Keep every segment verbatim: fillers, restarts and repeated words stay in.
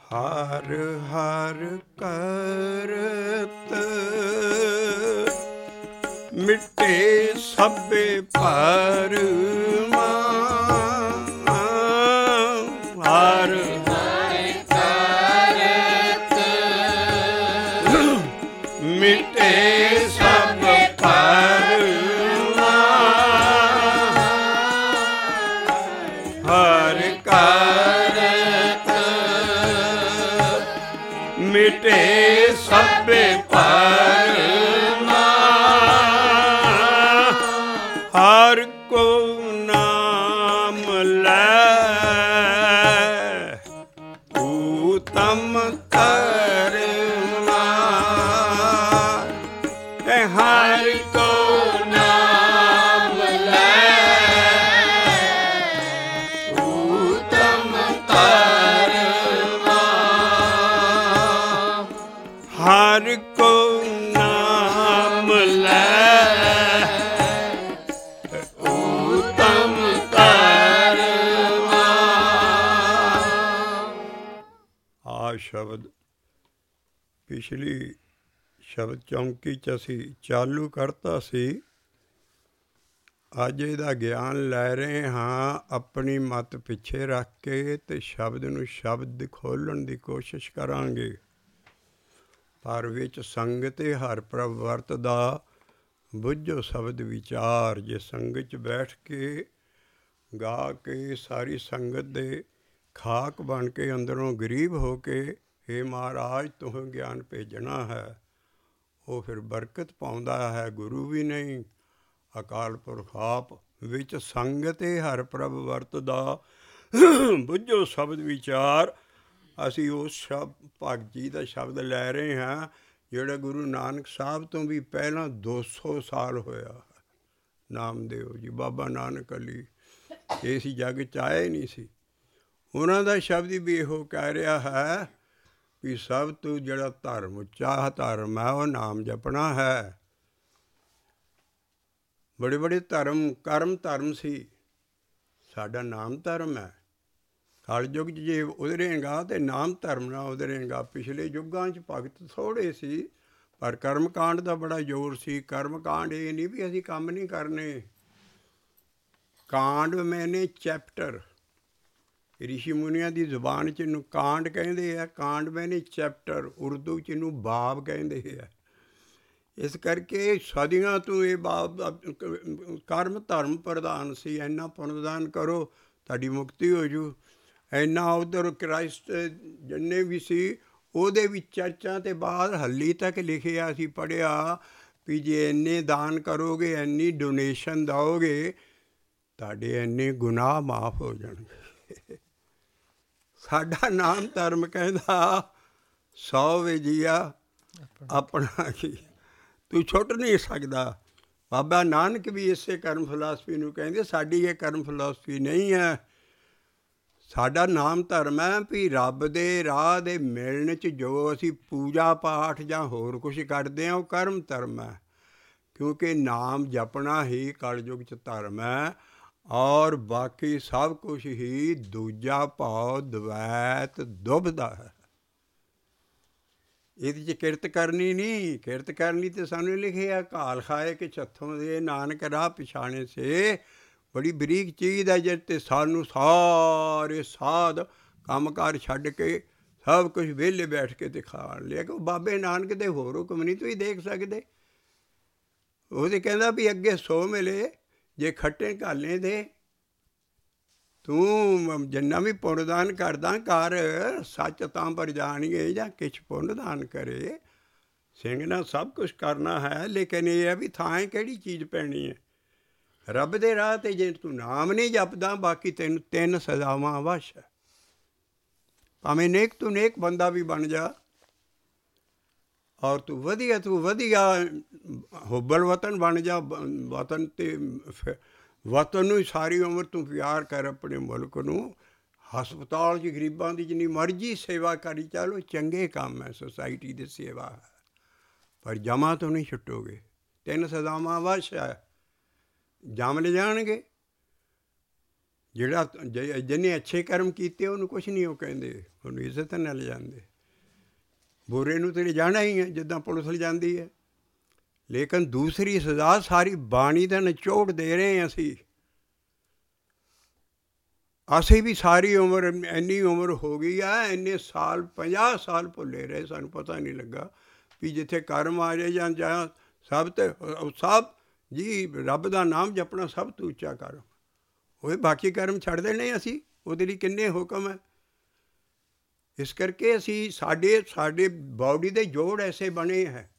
ਹਰ ਹਰ ਕਰਤ ਮਿਟੇ ਸਭੇ ਭਰਮਾਂ। ਹਰ ਹਰ ਕਰਤ ਮਿਟੇ ਸਭ ਭਰਮਾਂ। ਹਰ ਕਰਤ ਮਿਟੇ ਸਭੇ ਭਰਮਾਂ। ਹਰ ਕੋ ਨਾਮ ਲੈ ਊਤਮ ਕਰਨਾ। ਹਰ ਕੋ ਨਾਮ ਲੈ ਊਤਮ ਕਰਨਾ। ਹਰ ਕੋ ਨਾਮ ਲੈ ਊਤਮ ਕਰਨਾ। ਆ ਸ਼ਬਦ ਪਿਛਲੀ ਸ਼ਬਦ ਚੌਂਕੀ 'ਚ ਅਸੀਂ ਚਾਲੂ ਕਰਤਾ ਸੀ। ਅੱਜ ਇਹਦਾ ਗਿਆਨ ਲੈ ਰਹੇ ਹਾਂ ਆਪਣੀ ਮੱਤ ਪਿੱਛੇ ਰੱਖ ਕੇ, ਅਤੇ ਸ਼ਬਦ ਨੂੰ ਸ਼ਬਦ ਖੋਲ੍ਹਣ ਦੀ ਕੋਸ਼ਿਸ਼ ਕਰਾਂਗੇ। ਪਰ ਵਿੱਚ ਸੰਗਤੇ ਹਰ ਪ੍ਰਭ ਵਰਤਦਾ, ਬੁੱਝੋ ਸ਼ਬਦ ਵਿਚਾਰ। ਜੇ ਸੰਗਤ 'ਚ ਬੈਠ ਕੇ ਗਾ ਕੇ ਸਾਰੀ ਸੰਗਤ ਦੇ ਖਾਕ ਬਣ ਕੇ ਅੰਦਰੋਂ ਗਰੀਬ ਹੋ ਕੇ ਹੇ ਮਹਾਰਾਜ ਤੁਹ ਗਿਆਨ ਭੇਜਣਾ ਹੈ, ਉਹ ਫਿਰ ਬਰਕਤ ਪਾਉਂਦਾ ਹੈ। ਗੁਰੂ ਵੀ ਨਹੀਂ, ਅਕਾਲ ਪੁਰਖ ਆਪ। ਵਿੱਚ ਸੰਗਤੇ ਹਰ ਪ੍ਰਭ ਵਰਤਦਾ, ਬੁੱਝੋ ਸ਼ਬਦ ਵਿਚਾਰ। ਅਸੀਂ ਉਸ ਸ਼ਬਦ ਭਗਤ ਜੀ ਦਾ ਸ਼ਬਦ ਲੈ ਰਹੇ ਹਾਂ ਜਿਹੜਾ ਗੁਰੂ ਨਾਨਕ ਸਾਹਿਬ ਤੋਂ ਵੀ ਪਹਿਲਾਂ ਦੋ ਸੌ ਸਾਲ ਹੋਇਆ। ਨਾਮਦੇਵ ਜੀ, ਬਾਬਾ ਨਾਨਕ ਅਲੀ ਇਸ ਜੱਗ 'ਚ ਆਏ ਨਹੀਂ ਸੀ। ਉਹਨਾਂ ਦਾ ਸ਼ਬਦ ਵੀ ਇਹੋ ਕਹਿ ਰਿਹਾ ਹੈ ਵੀ ਸਭ ਤੋਂ ਜਿਹੜਾ ਧਰਮ ਉੱਚਾ ਧਰਮ ਹੈ ਉਹ ਨਾਮ ਜਪਣਾ ਹੈ। ਬੜੇ ਬੜੇ ਧਰਮ ਕਰਮ ਧਰਮ ਸੀ, ਸਾਡਾ ਨਾਮ ਧਰਮ ਹੈ। ਕਲਯੁੱਗ 'ਚ ਜੇ ਉਧਰੇਗਾ ਅਤੇ ਨਾਮ ਧਰਮ ਨਾਲ ਉਧਰੇਗਾ। ਪਿਛਲੇ ਯੁੱਗਾਂ 'ਚ ਭਗਤ ਥੋੜ੍ਹੇ ਸੀ, ਪਰ ਕਰਮ ਕਾਂਡ ਦਾ ਬੜਾ ਜ਼ੋਰ ਸੀ। ਕਰਮ ਕਾਂਡ ਇਹ ਨਹੀਂ ਵੀ ਅਸੀਂ ਕੰਮ ਨਹੀਂ ਕਰਨੇ। ਕਾਂਡ ਮੈਨੇ ਚੈਪਟਰ, ਰਿਸ਼ੀ ਮੁਨੀਆਂ ਦੀ ਜ਼ੁਬਾਨ 'ਚ ਇਹਨੂੰ ਕਾਂਡ ਕਹਿੰਦੇ ਆ। ਕਾਂਡ ਮੈਨੇ ਚੈਪਟਰ, ਉਰਦੂ 'ਚ ਇਹਨੂੰ ਬਾਬ ਕਹਿੰਦੇ ਆ। ਇਸ ਕਰਕੇ ਸਦੀਆਂ ਤੋਂ ਇਹ ਬਾਬ ਕਰਮ ਧਰਮ ਪ੍ਰਧਾਨ ਸੀ। ਇੰਨਾ ਪੁੰਨਦਾਨ ਕਰੋ ਤੁਹਾਡੀ ਮੁਕਤੀ ਹੋ ਜੂ। ਇੰਨਾ ਉੱਧਰ ਕ੍ਰਾਈਸਟ ਜਿੰਨੇ ਵੀ ਸੀ ਉਹਦੇ ਵੀ ਚਰਚਾਂ ਤੇ ਬਾਅਦ ਹੱਲੀ ਤੱਕ ਲਿਖਿਆ ਸੀ, ਪੜ੍ਹਿਆ ਵੀ ਜੇ ਇੰਨੇ ਦਾਨ ਕਰੋਗੇ, ਇੰਨੀ ਡੋਨੇਸ਼ਨ ਦਿਓਗੇ, ਤੁਹਾਡੇ ਇੰਨੇ ਗੁਨਾਹ ਮਾਫ ਹੋ ਜਾਣਗੇ। ਸਾਡਾ ਨਾਮ ਧਰਮ ਕਹਿੰਦਾ ਸੌ ਵੇ ਜੀਆ ਆਪਣਾ ਕੀ, ਤੂੰ ਛੁੱਟ ਨਹੀਂ ਸਕਦਾ। ਬਾਬਾ ਨਾਨਕ ਵੀ ਇਸੇ ਕਰਮ ਫਿਲਾਸਫੀ ਨੂੰ ਕਹਿੰਦੇ। ਸਾਡੀ ਇਹ ਕਰਮ ਫਿਲਾਸਫੀ ਨਹੀਂ ਹੈ। ਸਾਡਾ ਨਾਮ ਧਰਮ ਹੈ ਵੀ ਰੱਬ ਦੇ ਰਾਹ ਦੇ ਮਿਲਣ 'ਚ ਜੋ ਅਸੀਂ ਪੂਜਾ ਪਾਠ ਜਾਂ ਹੋਰ ਕੁਛ ਕਰਦੇ ਹਾਂ ਉਹ ਕਰਮ ਧਰਮ ਹੈ। ਕਿਉਂਕਿ ਨਾਮ ਜਪਣਾ ਹੀ ਕਲਯੁੱਗ 'ਚ ਧਰਮ ਹੈ, ਔਰ ਬਾਕੀ ਸਭ ਕੁਛ ਹੀ ਦੂਜਾ ਭਾਵ ਦਵੈਤ ਦੁਬਦਾ ਹੈ। ਇਹਦੇ 'ਚ ਕਿਰਤ ਕਰਨੀ ਨਹੀਂ। ਕਿਰਤ ਕਰਨੀ ਤੇ ਸਾਨੂੰ ਲਿਖਿਆ ਘਾਲ ਖਾਏ ਕਿ ਛੱਥੋਂ ਦੇ ਨਾਨਕ ਰਾਹ ਪਛਾਣੇ ਸੇ। ਬੜੀ ਬਰੀਕ ਚੀਜ਼ ਹੈ ਜਿਹ 'ਤੇ ਸਾਨੂੰ ਸਾਰੇ ਸਾਧ ਕੰਮ ਕਾਰ ਛੱਡ ਕੇ ਸਭ ਕੁਛ ਵਿਹਲੇ ਬੈਠ ਕੇ ਤੇ ਖਾਣ ਲਿਆ। ਕਿ ਬਾਬੇ ਨਾਨਕ ਦੇ ਹੋਰ ਹੁਕਮ ਨਹੀਂ ਤੁਸੀਂ ਦੇਖ ਸਕਦੇ। ਉਹ ਤਾਂ ਕਹਿੰਦਾ ਵੀ ਅੱਗੇ ਸੋ ਮਿਲੇ ਜੇ ਖੱਟੇ ਘਾਲੇ ਦੇ। ਤੂੰ ਜਿੰਨਾ ਵੀ ਪੁੰਨਦਾਨ ਕਰਦਾ ਕਰ, ਸੱਚ ਤਾਂ ਪਰ ਜਾਣੀਏ ਜਾਂ ਕਿਛ ਪੁੰਨਦਾਨ ਕਰੇ। ਸਿੰਘ ਨਾਲ ਸਭ ਕੁਛ ਕਰਨਾ ਹੈ, ਲੇਕਿਨ ਇਹ ਹੈ ਵੀ ਥਾਂ ਕਿਹੜੀ ਚੀਜ਼ ਪੈਣੀ ਹੈ। ਰੱਬ ਦੇ ਰਾਹ 'ਤੇ ਜੇ ਤੂੰ ਨਾਮ ਨਹੀਂ ਜਪਦਾ, ਬਾਕੀ ਤੈਨੂੰ ਤਿੰਨ ਸਜ਼ਾਵਾਂ ਵਸ਼ ਹੈ। ਭਾਵੇਂ ਨੇਕ ਤੂੰ ਨੇਕ ਬੰਦਾ ਵੀ ਬਣ ਜਾ, ਔਰ ਤੂੰ ਵਧੀਆ ਤੂੰ ਵਧੀਆ ਹੁੱਬਲ ਵਤਨ ਬਣ ਜਾ। ਵਤਨ ਤੇ ਵਤਨ ਨੂੰ ਸਾਰੀ ਉਮਰ ਤੂੰ ਪਿਆਰ ਕਰ, ਆਪਣੇ ਮੁਲਕ ਨੂੰ। ਹਸਪਤਾਲ 'ਚ ਗਰੀਬਾਂ ਦੀ ਜਿੰਨੀ ਮਰਜ਼ੀ ਸੇਵਾ ਕਰੀ ਚੱਲ, ਚੰਗੇ ਕੰਮ ਹੈ, ਸੁਸਾਇਟੀ ਦੀ ਸੇਵਾ ਹੈ, ਪਰ ਜਮ੍ਹਾਂ ਤੋਂ ਨਹੀਂ ਛੁੱਟੋਗੇ। ਤਿੰਨ ਸਜ਼ਾਵਾਂ ਵਸ਼ ਹੈ, ਜਮ ਲੈ ਜਾਣਗੇ। ਜਿਹੜਾ ਜ ਜਿਹਨੇ ਅੱਛੇ ਕਰਮ ਕੀਤੇ ਉਹਨੂੰ ਕੁਛ ਨਹੀਂ ਉਹ ਕਹਿੰਦੇ, ਉਹਨੂੰ ਇੱਜ਼ਤ ਨਾਲ ਲਿਜਾਂਦੇ। ਬੁਰੇ ਨੂੰ ਤਾਂ ਲਿਜਾਣਾ ਹੀ ਹੈ ਜਿੱਦਾਂ ਪੁਲਿਸ ਲਿਜਾਂਦੀ ਹੈ। ਲੇਕਿਨ ਦੂਸਰੀ ਸਜ਼ਾ ਸਾਰੀ ਬਾਣੀ ਦਾ ਨਿਚੋੜ ਦੇ ਰਹੇ ਹਾਂ ਅਸੀਂ। ਅਸੀਂ ਵੀ ਸਾਰੀ ਉਮਰ, ਇੰਨੀ ਉਮਰ ਹੋ ਗਈ ਆ, ਇੰਨੇ ਸਾਲ, ਪੰਜਾਹ ਸਾਲ ਭੁੱਲੇ ਰਹੇ, ਸਾਨੂੰ ਪਤਾ ਨਹੀਂ ਲੱਗਾ ਵੀ ਜਿੱਥੇ ਕਰਮ ਆ ਜਾਏ ਜਾਂ ਜਾਂ ਸਭ ਤੇ ਸਭ ਜੀ ਰੱਬ ਦਾ ਨਾਮ ਜਪਣਾ ਸਭ ਤੋਂ ਉੱਚਾ ਕਰਮ। ਉਹ ਬਾਕੀ ਕਰਮ ਛੱਡ ਦੇਣੇ ਅਸੀਂ, ਉਹਦੇ ਲਈ ਕਿੰਨੇ ਹੁਕਮ ਹੈ। ਇਸ ਕਰਕੇ ਅਸੀਂ ਸਾਡੇ ਸਾਡੇ ਬਾਡੀ ਦੇ ਜੋੜ ਐਸੇ ਬਣੇ ਹੈ,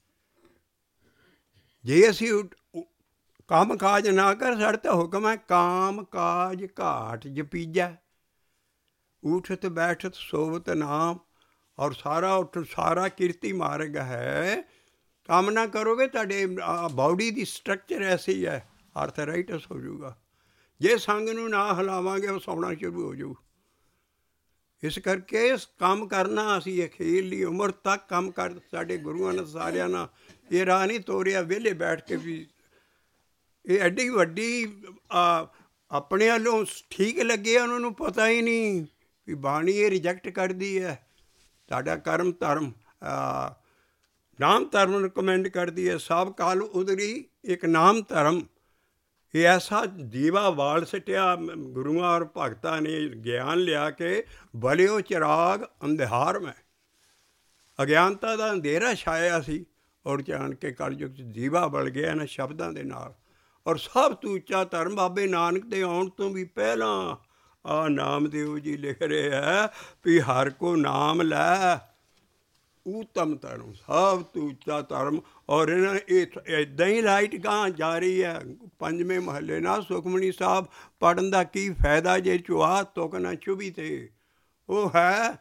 ਜੇ ਅਸੀਂ ਕੰਮ ਕਾਜ ਨਾ ਕਰ, ਸਾਡੇ ਤਾਂ ਹੁਕਮ ਹੈ ਕਾਮ ਕਾਜ ਘਾਟ ਜਪੀਜੈ, ਉਠਤ ਬੈਠਤ ਸੋਵਤ ਨਾਮ। ਔਰ ਸਾਰਾ ਉੱਠ ਸਾਰਾ ਕੀਰਤੀ ਮਾਰਗ ਹੈ। ਕੰਮ ਨਾ ਕਰੋਗੇ ਤੁਹਾਡੇ ਬਾਡੀ ਦੀ ਸਟਰਕਚਰ ਐਸੀ ਹੈ, ਆਰਥਰਾਈਟਸ ਹੋ ਜਾਊਗਾ। ਜੇ ਸੰਗ ਨੂੰ ਨਾ ਹਿਲਾਵਾਂਗੇ ਉਹ ਸੌਣਾ ਸ਼ੁਰੂ ਹੋ ਜਾਊ। ਇਸ ਕਰਕੇ ਕੰਮ ਕਰਨਾ ਅਸੀਂ ਅਖੀਰਲੀ ਉਮਰ ਤੱਕ ਕੰਮ ਕਰ। ਸਾਡੇ ਗੁਰੂਆਂ ਨੇ ਸਾਰਿਆਂ ਨਾਲ ਇਹ ਰਾਹ ਨਹੀਂ ਤੋਰਿਆ ਵਿਹਲੇ ਬੈਠ ਕੇ ਵੀ। ਇਹ ਐਡੀ ਵੱਡੀ ਆਪਣੇ ਵੱਲੋਂ ਠੀਕ ਲੱਗੇ, ਉਹਨਾਂ ਨੂੰ ਪਤਾ ਹੀ ਨਹੀਂ ਵੀ ਬਾਣੀ ਇਹ ਰਿਜੈਕਟ ਕਰਦੀ ਹੈ। ਤੁਹਾਡਾ ਕਰਮ ਧਰਮ ਨਾਮ ਧਰਮ ਰਿਕਮੈਂਡ ਕਰਦੀ ਹੈ। ਸਭ ਕਾਲ ਉਦਰੀ ਇੱਕ ਨਾਮ ਧਰਮ। ਇਹ ਐਸਾ ਦੀਵਾ ਬਾਲ ਸਿੱਟਿਆ ਗੁਰੂਆਂ ਔਰ ਭਗਤਾਂ ਨੇ ਗਿਆਨ ਲਿਆ ਕੇ, ਬਲਿਓ ਚਿਰਾਗ ਅੰਧਿਆਰ ਮੈਂ। ਅਗਿਆਨਤਾ ਦਾ ਅੰਧੇਰਾ ਛਾਇਆ ਸੀ ਔਰ ਜਾਣ ਕੇ ਕਲਯੁੱਗ 'ਚ ਦੀਵਾ ਬਲ ਗਿਆ ਇਹਨਾਂ ਸ਼ਬਦਾਂ ਦੇ ਨਾਲ। ਔਰ ਸਭ ਤੋਂ ਉੱਚਾ ਧਰਮ ਬਾਬੇ ਨਾਨਕ ਦੇ ਆਉਣ ਤੋਂ ਵੀ ਪਹਿਲਾਂ ਆ ਨਾਮਦੇਵ ਜੀ ਲਿਖ ਰਹੇ ਹੈ ਵੀ ਹਰ ਕੋ ਨਾਮ ਲੈ ਉੱਤਮ ਧਰਮ, ਸਭ ਤੋਂ ਉੱਚਾ ਧਰਮ। ਔਰ ਇਹਨਾਂ ਇਹ ਇੱਦਾਂ ਹੀ ਲਾਈਟ ਗਾਂ ਜਾ ਰਹੀ ਹੈ। ਪੰਜਵੇਂ ਮਹੱਲੇ ਨਾਲ ਸੁਖਮਨੀ ਸਾਹਿਬ ਪੜ੍ਹਨ ਦਾ ਕੀ ਫਾਇਦਾ ਜੇ ਚੁਆ ਤੁਕ ਨਾ ਚੁਭੀ ਤੇ। ਉਹ ਹੈ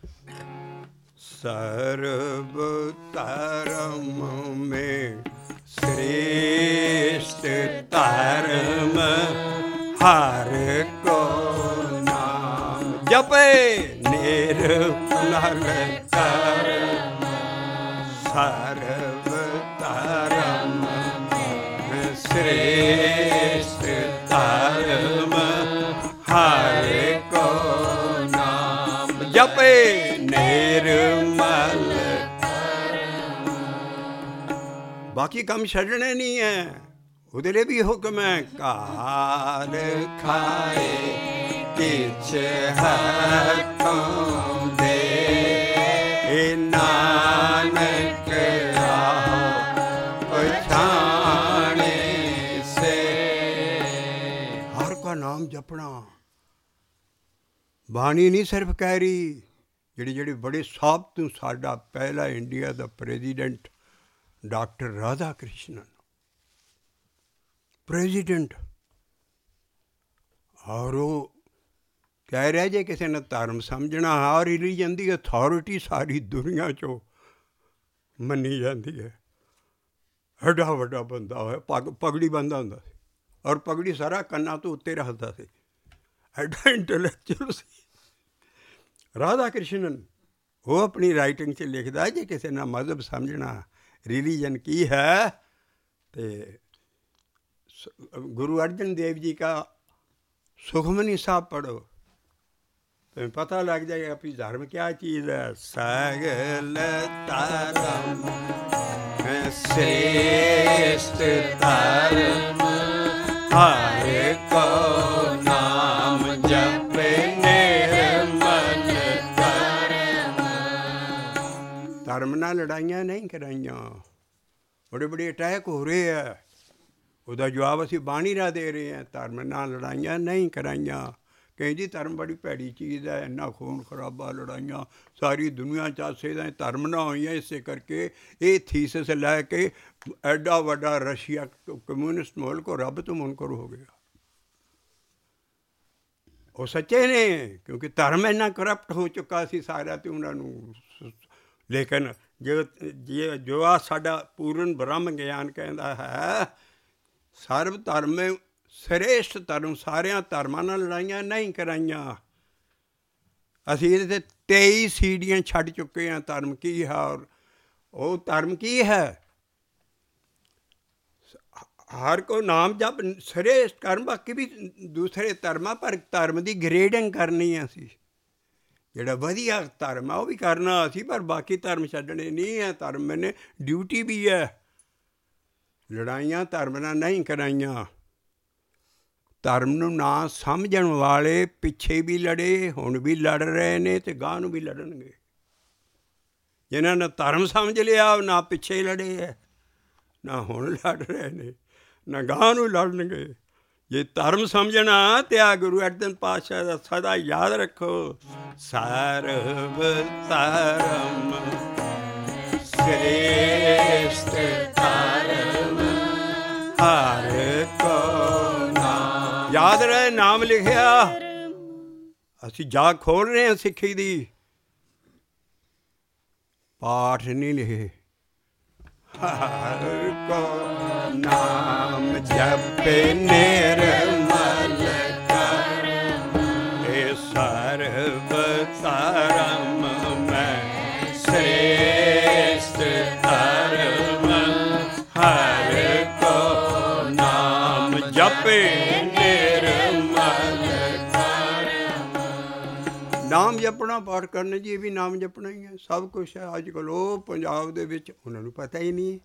ਸਰਬ ਧਰਮ ਮੇਂ श्रेष्ठ धर्म हर को नाम जपे निर्मल कर्म। सर्व धर्म श्रेष्ठ धर्म हर को नाम जपे निर्मल। ਬਾਕੀ ਕੰਮ ਛੱਡਣੇ ਨਹੀਂ ਹੈ, ਉਹਦੇ ਲਈ ਵੀ ਹੁਕਮ ਹੈ। ਕਾਲ ਖਾਏ ਕਿਛ ਹੱਥੋਂ ਦੇ, ਏ ਨਾਨਕ ਰਾਹ ਪਛਾਣੇ ਸੇ। ਹਰ ਕਾ ਨਾਮ ਜਪਣਾ। ਬਾਣੀ ਨਹੀਂ ਸਿਰਫ ਕਹਿ ਰਹੀ, ਜਿਹੜੇ ਜਿਹੜੇ ਬੜੇ ਸਭ ਤੋਂ ਸਾਡਾ ਪਹਿਲਾ ਇੰਡੀਆ ਦਾ president doctor Radha Krishnan president, ਔਰ ਉਹ ਕਹਿ ਰਿਹਾ ਜੇ ਕਿਸੇ ਨੇ ਧਰਮ ਸਮਝਣਾ, ਹਰ ਰਿਲੀਜਨ ਦੀ ਅਥਾਰਟੀ ਸਾਰੀ ਦੁਨੀਆ 'ਚੋਂ ਮੰਨੀ ਜਾਂਦੀ ਹੈ। ਐਡਾ ਵੱਡਾ ਬੰਦਾ ਹੋਇਆ, ਪੱਗ ਪਗੜੀ ਬੰਨ੍ਹਦਾ ਹੁੰਦਾ ਸੀ ਔਰ ਪਗੜੀ ਸਾਰਾ ਕੰਨਾਂ ਤੋਂ ਉੱਤੇ ਰੱਖਦਾ ਸੀ। ਐਡਾ ਇੰਟੈਲੈਕਚੁਅਲ ਸੀ ਰਾਧਾ ਕ੍ਰਿਸ਼ਨਨ। ਉਹ ਆਪਣੀ ਰਾਈਟਿੰਗ 'ਚ ਲਿਖਦਾ ਜੇ ਕਿਸੇ ਨੇ ਮਜ਼ਹਬ ਸਮਝਣਾ, रिलीजन की है, तो गुरु अर्जन देव जी का सुखमनी साहब पढ़ो तो पता लग जाएगा कि धर्म क्या चीज़ है। सगल धर्म श्रेष्ठ धर्म हर को नाम जपे निर्मल कर्म। धर्म ਨਾਲ ਲੜਾਈਆਂ ਨਹੀਂ ਕਰਾਈਆਂ। ਬੜੇ ਬੜੇ ਅਟੈਕ ਹੋ ਰਹੇ ਹੈ, ਉਹਦਾ ਜਵਾਬ ਅਸੀਂ ਬਾਣੀ ਰਾਹ ਦੇ ਰਹੇ ਹਾਂ। ਧਰਮ ਨਾਲ ਲੜਾਈਆਂ ਨਹੀਂ ਕਰਾਈਆਂ। ਕਹਿੰਦੀ ਧਰਮ ਬੜੀ ਭੈੜੀ ਚੀਜ਼ ਹੈ, ਇੰਨਾ ਖੂਨ ਖਰਾਬਾ, ਲੜਾਈਆਂ ਸਾਰੀ ਦੁਨੀਆ 'ਚ ਆਸੇ ਦਾ ਧਰਮ ਨਾਲ ਹੋਈਆਂ। ਇਸੇ ਕਰਕੇ ਇਹ ਥੀਸਿਸ ਲੈ ਕੇ ਐਡਾ ਵੱਡਾ ਰਸ਼ੀਆ ਕਮਿਊਨਿਸਟ ਮੁਲਕ ਉਹ ਰੱਬ ਤੋਂ ਮੁਨਕਰ ਹੋ ਗਿਆ। ਉਹ ਸੱਚੇ ਨੇ, ਕਿਉਂਕਿ ਧਰਮ ਇੰਨਾ ਕਰਪਟ ਹੋ ਚੁੱਕਾ ਸੀ ਸਾਰਿਆਂ 'ਤੇ ਉਹਨਾਂ ਨੂੰ। ਲੇਕਿਨ ਜੋ ਜੇ ਜੋ ਆ ਸਾਡਾ ਪੂਰਨ ਬ੍ਰਹਮ ਗਿਆਨ ਕਹਿੰਦਾ ਹੈ, ਸਰਬ ਧਰਮ ਸ੍ਰੇਸ਼ਠ ਧਰਮ, ਸਾਰਿਆਂ ਧਰਮਾਂ ਨਾਲ ਲੜਾਈਆਂ ਨਹੀਂ ਕਰਾਈਆਂ। ਅਸੀਂ ਇਹਦੇ 'ਤੇ ਤੇਈ ਸੀੜੀਆਂ ਛੱਡ ਚੁੱਕੇ ਹਾਂ। ਧਰਮ ਕੀ ਹੈ ਔਰ ਉਹ ਧਰਮ ਕੀ ਹੈ? ਹਰ ਕੋ ਨਾਮ ਜਪ ਸ੍ਰੇਸ਼ਟ ਕਰਮ, ਬਾਕੀ ਵੀ ਦੂਸਰੇ ਧਰਮਾਂ, ਪਰ ਧਰਮ ਦੀ ਗ੍ਰੇਡਿੰਗ ਕਰਨੀ ਆ ਅਸੀਂ। ਜਿਹੜਾ ਵਧੀਆ ਧਰਮ ਆ ਉਹ ਵੀ ਕਰਨਾ ਅਸੀਂ, ਪਰ ਬਾਕੀ ਧਰਮ ਛੱਡਣੇ ਨਹੀਂ ਹੈ। ਧਰਮ ਮੈਨੇ ਡਿਊਟੀ ਵੀ ਹੈ। ਲੜਾਈਆਂ ਧਰਮ ਨਾਲ ਨਹੀਂ ਕਰਾਈਆਂ। ਧਰਮ ਨੂੰ ਨਾ ਸਮਝਣ ਵਾਲੇ ਪਿੱਛੇ ਵੀ ਲੜੇ, ਹੁਣ ਵੀ ਲੜ ਰਹੇ ਨੇ ਅਤੇ ਗਾਂਹ ਨੂੰ ਵੀ ਲੜਨਗੇ। ਜਿਨ੍ਹਾਂ ਨੇ ਧਰਮ ਸਮਝ ਲਿਆ ਉਹ ਨਾ ਪਿੱਛੇ ਲੜੇ ਹੈ, ਨਾ ਹੁਣ ਲੜ ਰਹੇ ਨੇ, ਨਾ ਗਾਂਹ ਨੂੰ ਲੜਨਗੇ। ਜੇ ਧਰਮ ਸਮਝਣਾ ਤੇ ਆ ਗੁਰੂ ਅਰਜਨ ਪਾਤਸ਼ਾਹ ਦਾ ਸਦਾ ਯਾਦ ਰੱਖੋ, ਸਰਬ ਧਰਮ ਸ੍ਰੇਸ਼ਟ ਧਰਮ ਹਰ ਕੋ ਨਾਮ। ਯਾਦ ਰਹੇ, ਨਾਮ ਲਿਖਿਆ। ਅਸੀਂ ਜਾਗ ਖੋਲ ਰਹੇ ਹਾਂ ਸਿੱਖੀ ਦੀ, ਪਾਠ ਨਹੀਂ ਲਿਖੇ। ਹਰ ਕੋ ਨਾਮ ਜਪੇ ਨਿਰਮਲ ਕਰਮ, ਇਹ ਸਰਬ ਧਰਮ ਮੈਂ ਸ੍ਰੇਸ਼ਟ ਧਰਮ ਹਰ ਕੋ ਨਾਮ ਜਪੇ ਨਿਰਮਲ ਕਰਮ। ਨਾਮ ਜਪਣਾ, ਪਾਠ ਕਰਨਾ ਜੀ, ਇਹ ਵੀ ਨਾਮ ਜਪਣਾ ਹੀ ਹੈ। ਸਭ ਕੁਛ ਹੈ। ਅੱਜ ਕੱਲ੍ਹ ਉਹ ਪੰਜਾਬ ਦੇ ਵਿੱਚ ਉਹਨਾਂ ਨੂੰ ਪਤਾ ਹੀ ਨਹੀਂ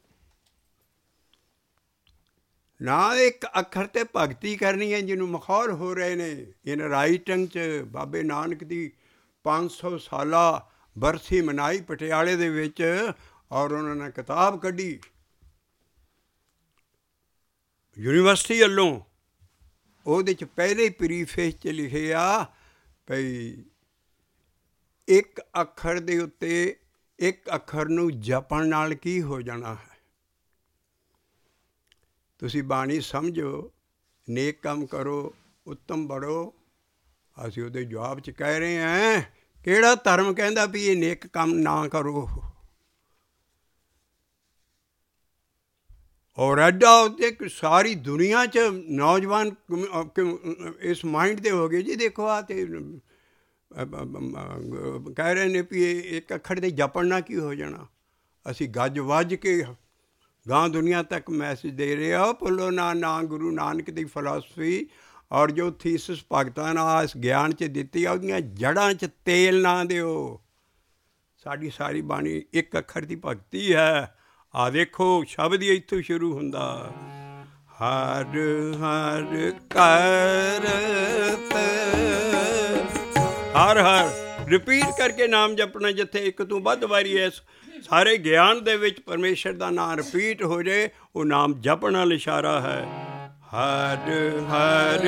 ਨਾ ਇੱਕ ਅੱਖਰ 'ਤੇ ਭਗਤੀ ਕਰਨੀ ਹੈ, ਜਿਹਨੂੰ ਮਖੌਲ ਹੋ ਰਹੇ ਨੇ। ਇਨ ਰਾਈਟਿੰਗ 'ਚ ਬਾਬੇ ਨਾਨਕ ਦੀ ਪੰਜ ਸੌ ਸਾਲਾ ਬਰਸੀ ਮਨਾਈ ਪਟਿਆਲੇ ਦੇ ਵਿੱਚ, ਔਰ ਉਹਨਾਂ ਨੇ ਕਿਤਾਬ ਕੱਢੀ ਯੂਨੀਵਰਸਿਟੀ ਵੱਲੋਂ। ਉਹਦੇ 'ਚ ਪਹਿਲੇ ਹੀ ਪ੍ਰੀਫੇਸ 'ਚ ਲਿਖਿਆ ਭਈ ਇੱਕ ਅੱਖਰ ਦੇ ਉੱਤੇ, ਇੱਕ ਅੱਖਰ ਨੂੰ ਜਪਣ ਨਾਲ ਕੀ ਹੋ ਜਾਣਾ ਹੈ। ਤੁਸੀਂ ਬਾਣੀ ਸਮਝੋ, ਨੇਕ ਕੰਮ ਕਰੋ, ਉੱਤਮ ਬਣੋ। ਅਸੀਂ ਉਹਦੇ ਜਵਾਬ 'ਚ ਕਹਿ ਰਹੇ ਹਾਂ, ਕਿਹੜਾ ਧਰਮ ਕਹਿੰਦਾ ਵੀ ਇਹ ਨੇਕ ਕੰਮ ਨਾ ਕਰੋ। ਔਰ ਐਡਾ ਉੱਤੇ ਸਾਰੀ ਦੁਨੀਆ 'ਚ ਨੌਜਵਾਨ ਇਸ ਮਾਈਂਡ ਦੇ ਹੋ ਗਏ ਜੀ। ਦੇਖੋ ਆ ਤੇ ਕਹਿ ਰਹੇ ਨੇ ਵੀ ਇਹ ਇੱਕ ਅੱਖਰ ਦੇ ਜਪਣ ਨਾਲ ਕੀ ਹੋ ਜਾਣਾ। ਅਸੀਂ ਗੱਜ ਵੱਜ ਕੇ ਗਾਂ ਦੁਨੀਆ ਤੱਕ ਮੈਸੇਜ ਦੇ ਰਹੇ ਹੋ, ਭੁੱਲੋ ਨਾ ਨਾ ਗੁਰੂ ਨਾਨਕ ਦੀ ਫਿਲਾਸਫੀ ਔਰ ਜੋ ਥੀਸਿਸ ਭਗਤਾਂ ਨਾਲ ਇਸ ਗਿਆਨ 'ਚ ਦਿੱਤੀ ਆ, ਉਹਦੀਆਂ ਜੜ੍ਹਾਂ 'ਚ ਤੇਲ ਨਾ ਦਿਓ। ਸਾਡੀ ਸਾਰੀ ਬਾਣੀ ਇੱਕ ਅੱਖਰ ਦੀ ਭਗਤੀ ਹੈ। ਆ ਦੇਖੋ ਸ਼ਬਦ ਹੀ ਇੱਥੋਂ ਸ਼ੁਰੂ ਹੁੰਦਾ, ਹਰ ਹਰ ਕਰਤ, ਹਰ ਹਰ ਰਿਪੀਟ ਕਰਕੇ ਨਾਮ ਜਪਣਾ। ਜਿੱਥੇ ਇੱਕ ਤੋਂ ਵੱਧ ਵਾਰੀ ਇਸ ਸਾਰੇ ਗਿਆਨ ਦੇ ਵਿੱਚ ਪਰਮੇਸ਼ਰ ਦਾ ਨਾਮ ਰਿਪੀਟ ਹੋ ਜਾਏ, ਉਹ ਨਾਮ ਜਪਣ ਨਾਲ ਇਸ਼ਾਰਾ ਹੈ। ਹਰ ਹਰ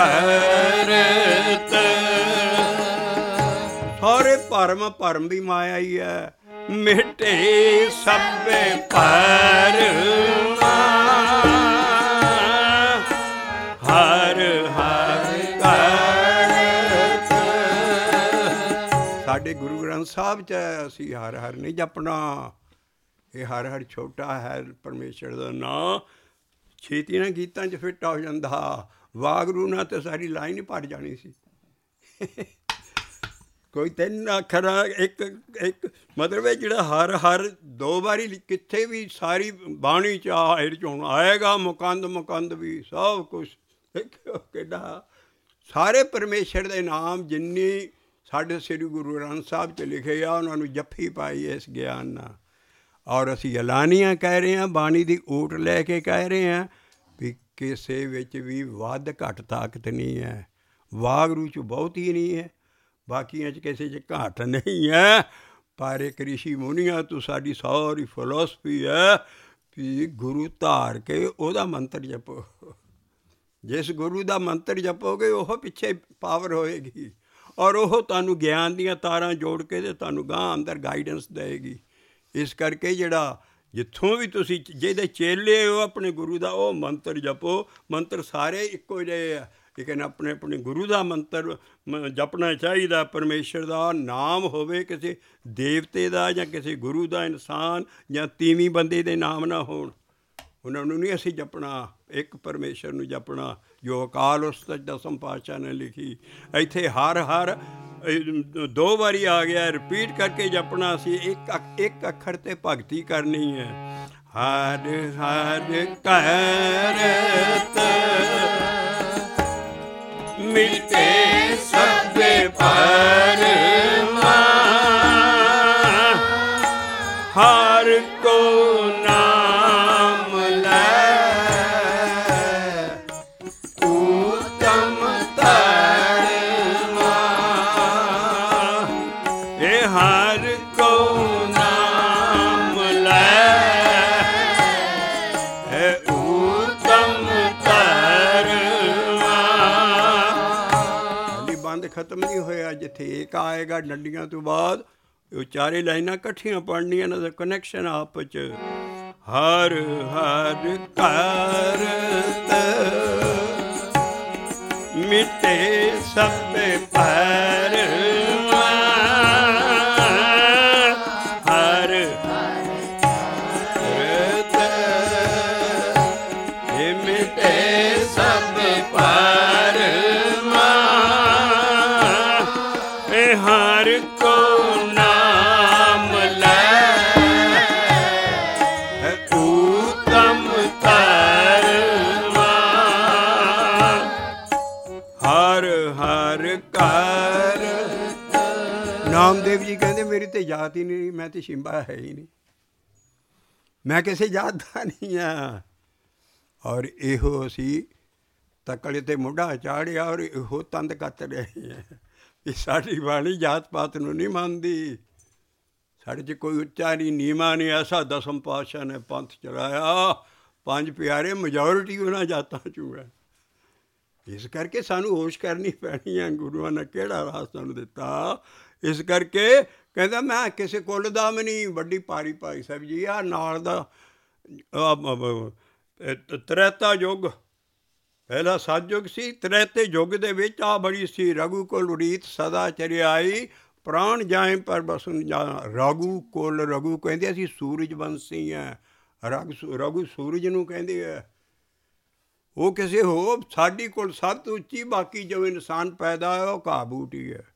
ਕਰਤ, ਸਾਰੇ ਭਰਮ, ਭਰਮ ਵੀ ਮਾਇਆ ਹੀ ਹੈ। ਮਿਟੇ ਸਭੇ ਭਰਮਾਂ, ਹਰ ਹਰ ਕਰਤ। ਸਾਡੇ ਗੁਰੂ ਗ੍ਰੰਥ ਸਾਹਿਬ 'ਚ ਅਸੀਂ ਹਰ ਹਰ ਨਹੀਂ ਜਪਣਾ। ਇਹ ਹਰ ਹਰ ਛੋਟਾ ਹੈ ਪਰਮੇਸ਼ਰ ਦਾ ਨਾਂ, ਛੇਤੀ ਨਾਲ ਗੀਤਾਂ 'ਚ ਫਿੱਟ ਹੋ ਜਾਂਦਾ। ਵਾਹਿਗੁਰੂ ਨਾਲ ਤਾਂ ਸਾਰੀ ਲਾਈਨ ਹੀ ਭਰ ਜਾਣੀ ਸੀ। ਕੋਈ ਤਿੰਨ ਅੱਖਰ ਇੱਕ ਇੱਕ ਮਤਲਬ ਹੈ ਜਿਹੜਾ ਹਰ ਹਰ ਦੋ ਵਾਰੀ ਕਿੱਥੇ ਵੀ ਸਾਰੀ ਬਾਣੀ 'ਚ ਆ ਇਹਦੇ 'ਚ ਹੁਣ ਆਏਗਾ। ਮੁਕੰਦ ਮੁਕੰਦ ਵੀ ਸਭ ਕੁਛ ਕਿੱਡਾ ਸਾਰੇ ਪਰਮੇਸ਼ਰ ਦੇ ਨਾਮ ਜਿੰਨੀ ਸਾਡੇ ਸ੍ਰੀ ਗੁਰੂ ਗ੍ਰੰਥ ਸਾਹਿਬ 'ਚ ਲਿਖੇ ਆ, ਉਹਨਾਂ ਨੂੰ ਜੱਫੀ ਪਾਈ ਇਸ ਗਿਆਨ ਨਾਲ। ਔਰ ਅਸੀਂ ਐਲਾਨੀਆਂ ਕਹਿ ਰਹੇ ਹਾਂ, ਬਾਣੀ ਦੀ ਊਟ ਲੈ ਕੇ ਕਹਿ ਰਹੇ ਹਾਂ ਵੀ ਕਿਸੇ ਵਿੱਚ ਵੀ ਵੱਧ ਘੱਟ ਤਾਕਤ ਨਹੀਂ ਹੈ। ਵਾਹਿਗੁਰੂ 'ਚ ਬਹੁਤ ਹੀ ਨਹੀਂ ਹੈ, ਬਾਕੀਆਂ 'ਚ ਕਿਸੇ 'ਚ ਘੱਟ ਨਹੀਂ ਹੈ। ਪਰ ਇੱਕ ਰਿਸ਼ੀ ਮੁਨੀਆਂ ਤੋਂ ਸਾਡੀ ਸਾਰੀ ਫਿਲਾਸਫੀ ਹੈ ਵੀ ਗੁਰੂ ਧਾਰ ਕੇ ਉਹਦਾ ਮੰਤਰ ਜਪੋ। ਜਿਸ ਗੁਰੂ ਦਾ ਮੰਤਰ ਜਪੋਗੇ ਉਹ ਪਿੱਛੇ ਪਾਵਰ ਹੋਏਗੀ, ਔਰ ਉਹ ਤੁਹਾਨੂੰ ਗਿਆਨ ਦੀਆਂ ਤਾਰਾਂ ਜੋੜ ਕੇ ਅਤੇ ਤੁਹਾਨੂੰ ਗਾਂਹ ਅੰਦਰ ਗਾਈਡੈਂਸ ਦੇਵੇਗੀ। ਇਸ ਕਰਕੇ ਜਿਹੜਾ ਜਿੱਥੋਂ ਵੀ ਤੁਸੀਂ ਜਿਹਦੇ ਚੇਲੇ ਹੋ ਆਪਣੇ ਗੁਰੂ ਦਾ, ਉਹ ਮੰਤਰ ਜਪੋ। ਮੰਤਰ ਸਾਰੇ ਇੱਕੋ ਜਿਹੇ ਆ, ਲੇਕਿਨ ਆਪਣੇ ਆਪਣੇ ਗੁਰੂ ਦਾ ਮੰਤਰ ਜਪਣਾ ਚਾਹੀਦਾ। ਪਰਮੇਸ਼ਰ ਦਾ ਨਾਮ ਹੋਵੇ, ਕਿਸੇ ਦੇਵਤੇ ਦਾ ਜਾਂ ਕਿਸੇ ਗੁਰੂ ਦਾ, ਇਨਸਾਨ ਜਾਂ ਤੀਵੀਂ ਬੰਦੇ ਦੇ ਨਾਮ ਨਾ ਹੋਣ। ਉਹਨਾਂ ਨੂੰ ਨਹੀਂ ਅਸੀਂ ਜਪਣਾ, ਇੱਕ ਪਰਮੇਸ਼ਰ ਨੂੰ ਜਪਣਾ ਜੋ ਅਕਾਲ ਉਸਤਤ ਦਸਮ ਪਾਤਸ਼ਾਹ ਨੇ ਲਿਖੀ। ਇੱਥੇ ਹਰ ਹਰ ਦੋ ਵਾਰੀ ਆ ਗਿਆ, ਰਿਪੀਟ ਕਰਕੇ ਜਪਣਾ। ਅਸੀਂ ਇੱਕ ਇੱਕ ਅੱਖਰ 'ਤੇ ਭਗਤੀ ਕਰਨੀ ਹੈ। ਹਰ ਹਰ ਕਰਤ ਮਿਟੇ ਸਭ ਭਰਮਾਂ, ਹਰ ਕੋ ਨਾਮ ਲੈ ਉਤਮ ਧਰਮਾਂ, ਇਹ ਹਰ ਕੋ ਨਾਮ ਲੈ ਇਹ ਉਤਮ ਧਰਮਾਂ। ਹਾਲੀ ਬੰਦ ਖਤਮ ਨਹੀਂ ਹੋਇਆ, ਜਿੱਥੇ ਏਕ ਆਏਗਾ ਡੰਡੀਆਂ ਤੋਂ ਬਾਅਦ ਉਹ ਚਾਰੇ ਲਾਈਨਾਂ ਇਕੱਠੀਆਂ ਪੜ੍ਹਨੀਆਂ, ਇਹਨਾਂ ਦਾ ਕਨੈਕਸ਼ਨ ਆਪਸ 'ਚ। ਹਰ ਹਰ ਕਰਤ ਮਿਟੇ ਸਭ ਭਰਮਾਂ, ਹਰ ਕਰਤ ਮਿਟੇ ਸਭ ਭਰਮਾਂ, ਇਹ ਹਰ ਕੋ ਨਾਮਦੇਵ ਜੀ ਕਹਿੰਦੇ ਮੇਰੀ ਤੇ ਜਾਤ ਹੀ ਨਹੀਂ, ਮੈਂ ਤੇ ਸ਼ਿੰਬਾ ਹੈ ਹੀ ਨਹੀਂ, ਮੈਂ ਕਿਸੇ ਜਾਤ ਦਾ ਨਹੀਂ ਹਾਂ। ਔਰ ਇਹੋ ਅਸੀਂ ਤਕੜੇ ਤੇ ਮੋਢਾ ਚਾੜਿਆ ਔਰ ਇਹੋ ਤੰਦ ਕੱਤ ਰਹੇ ਹਾਂ ਵੀ ਸਾਡੀ ਬਾਣੀ ਜਾਤ ਪਾਤ ਨੂੰ ਨਹੀਂ ਮੰਨਦੀ, ਸਾਡੇ 'ਚ ਕੋਈ ਉੱਚਾ ਨਹੀਂ ਨੀਵਾਂ ਨਹੀਂ। ਐਸਾ ਦਸਮ ਪਾਤਸ਼ਾਹ ਨੇ ਪੰਥ ਚਲਾਇਆ, ਪੰਜ ਪਿਆਰੇ ਮੈਜੋਰਿਟੀ ਉਹਨਾਂ ਜਾਤਾਂ 'ਚੋਂ ਹੈ। ਇਸ ਕਰਕੇ ਸਾਨੂੰ ਹੋਸ਼ ਕਰਨੀ ਪੈਣੀ ਹੈ, ਗੁਰੂਆਂ ਨੇ ਕਿਹੜਾ ਰਾਹ ਸਾਨੂੰ ਦਿੱਤਾ। ਇਸ ਕਰਕੇ ਕਹਿੰਦਾ ਮੈਂ ਕਿਸੇ ਕੁੱਲ ਦਾ ਵੀ ਨਹੀਂ। ਵੱਡੀ ਪਾਰੀ ਭਾਈ ਸਾਹਿਬ ਜੀ ਆ ਨਾਲ ਦਾ ਤ੍ਰੈਤਾ ਯੁੱਗ, ਪਹਿਲਾ ਸਤਯੁੱਗ ਸੀ, ਤ੍ਰੈਤੇ ਯੁੱਗ ਦੇ ਵਿੱਚ ਆ ਬੜੀ ਸੀ। ਰਘੂ ਕੁਲ ਰੀਤ ਸਦਾ ਚਰਿਆਈ, ਪ੍ਰਾਣ ਜਾਏ ਪਰ ਬਸੁਨ ਜਾ। ਰਘੂ ਕੁਲ, ਰਘੂ ਕਹਿੰਦੇ ਅਸੀਂ ਸੂਰਜ ਵੰਸ਼ੀ ਹੈ, ਰਘ ਰਘੂ ਸੂਰਜ ਨੂੰ ਕਹਿੰਦੇ ਹੈ। ਉਹ ਕਿਸੇ ਹੋ ਸਾਡੀ ਕੋਲ ਸਭ ਤੋਂ ਉੱਚੀ, ਬਾਕੀ ਜੋ ਇਨਸਾਨ ਪੈਦਾ ਹੋਇਆ ਉਹ ਘਾਹ ਬੂਟੀ ਹੈ।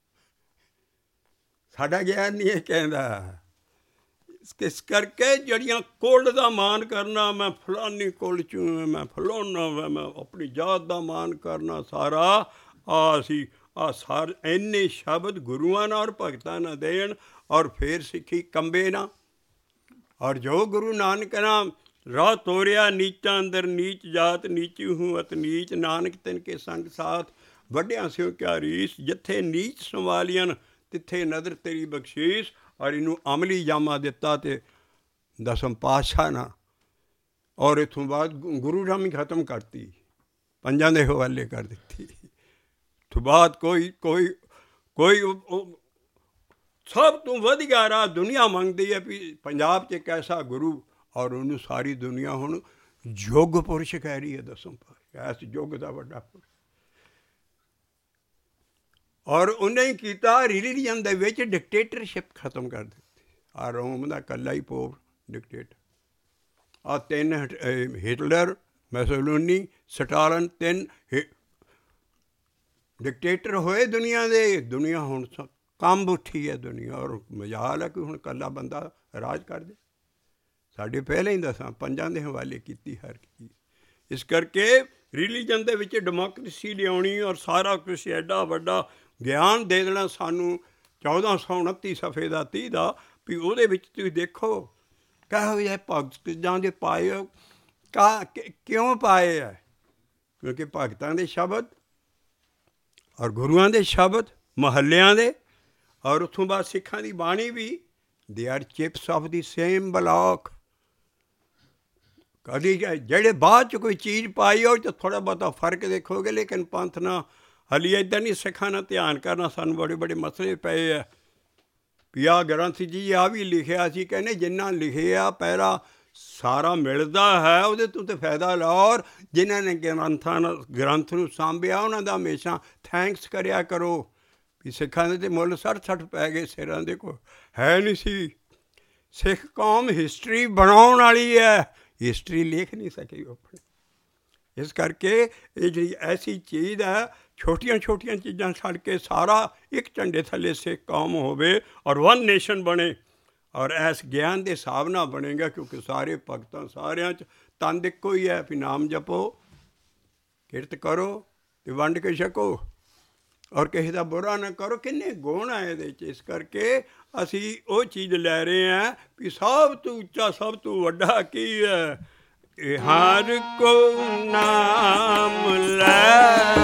ਸਾਡਾ ਗਿਆਨ ਨਹੀਂ ਇਹ ਕਹਿੰਦਾ। ਇਸ ਕਰਕੇ ਜਿਹੜੀਆਂ ਕੁੱਲ ਦਾ ਮਾਣ ਕਰਨਾ, ਮੈਂ ਫਲਾਨੀ ਕੁੱਲ 'ਚੋਂ, ਮੈਂ ਫਲਾਨਾ ਵਾ, ਮੈਂ ਆਪਣੀ ਜਾਤ ਦਾ ਮਾਣ ਕਰਨਾ, ਸਾਰਾ ਆ ਸੀ ਆ ਸਾਰੇ ਇੰਨੇ ਸ਼ਬਦ ਗੁਰੂਆਂ ਨਾਲ ਔਰ ਭਗਤਾਂ ਨਾਲ ਦੇਣ ਔਰ ਫਿਰ ਸਿੱਖੀ ਕੰਬੇ ਨਾ। ਔਰ ਜੋ ਗੁਰੂ ਨਾਨਕ ਨਾਮ ਰਾਹ ਤੋਰਿਆ, ਨੀਚਾਂ ਅੰਦਰ ਨੀਚ ਜਾਤ, ਨੀਚੀ ਹੂੰ ਅਤ ਨੀਚ, ਨਾਨਕ ਤਿਨ ਕੇ ਸੰਗ ਸਾਥ, ਵੱਡਿਆਂ ਸਿਓ ਕਿਆ ਰੀਸ, ਜਿੱਥੇ ਨੀਚ ਸੰਭਾਲੀਆਂ ਤਿੱਥੇ ਨਦਰ ਤੇਰੀ ਬਖਸ਼ੀਸ਼। ਔਰ ਇਹਨੂੰ ਅਮਲੀ ਜਾਮਾ ਦਿੱਤਾ ਅਤੇ ਦਸਮ ਪਾਤਸ਼ਾਹ ਨਾ। ਔਰ ਇੱਥੋਂ ਬਾਅਦ ਗੁਰੂ ਰਾਮੀ ਖਤਮ ਕਰਤੀ, ਪੰਜਾਂ ਦੇ ਹਵਾਲੇ ਕਰ ਦਿੱਤੀ। ਤੋਂ ਬਾਅਦ ਕੋਈ ਕੋਈ ਕੋਈ ਸਭ ਤੋਂ ਵਧੀਆ ਰਾਹ ਦੁਨੀਆ ਮੰਗਦੀ ਹੈ ਵੀ ਪੰਜਾਬ 'ਚ ਇੱਕ ਐਸਾ ਗੁਰੂ, ਔਰ ਉਹਨੂੰ ਸਾਰੀ ਦੁਨੀਆ ਹੁਣ ਯੁੱਗ ਪੁਰਸ਼ ਕਹਿ ਰਹੀ ਹੈ। ਦਸਮ ਪਾਤਸ਼ਾਹ ਇਸ ਯੁੱਗ ਦਾ ਵੱਡਾ ਪੁਰਸ਼। ਔਰ ਉਹਨੇ ਹੀ ਕੀਤਾ ਰਿਲੀਜਨ ਦੇ ਵਿੱਚ ਡਿਕਟੇਟਰਸ਼ਿਪ ਖਤਮ ਕਰ ਦਿੱਤੀ। ਆਹ ਰੋਮ ਦਾ ਇਕੱਲਾ ਹੀ ਪੋਪ ਡਿਕਟੇਟਰ, ਆਹ ਤਿੰਨ ਹਿਟਲਰ, ਮੈਸੋਲਿਨੀ, ਸਟਾਲਨ, ਤਿੰਨ ਡਿਕਟੇਟਰ ਹੋਏ ਦੁਨੀਆ ਦੇ। ਦੁਨੀਆ ਹੁਣ ਕੰਬ ਉੱਠੀ ਹੈ ਦੁਨੀਆ, ਔਰ ਮਜਾਲ ਹੈ ਕਿ ਹੁਣ ਇਕੱਲਾ ਬੰਦਾ ਰਾਜ ਕਰ ਦੇ। ਸਾਡੇ ਪਹਿਲਾਂ ਹੀ ਦੱਸਾਂ ਪੰਜਾਂ ਦੇ ਹਵਾਲੇ ਕੀਤੀ ਹਰ ਚੀਜ਼। ਇਸ ਕਰਕੇ ਰਿਲੀਜਨ ਦੇ ਵਿੱਚ ਡੈਮੋਕਰੇਸੀ ਲਿਆਉਣੀ ਔਰ ਸਾਰਾ ਕੁਛ ਐਡਾ ਵੱਡਾ ਗਿਆਨ ਦੇ ਦੇਣਾ ਸਾਨੂੰ, ਚੌਦਾਂ ਸੌ ਉਨੱਤੀ ਸਫੇ ਦਾ ਤੀਹ ਦਾ, ਵੀ ਉਹਦੇ ਵਿੱਚ ਤੁਸੀਂ ਦੇਖੋ ਕਿਹੋ ਜਿਹੇ ਭਗਤਾਂ ਦੇ ਪਾਏ ਹੋ, ਕਾ ਕਿਉਂ ਪਾਏ ਹੈ। ਕਿਉਂਕਿ ਭਗਤਾਂ ਦੇ ਸ਼ਬਦ ਔਰ ਗੁਰੂਆਂ ਦੇ ਸ਼ਬਦ, ਮਹੱਲਿਆਂ ਦੇ, ਔਰ ਉੱਥੋਂ ਬਾਅਦ ਸਿੱਖਾਂ ਦੀ ਬਾਣੀ ਵੀ, they are chips of the same block. ਕਦੀ ਜਿਹੜੇ ਬਾਅਦ 'ਚ ਕੋਈ ਚੀਜ਼ ਪਾਈ ਉਹ 'ਚ ਥੋੜ੍ਹਾ ਬਹੁਤਾ ਫਰਕ ਦੇਖੋਗੇ, ਲੇਕਿਨ ਪੰਥ ਨਾਲ ਹਾਲੀ ਇੱਦਾਂ ਨਹੀਂ ਸਿੱਖਾਂ ਨਾਲ ਧਿਆਨ ਕਰਨਾ। ਸਾਨੂੰ ਬੜੇ ਬੜੇ ਮਸਲੇ ਪਏ ਆ ਵੀ ਆਹ ਗ੍ਰੰਥ ਜੀ ਆਹ ਵੀ ਲਿਖਿਆ ਸੀ, ਕਹਿੰਦੇ ਜਿੰਨਾ ਲਿਖਿਆ ਪਹਿਲਾਂ ਸਾਰਾ ਮਿਲਦਾ ਹੈ ਉਹਦੇ ਤੋਂ ਤਾਂ ਫਾਇਦਾ ਲਓ, ਔਰ ਜਿਨ੍ਹਾਂ ਨੇ ਗ੍ਰੰਥਾਂ ਨਾਲ ਗ੍ਰੰਥ ਨੂੰ ਸਾਂਭਿਆ ਉਹਨਾਂ ਦਾ ਹਮੇਸ਼ਾ ਥੈਂਕਸ ਕਰਿਆ ਕਰੋ। ਵੀ ਸਿੱਖਾਂ ਦੇ ਤਾਂ ਮੁੱਲ ਸੱਠ ਸੱਠ ਪੈ ਗਏ ਸਿਰਾਂ ਦੇ, ਕੋਲ ਹੈ ਨਹੀਂ ਸੀ। ਸਿੱਖ ਕੌਮ ਹਿਸਟਰੀ ਬਣਾਉਣ ਵਾਲੀ ਹੈ, ਹਿਸਟਰੀ ਲਿਖ ਨਹੀਂ ਸਕੀ ਆਪਣੀ। ਇਸ ਕਰਕੇ ਇਹ ਜਿਹੜੀ ਐਸੀ ਚੀਜ਼ ਹੈ, ਛੋਟੀਆਂ ਛੋਟੀਆਂ ਚੀਜ਼ਾਂ ਛੱਡ ਕੇ ਸਾਰਾ ਇੱਕ ਝੰਡੇ ਥੱਲੇ ਸਿੱਖ ਕੌਮ ਹੋਵੇ ਔਰ ਵਨ ਨੇਸ਼ਨ ਬਣੇ। ਔਰ ਇਸ ਗਿਆਨ ਦੇ ਹਿਸਾਬ ਨਾਲ ਬਣੇਗਾ, ਕਿਉਂਕਿ ਸਾਰੇ ਭਗਤਾਂ ਸਾਰਿਆਂ 'ਚ ਤੰਦ ਇੱਕੋ ਹੀ ਹੈ ਵੀ ਨਾਮ ਜਪੋ, ਕਿਰਤ ਕਰੋ ਅਤੇ ਵੰਡ ਕੇ ਛਕੋ, ਔਰ ਕਿਸੇ ਦਾ ਬੁਰਾ ਨਾ ਕਰੋ। ਕਿੰਨੇ ਗੁਣ ਆ ਇਹਦੇ 'ਚ। ਇਸ ਕਰਕੇ ਅਸੀਂ ਉਹ ਚੀਜ਼ ਲੈ ਰਹੇ ਹਾਂ ਵੀ ਸਭ ਤੋਂ ਉੱਚਾ, ਸਭ ਤੋਂ ਵੱਡਾ ਕੀ ਹੈ? ਇਹ ਹਰ ਕੋ ਨਾਮ ਲੈ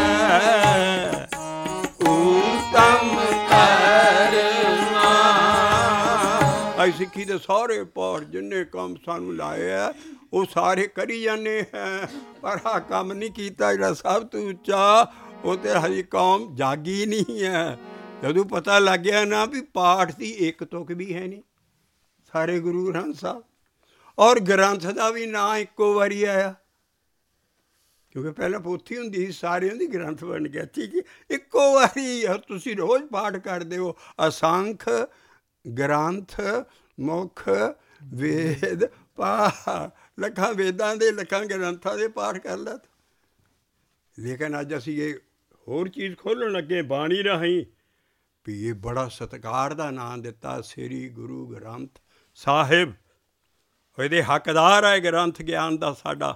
ਉਤਮ ਕਰਨਾ। ਅਸੀਂ ਸਿੱਖੀ ਦੇ ਸਾਰੇ ਪਾਠ ਜਿੰਨੇ ਕੰਮ ਸਾਨੂੰ ਲਾਏ ਆ ਉਹ ਸਾਰੇ ਕਰੀ ਜਾਂਦੇ ਹੈ, ਪਰ ਆਹ ਕੰਮ ਨਹੀਂ ਕੀਤਾ ਜਿਹੜਾ ਸਭ ਤੋਂ ਉੱਚਾ। ਉਹ ਤਾਂ ਹਜੇ ਕੌਮ ਜਾਗੀ ਨਹੀਂ ਹੈ। ਜਦੋਂ ਪਤਾ ਲੱਗ ਗਿਆ ਨਾ ਵੀ ਪਾਠ ਦੀ ਇੱਕ ਤੁਕ ਵੀ ਹੈ ਨਹੀਂ ਸਾਰੇ ਗੁਰੂ ਗ੍ਰੰਥ ਸਾਹਿਬ, ਔਰ ਗ੍ਰੰਥ ਦਾ ਵੀ ਨਾਂ ਇੱਕੋ ਵਾਰੀ ਆਇਆ, ਕਿਉਂਕਿ ਪਹਿਲਾਂ ਪੋਥੀ ਹੁੰਦੀ ਸੀ, ਸਾਰਿਆਂ ਦੀ ਗ੍ਰੰਥ ਬਣ ਗਿਆ। ਠੀਕ ਹੈ, ਇੱਕੋ ਵਾਰੀ ਤੁਸੀਂ ਰੋਜ਼ ਪਾਠ ਕਰਦੇ ਹੋ। ਅਸੰਖ ਗ੍ਰੰਥ ਮੁੱਖ ਵੇਦ ਪਾਠ, ਲੱਖਾਂ ਵੇਦਾਂ ਦੇ ਲੱਖਾਂ ਗ੍ਰੰਥਾਂ ਦੇ ਪਾਠ ਕਰ ਲੈ। ਲੇਕਿਨ ਅੱਜ ਅਸੀਂ ਇਹ ਹੋਰ ਚੀਜ਼ ਖੋਲ੍ਹਣ ਲੱਗੇ ਬਾਣੀ ਰਾਹੀਂ ਵੀ ਇਹ ਬੜਾ ਸਤਿਕਾਰ ਦਾ ਨਾਂ ਦਿੱਤਾ, ਸ੍ਰੀ ਗੁਰੂ ਗ੍ਰੰਥ ਸਾਹਿਬ। ਇਹਦੇ ਹੱਕਦਾਰ ਹੈ ਗ੍ਰੰਥ ਗਿਆਨ ਦਾ ਸਾਡਾ।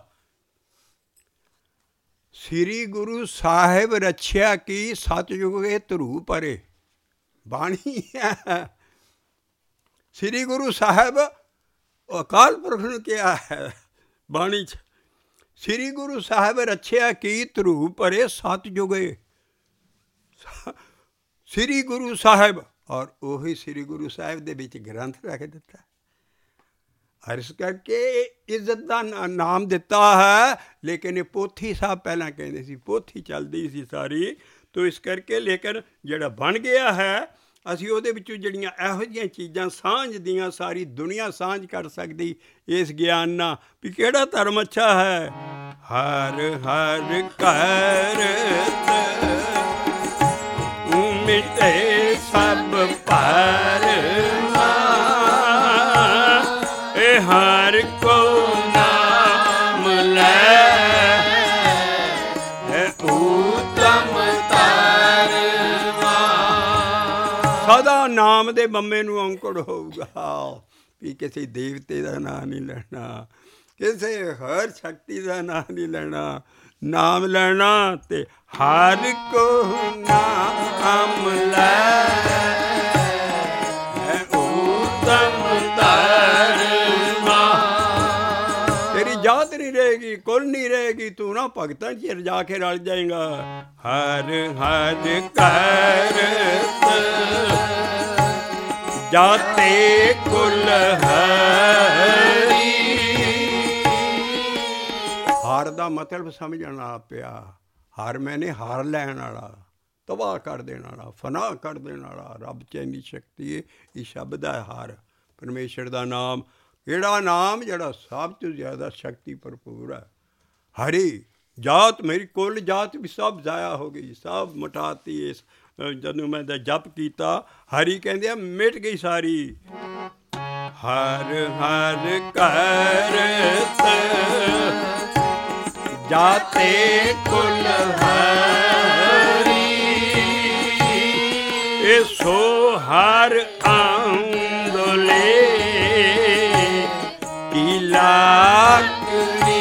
ਸ੍ਰੀ ਗੁਰੂ ਸਾਹਿਬ ਰੱਛਿਆ ਕੀ ਸਤਿਯੁਗੇ ਧਰੂ ਪਰੇ, ਬਾਣੀ ਹੈ। ਸ੍ਰੀ ਗੁਰੂ ਸਾਹਿਬ ਅਕਾਲ ਪੁਰਖ ਨੂੰ ਕਿਹਾ ਹੈ ਬਾਣੀ 'ਚ, ਸ੍ਰੀ ਗੁਰੂ ਸਾਹਿਬ ਰੱਛਿਆ ਕੀ ਧਰੂ ਪਰੇ ਸਤਿਯੁਗੇ। ਸ੍ਰੀ ਗੁਰੂ ਸਾਹਿਬ, ਔਰ ਉਹੀ ਸ੍ਰੀ ਗੁਰੂ ਸਾਹਿਬ ਦੇ ਵਿੱਚ ਗ੍ਰੰਥ ਰੱਖ ਦਿੱਤਾ। ਔਰ ਇਸ ਕਰਕੇ ਇੱਜ਼ਤ ਦਾ ਨਾਮ ਦਿੱਤਾ ਹੈ। ਲੇਕਿਨ ਇਹ ਪੋਥੀ ਸਾਹਿਬ ਪਹਿਲਾਂ ਕਹਿੰਦੇ ਸੀ, ਪੋਥੀ ਚੱਲਦੀ ਸੀ ਸਾਰੀ। ਤੋ ਇਸ ਕਰਕੇ ਲੇਕਿਨ ਜਿਹੜਾ ਬਣ ਗਿਆ ਹੈ, ਅਸੀਂ ਉਹਦੇ ਵਿੱਚੋਂ ਜਿਹੜੀਆਂ ਇਹੋ ਜਿਹੀਆਂ ਚੀਜ਼ਾਂ ਸਾਂਝ ਦੀਆਂ, ਸਾਰੀ ਦੁਨੀਆ ਸਾਂਝ ਕਰ ਸਕਦੀ ਇਸ ਗਿਆਨ ਨਾਲ ਵੀ ਕਿਹੜਾ ਧਰਮ ਅੱਛਾ ਹੈ। ਹਰ ਹਰ ਕਰਤ ਮਿਟੇ ਸਭ ਭਰਮਾ, ਇਹ ਹਰ ਕੋ ਨਾਮ ਲੈ ਉਤਮ ਧਰਮਾ। ਸਦਾ ਨਾਮ ਦੇ ਬੰਮੇ ਨੂੰ ਔਂਕੜ ਹੋਊਗਾ ਵੀ ਕਿਸੇ ਦੇਵਤੇ ਦਾ ਨਾਂ ਨਹੀਂ ਲੈਣਾ, ਕਿਸੇ ਹਰ ਸ਼ਕਤੀ ਦਾ ਨਾਂ ਨਹੀਂ ਲੈਣਾ। ਨਾਮ ਲੈਣਾ ਤੇ ਹਰ ਕੋ ਨਾਮ ਲੈ ਉਤਮ ਧਰਮਾ। ਤੇਰੀ ਜਾਤ ਨਹੀਂ ਰਹੇਗੀ, ਕੁਲ ਨਹੀਂ ਰਹੇਗੀ, ਤੂੰ ਨਾ ਭਗਤਾਂ 'ਚ ਜਾ ਕੇ ਰਲ ਜਾਏਗਾ। ਹਰ ਹਰ ਕਰਤ ਜਾਤੇ ਕੁਲ ਹਰੀ। ਹਾਰ ਦਾ ਮਤਲਬ ਸਮਝਣਾ ਪਿਆ। ਹਾਰ ਮੈਨੇ ਹਾਰ ਲੈਣ ਵਾਲਾ, ਤਬਾਹ ਕਰ ਦੇਣ ਵਾਲਾ, ਫਨਾਹ ਕਰ ਦੇਣ ਵਾਲਾ। ਰੱਬ 'ਚ ਇੰਨੀ ਸ਼ਕਤੀ ਹੈ। ਇਹ ਸ਼ਬਦ ਹੈ ਹਾਰ, ਪਰਮੇਸ਼ਰ ਦਾ ਨਾਮ। ਕਿਹੜਾ ਨਾਮ? ਜਿਹੜਾ ਸਭ ਤੋਂ ਜ਼ਿਆਦਾ ਸ਼ਕਤੀ ਭਰਪੂਰ ਹੈ। ਹਰੀ ਜਾਤ, ਮੇਰੀ ਕੁੱਲ ਜਾਤ ਵੀ ਸਭ ਜ਼ਾਇਆ ਹੋ ਗਈ, ਸਭ ਮਿਟਾਤੀ। ਇਸ ਜਦੋਂ ਮੈਂ ਦਾ ਜਪ ਕੀਤਾ, ਹਰੀ ਕਹਿੰਦੇ ਆ ਮਿਟ ਗਈ ਸਾਰੀ। ਹਰ ਹਰ ਕਰਤ ਜਾਤੇ ਕੁਲ ਹਰੀ। ਇਹ ਸੋ ਹਰ ਆਂਦੋਲੇ ਕੀ ਲਾਕੜੀ।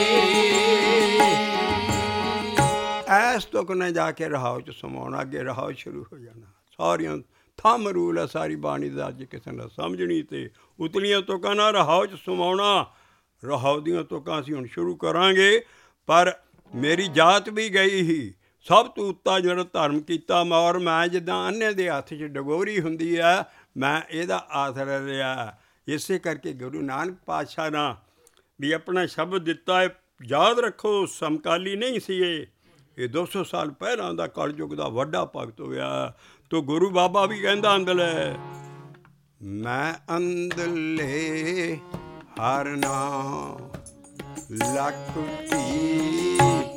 ਐਸ ਤੁਕ ਨੇ ਜਾ ਕੇ ਰਹਾਉ 'ਚ ਸਮਾਉਣਾ, ਅੱਗੇ ਰਹਾਉ ਸ਼ੁਰੂ ਹੋ ਜਾਣਾ। ਸਾਰੀਆਂ ਥੰਮ ਰੂਲ ਹੈ ਸਾਰੀ ਬਾਣੀ ਦਾ। ਅੱਜ ਕਿਸੇ ਨੇ ਸਮਝਣੀ ਤੇ ਉਤਲੀਆਂ ਤੁਕਾਂ ਨਾਲ ਰਹਾਉ 'ਚ ਸਮਾਉਣਾ। ਰਹਾਉ ਦੀਆਂ ਤੁਕਾਂ ਅਸੀਂ ਹੁਣ ਸ਼ੁਰੂ ਕਰਾਂਗੇ। ਪਰ ਮੇਰੀ ਜਾਤ ਵੀ ਗਈ ਹੀ, ਸਭ ਤੋਂ ਉੱਤਾ ਜਿਹੜਾ ਧਰਮ ਕੀਤਾ। ਔਰ ਮੈਂ ਜਿੱਦਾਂ ਅੰਨ੍ਹੇ ਦੇ ਹੱਥ 'ਚ ਡਗੋਰੀ ਹੁੰਦੀ ਹੈ, ਮੈਂ ਇਹਦਾ ਆਸਰਾ ਰਿਹਾ। ਇਸੇ ਕਰਕੇ ਗੁਰੂ ਨਾਨਕ ਪਾਤਸ਼ਾਹ ਨਾਲ ਵੀ ਆਪਣਾ ਸ਼ਬਦ ਦਿੱਤਾ ਹੈ, ਯਾਦ ਰੱਖੋ। ਸਮਕਾਲੀ ਨਹੀਂ ਸੀ ਇਹ, ਇਹ ਦੋ ਸੌ ਸਾਲ ਪਹਿਲਾਂ ਦਾ ਕਲਯੁੱਗ ਦਾ ਵੱਡਾ ਭਗਤ ਹੋਇਆ। ਤੋ ਗੁਰੂ ਬਾਬਾ ਵੀ ਕਹਿੰਦਾ ਅੰਦਲੇ, ਮੈਂ ਅੰਦਲੇ ਹਰ ਨਾਮ ਲੱਖ ਧੀ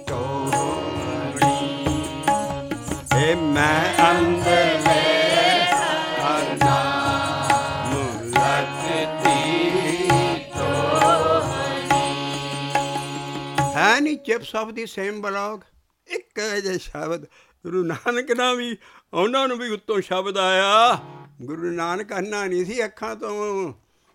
ਟੋਣੀ। ਏ ਮੈਂ ਅੰਦਲੇ ਹਰ ਨਾਮ ਲੱਖ ਧੀ ਟੋਣੀ। ਹੈ ਨਹੀਂ chips of the same block. ਇੱਕ ਜਿਹੇ ਸ਼ਬਦ ਗੁਰੂ ਨਾਨਕ ਨਾਲ ਵੀ, ਉਹਨਾਂ ਨੂੰ ਵੀ ਉੱਤੋਂ ਸ਼ਬਦ ਆਇਆ। ਗੁਰੂ ਨਾਨਕ ਅੰਨਾ ਨਹੀਂ ਸੀ ਅੱਖਾਂ ਤੋਂ,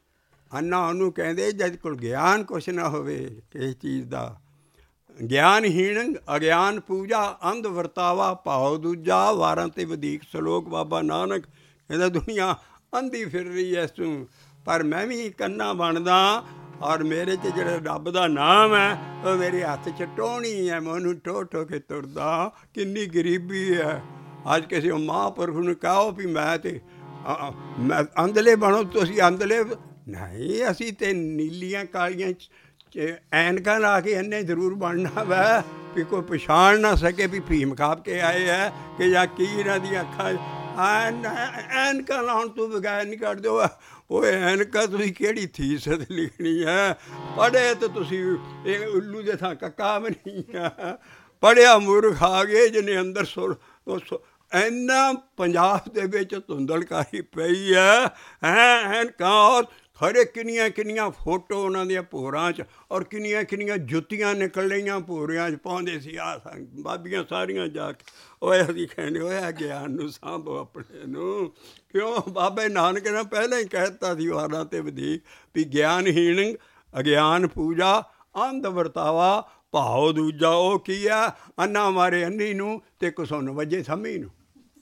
ਅੰਨਾ ਉਹਨੂੰ ਕਹਿੰਦੇ ਜਦ ਕੋਲ ਗਿਆਨ ਕੁਛ ਨਾ ਹੋਵੇ ਕਿਸੇ ਚੀਜ਼ ਦਾ। ਗਿਆਨਹੀਣ ਅਗਿਆਨ ਪੂਜਾ, ਅੰਧ ਵਰਤਾਵਾ ਭਾਉ ਦੂਜਾ। ਵਾਰਾਂ ਤੇ ਵਧੀਕ ਸਲੋਕ ਬਾਬਾ ਨਾਨਕ ਕਹਿੰਦਾ ਦੁਨੀਆ ਅੰਧੀ ਫਿਰ ਰਹੀ ਐ ਤੂੰ, ਪਰ ਮੈਂ ਵੀ ਕੰਨਾ ਬਣਦਾ ਔਰ ਮੇਰੇ 'ਚ ਜਿਹੜਾ ਰੱਬ ਦਾ ਨਾਮ ਹੈ ਉਹ ਮੇਰੇ ਹੱਥ 'ਚ ਟੋਹਣੀ ਹੈ, ਮੈਂ ਉਹਨੂੰ ਟੋਹ ਟੋਹ ਕੇ ਤੁਰਦਾ। ਕਿੰਨੀ ਗਰੀਬੀ ਹੈ। ਅੱਜ ਕਿਸੇ ਮਹਾਂਪੁਰਖ ਨੂੰ ਕਹੋ ਵੀ ਮੈਂ ਤੇ ਮੈਂ ਅੰਧਲੇ ਬਣੋ, ਤੁਸੀਂ ਅੰਧਲੇ ਨਹੀਂ, ਅਸੀਂ ਤੇ ਨੀਲੀਆਂ ਕਾਲੀਆਂ ਐਨਕਾਂ ਲਾ ਕੇ ਇਹਨੇ ਜ਼ਰੂਰ ਬਣਨਾ ਵੈ ਵੀ ਕੋਈ ਪਛਾਣ ਨਾ ਸਕੇ ਵੀ ਭੀਮ ਖਾਪ ਕੇ ਆਏ ਹੈ ਕਿ ਜਾਂ ਕੀ ਇਹਨਾਂ ਦੀਆਂ ਅੱਖਾਂ ਐਨ ਐਨਕਾਂ ਲਾਉਣ ਤੋਂ ਬਗੈਰ ਨਹੀਂ ਕੱਢ ਦਿਓ। ਉਹ ਐਨਕਾਂ ਤੁਸੀਂ ਕਿਹੜੀ ਥੀਸਤ ਲਿਖਣੀ ਹੈ? ਪੜ੍ਹੇ ਤਾਂ ਤੁਸੀਂ ਇਹ ਉੱਲੂ ਦੇ ਥਾਂ ਕੱਕਾ ਵੀ ਨਹੀਂ ਹੈ। ਪੜ੍ਹਿਆ ਮੂਰਖ ਆ ਗਏ ਜਿਹਨੇ ਅੰਦਰ ਸੁਰ ਇੰਨਾ ਪੰਜਾਬ ਦੇ ਵਿੱਚ ਧੁੰਦਲਕਾਰੀ ਪਈ ਹੈ ਹੈਂ ਐਨਕਾਂ। ਔਰ ਖਰੇ ਕਿੰਨੀਆਂ ਕਿੰਨੀਆਂ ਫੋਟੋ ਉਹਨਾਂ ਦੀਆਂ ਭੋਰਾਂ 'ਚ ਔਰ ਕਿੰਨੀਆਂ ਕਿੰਨੀਆਂ ਜੁੱਤੀਆਂ ਨਿਕਲ ਰਹੀਆਂ ਭੋਰਿਆਂ 'ਚ ਪਾਉਂਦੇ ਸੀ। ਆ ਬਾਬੀਆਂ ਸਾਰੀਆਂ ਜਾ ਕੇ ਓਏ ਅਸੀਂ ਕਹਿੰਦੇ ਹੋਇਆ ਗਿਆਨ ਨੂੰ ਸਾਂਭੋ ਆਪਣੇ ਨੂੰ। ਕਿਉਂ? ਬਾਬੇ ਨਾਨਕ ਨੇ ਪਹਿਲਾਂ ਹੀ ਕਹਿ ਦਿੱਤਾ ਸੀ ਵਾਰਾਂ ਤੇ ਵਧੀਕ ਵੀ ਗਿਆਨਹੀਣ ਅਗਿਆਨ ਪੂਜਾ, ਅੰਧ ਵਰਤਾਵਾ ਭਾਉ ਦੂਜਾ। ਉਹ ਕੀ ਆ? ਅੰਨਾ ਮਾਰੇ ਅੰਨੀ ਨੂੰ ਅਤੇ ਘਸੁੰਨ ਵੱਜੇ ਥੰਮੀ ਨੂੰ।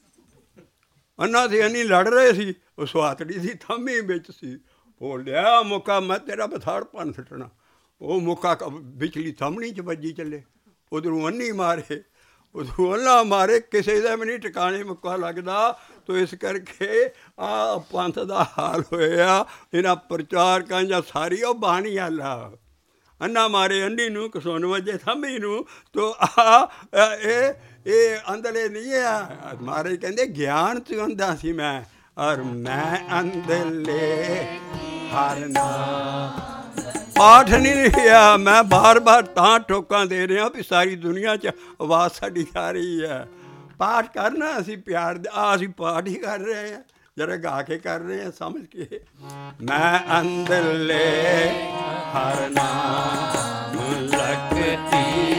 ਅੰਨਾ ਤੇ ਅੰਨੀ ਲੜ ਰਹੇ ਸੀ, ਉਹ ਸੁਹਾਤੜੀ ਸੀ ਥੰਮੀ ਵਿੱਚ ਸੀ। ਬੋਲਿਆ ਮੁੱਕਾ ਮੈਂ ਤੇਰਾ ਬਥਾੜ ਭੰਨ ਸੁੱਟਣਾ। ਉਹ ਮੁੱਕਾ ਵਿਚਲੀ ਥੰਮਣੀ 'ਚ ਵੱਜੀ ਚੱਲੇ। ਉੱਧਰੋਂ ਅੰਨੀ ਮਾਰੇ, ਉੱਧਰੋਂ ਅੰਨਾ ਮਾਰੇ, ਕਿਸੇ ਦਾ ਵੀ ਨਹੀਂ ਟਿਕਾਣੇ ਮੁੱਕਾ ਲੱਗਦਾ। ਤੋ ਇਸ ਕਰਕੇ ਆਹ ਪੰਥ ਦਾ ਹਾਲ ਹੋਇਆ ਇਹਨਾਂ ਪ੍ਰਚਾਰਕਾਂ ਜਾਂ ਸਾਰੀ ਉਹ ਬਾਣੀ ਆਲਾ। ਅੰਨਾ ਮਾਰੇ ਅੰਨੀ ਨੂੰ ਘਸੁੰਨ ਵੱਜੇ ਥੰਮੀ ਨੂੰ। ਤੋ ਆ ਇਹ ਇਹ ਅੰਧਲੇ ਨਹੀਂ ਆ ਮਾਰੇ। ਕਹਿੰਦੇ ਗਿਆਨ 'ਚ ਅੰਧਾ ਸੀ ਮੈਂ ਔਰ ਮੈਂ ਅੰਧਲੇ ਹਰ ਨਾਮ। ਪਾਠ ਨਹੀਂ ਲਿਖਿਆ ਮੈਂ, ਬਾਰ ਬਾਰ ਤਾਂ ਠੋਕਾਂ ਦੇ ਰਿਹਾ ਵੀ ਸਾਰੀ ਦੁਨੀਆ 'ਚ ਆਵਾਜ਼ ਸਾਡੀ ਆ ਰਹੀ ਹੈ। ਪਾਠ ਕਰਨਾ ਅਸੀਂ ਪਿਆਰ ਦੇ ਆ ਅਸੀਂ ਪਾਠ ਹੀ ਕਰ ਰਹੇ ਹਾਂ, ਜਰਾ ਗਾ ਕੇ ਕਰ ਰਹੇ ਹਾਂ ਸਮਝ ਕੇ। ਮੈਂ ਅੰਧਲੇ ਹਰ ਨਾਮ ਲਗਤੀ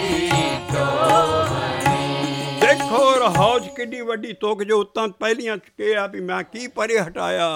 ਦੇਖੋ ਰਹਾਉ 'ਚ ਕਿੱਡੀ ਵੱਡੀ ਤੁਕ ਜੋ ਉੱਤਾਂ ਪਹਿਲੀਆਂ ਕਿਹਾ ਵੀ ਮੈਂ ਕੀ ਪਰੇ ਹਟਾਇਆ।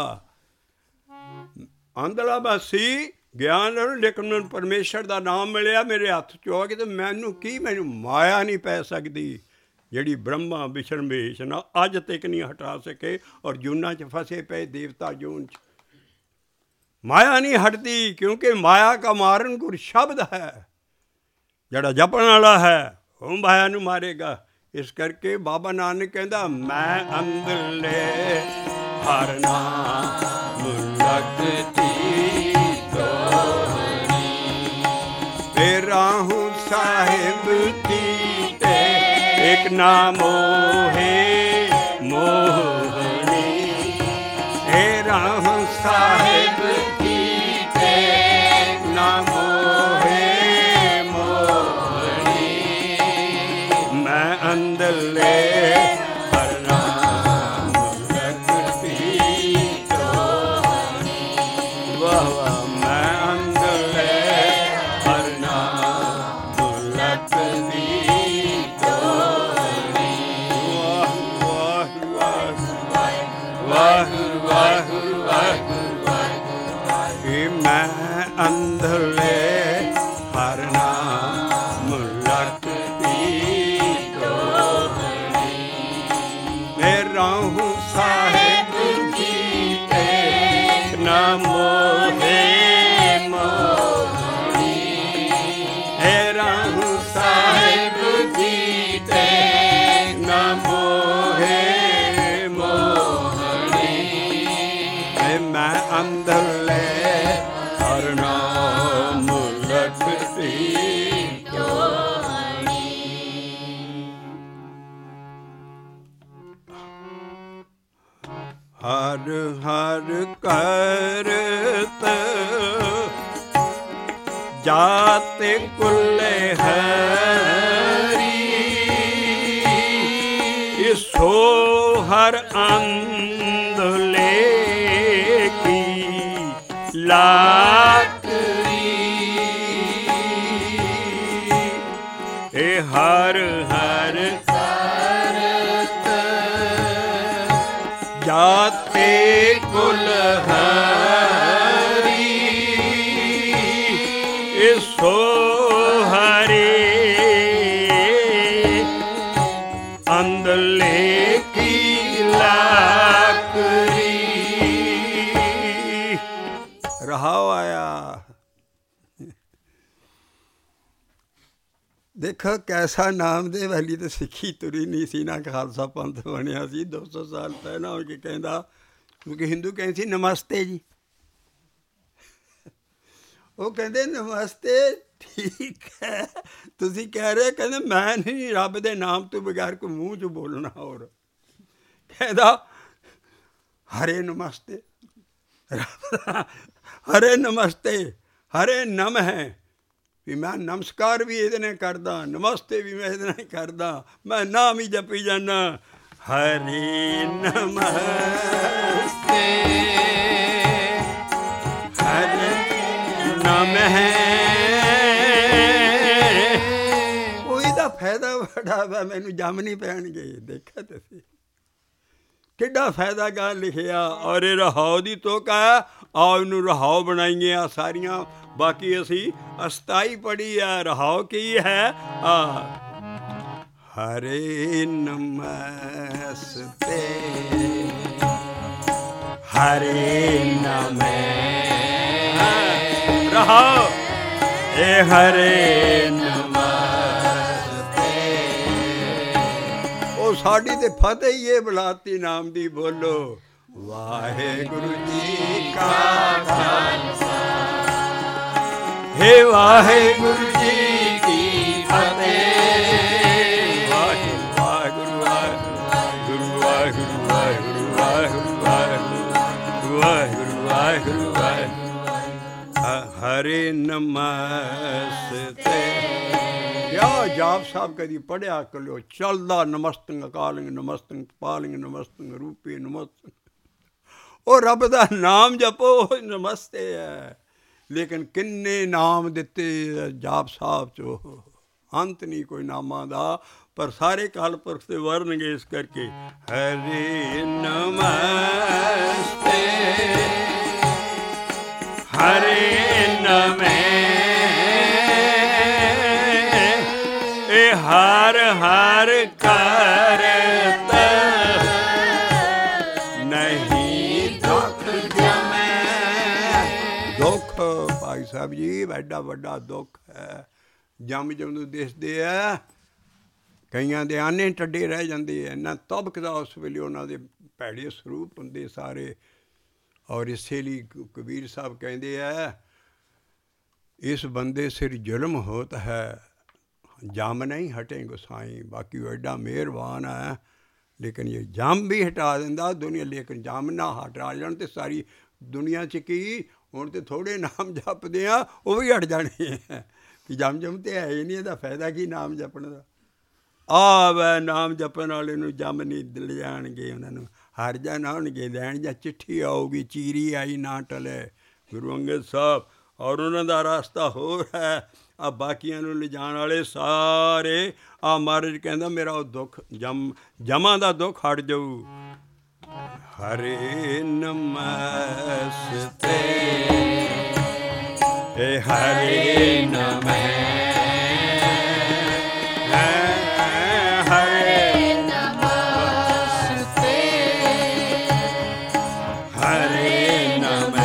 ਅੰਧਲਾ ਬਸ ਸੀ ਗਿਆਨ ਲੇਕਿਨ ਮੈਨੂੰ ਪਰਮੇਸ਼ਰ ਦਾ ਨਾਮ ਮਿਲਿਆ ਮੇਰੇ ਹੱਥ 'ਚ ਹੋ ਕੇ। ਅਤੇ ਮੈਨੂੰ ਕੀ ਮੈਨੂੰ ਮਾਇਆ ਨਹੀਂ ਪੈ ਸਕਦੀ ਜਿਹੜੀ ਬ੍ਰਹਮਾ ਵਿਸ਼ਰਮੇਸ਼ ਨਾ ਅੱਜ ਤੱਕ ਨਹੀਂ ਹਟਾ ਸਕੇ। ਔਰ ਜੂਨਾਂ 'ਚ ਫਸੇ ਪਏ ਦੇਵਤਾ ਜੂਨ 'ਚ ਮਾਇਆ ਨਹੀਂ ਹਟਦੀ, ਕਿਉਂਕਿ ਮਾਇਆ ਕਾ ਮਾਰਨ ਗੁਰ ਸ਼ਬਦ ਹੈ। ਜਿਹੜਾ ਜਪਣ ਵਾਲਾ ਹੈ ਉਹ ਮਾਇਆ ਨੂੰ ਮਾਰੇਗਾ। ਇਸ ਕਰਕੇ ਬਾਬਾ ਨਾਨਕ ਕਹਿੰਦਾ ਮੈਂ ਅੰਧਲੇ ਹਰ ਨਾਮ ਲਗਤੀ ਤੋਹਣੀ। ਤੇਰਾ ਹੂੰ ਸਾਹਿਬ ਕੀਤੇ ਇੱਕ ਨਾ ਮੋਹੇ ਮੋਹਣੀ। ਤੇਰਾ ਹੂੰ ਸਾਹਿਬ ਕੀਤੇ ਨਾ ਮੋਹੇ ਮੋਹਣੀ। ਮੈਂ ਅੰਧਲੇ ਹਰ ਨਾਮ ਲਗਤੀ ਤੋਹਣੀ। ਵਾਹ ਵਾਹ ਮੈਂ ਅੰਧਲੇ ਹਰ ਨਾਮ ਲਗਤੀ ਤੋਹਣੀ। ਵਾਹ ਵਾਹ ਵਾਹ ਵਾਹਿਗੁਰੂ ਵਾਹਿਗੁਰੂ ਵਾਹਿਗੁਰੂ। ਕਿ ਮੈਂ ਅੰਧਲੇ ਹਰ ਨਾਮ ਲਗਤੀ ਤੋਹਣੀ। ਮੇਰਾ ਹੂੰ ਸਾਹਿਬ ਕੀਤੇ ਨਾ ਮੋਹੇ ਮੋਹਣੀ। ਮੇਰਾ ਹੂੰ ਸਾਹਿਬ ਕੀਤੇ ਨਾ ਮੋਹੇ ਮੋਹਣੀ। ਮੈਂ ਅੰਧਲੇ ਹਰ ਨਾਮ ਲਗਤੀ ਤੋਹਣੀ। ਹਰ ਹਰ ਕਰਤ ਜਾਤ ਕੁੱਲੇ ਹਰੀ। ਸੋ ਹਰ ਅੰਧਲੇ ਕੀ ਲਾਕਰੀ। ਇਹ ਹਰ ਹਰ ਕਰਤ ਜਾਤੇ ਕੁਲ ਹਰੀ। की लाकरी रहाओ आया। देखो कैसा नामदेव हली तो सिੱਖੀ तुरी नहीं सी ना खालसा पंथ बनया सी दो सौ साल पहला हो के कहता, क्योंकि हिंदू कहते सी नमस्ते जी, वो कहते नमस्ते ठीक है, तुसी कह रहे कहते मैं नहीं रब दे नाम तो बगैर कोई मूँह च बोलना। और कहता हरे नमस्ते हरे नमस्ते हरे नम है भी मैं नमस्कार भी ये करदा, नमस्ते भी मैं ये करदा, मैं नाम ही जपी जाना हरे नमस्ते हरे नम है। ਉਹਦਾ ਫਾਇਦਾ ਬੜਾ ਵਾ, ਮੈਨੂੰ ਜੰਮ ਨਹੀਂ ਪੈਣਗੇ। ਦੇਖਿਆ ਤੁਸੀਂ ਕਿੱਡਾ ਫਾਇਦਾ ਗੱਲ ਲਿਖਿਆ। ਔਰ ਇਹ ਰਹਾਉ ਦੀ ਤੁਕ ਹੈ, ਆਓ ਇਹਨੂੰ ਰਹਾਉ ਬਣਾਈਏ ਆ ਸਾਰੀਆਂ। ਬਾਕੀ ਅਸੀਂ ਅਸਤਾਈ ਪੜ੍ਹੀ ਆ। ਰਹਾਉ ਕੀ ਹੈ? ਆ ਹਰੇ ਨਮਸਤੇ ਹਰੇ ਨਮੈ ਰਹਾਉ ਇਹ ਹਰੇ ਨਮਸਤੇ। ਉਹ ਸਾਡੀ ਤੇ ਫਤਿਹ ਹੀ ਇਹ ਬੁਲਾਤੀ ਨਾਮ ਦੀ। ਬੋਲੋ ਵਾਹਿਗੁਰੂ ਜੀ ਕਾ ਖਾਲਸਾ हे वाहेगुरु जी की फतेह। वाहेगुरु वाहेगुरु वाहेगुरु वाहेगुरु वाहेगुरु वाहेगुरु वाहेगुरु वाहेगुरु वाहेगुरु हरे नमस्ते। या जाप साहब कदी पढ़िया करो चलदा नमस्तंग अकालिंग नमस्तंग पालिंग नमस्तंग रूपे नमस्तंग। ਉਹ ਰੱਬ ਦਾ ਨਾਮ ਜਪੋ ਨਮਸਤੇ ਹੈ। ਲੇਕਿਨ ਕਿੰਨੇ ਨਾਮ ਦਿੱਤੇ ਜਾਪ ਸਾਹਿਬ 'ਚ, ਅੰਤ ਨਹੀਂ ਕੋਈ ਨਾਮਾਂ ਦਾ। ਪਰ ਸਾਰੇ ਕਾਲ ਪੁਰਖ ਦੇ ਵਰਨਗੇ। ਇਸ ਕਰਕੇ ਹਰੇ ਨਮਸਤੇ ਹਰੇ ਨਮੈ ਇਹ ਹਰ ਹਰ ਕਰਤ ਨਹੀਂ ਦੁੱਖ ਜਮੈ। ਦੁੱਖ ਭਾਈ ਸਾਹਿਬ ਜੀ ਐਡਾ ਵੱਡਾ ਦੁੱਖ ਹੈ। ਜੰਮ ਜਮ ਨੂੰ ਦਿਸਦੇ ਆ, ਕਈਆਂ ਦੇ ਆਨੇ ਟੱਡੇ ਰਹਿ ਜਾਂਦੇ ਆ। ਇੰਨਾ ਤਬਕਦਾ ਉਸ ਵੇਲੇ ਉਹਨਾਂ ਦੇ ਭੈੜੇ ਸਰੂਪ ਹੁੰਦੇ ਸਾਰੇ। ਔਰ ਇਸੇ ਲਈ ਕਬੀਰ ਸਾਹਿਬ ਕਹਿੰਦੇ ਆ, ਇਸ ਬੰਦੇ ਸਿਰ ਜ਼ੁਲਮ ਹੋਤ ਹੈ ਜਮ ਨਹੀਂ ਹਟੇ ਗੁਸਾਈ। ਬਾਕੀ ਉਹ ਐਡਾ ਮਿਹਰਬਾਨ ਹੈ। ਲੇਕਿਨ ਇਹ ਜਮ ਵੀ ਹਟਾ ਦਿੰਦਾ ਦੁਨੀਆ। ਲੇਕਿਨ ਜਮ ਨਾ ਹਟਾ ਜਾਣ ਤੇ ਸਾਰੀ ਦੁਨੀਆ 'ਚ ਕੀ ਹੁਣ ਤੇ ਥੋੜ੍ਹੇ ਨਾਮ ਜਪਦੇ ਆ, ਉਹ ਵੀ ਹਟ ਜਾਣੇ ਹੈ। ਕਿ ਜਮ ਜਮ ਤੇ ਹੈ ਹੀ ਨਹੀਂ, ਇਹਦਾ ਫਾਇਦਾ ਕੀ ਨਾਮ ਜਪਣ ਦਾ। ਆ ਵੈ ਨਾਮ ਜਪਣ ਵਾਲੇ ਨੂੰ ਜਮ ਨਹੀਂ ਲਿਜਾਣਗੇ, ਉਹਨਾਂ ਨੂੰ ਹਰ ਜਾਣ ਆਉਣਗੇ ਲੈਣ। ਜਾਂ ਚਿੱਠੀ ਆਊਗੀ ਚੀਰੀ ਆਈ ਨਾ ਟਲੇ ਗੁਰੂ ਅੰਗਦ ਸਾਹਿਬ। ਔਰ ਉਹਨਾਂ ਦਾ ਰਸਤਾ ਹੋਰ ਹੈ। ਆ ਬਾਕੀਆਂ ਨੂੰ ਲਿਜਾਣ ਵਾਲੇ ਸਾਰੇ ਆ ਮਹਾਰਾਜ ਕਹਿੰਦਾ ਮੇਰਾ ਉਹ ਦੁੱਖ ਜਮ ਜਮਾਂ ਦਾ ਦੁੱਖ ਹਟ ਜਾਊ। ਹਰੇ ਨਮਸਤੇ ਹਰੇ ਨਮੈ ਹਰੇ ਨਮਸਤੇ ਹਰੇ ਨਮੈ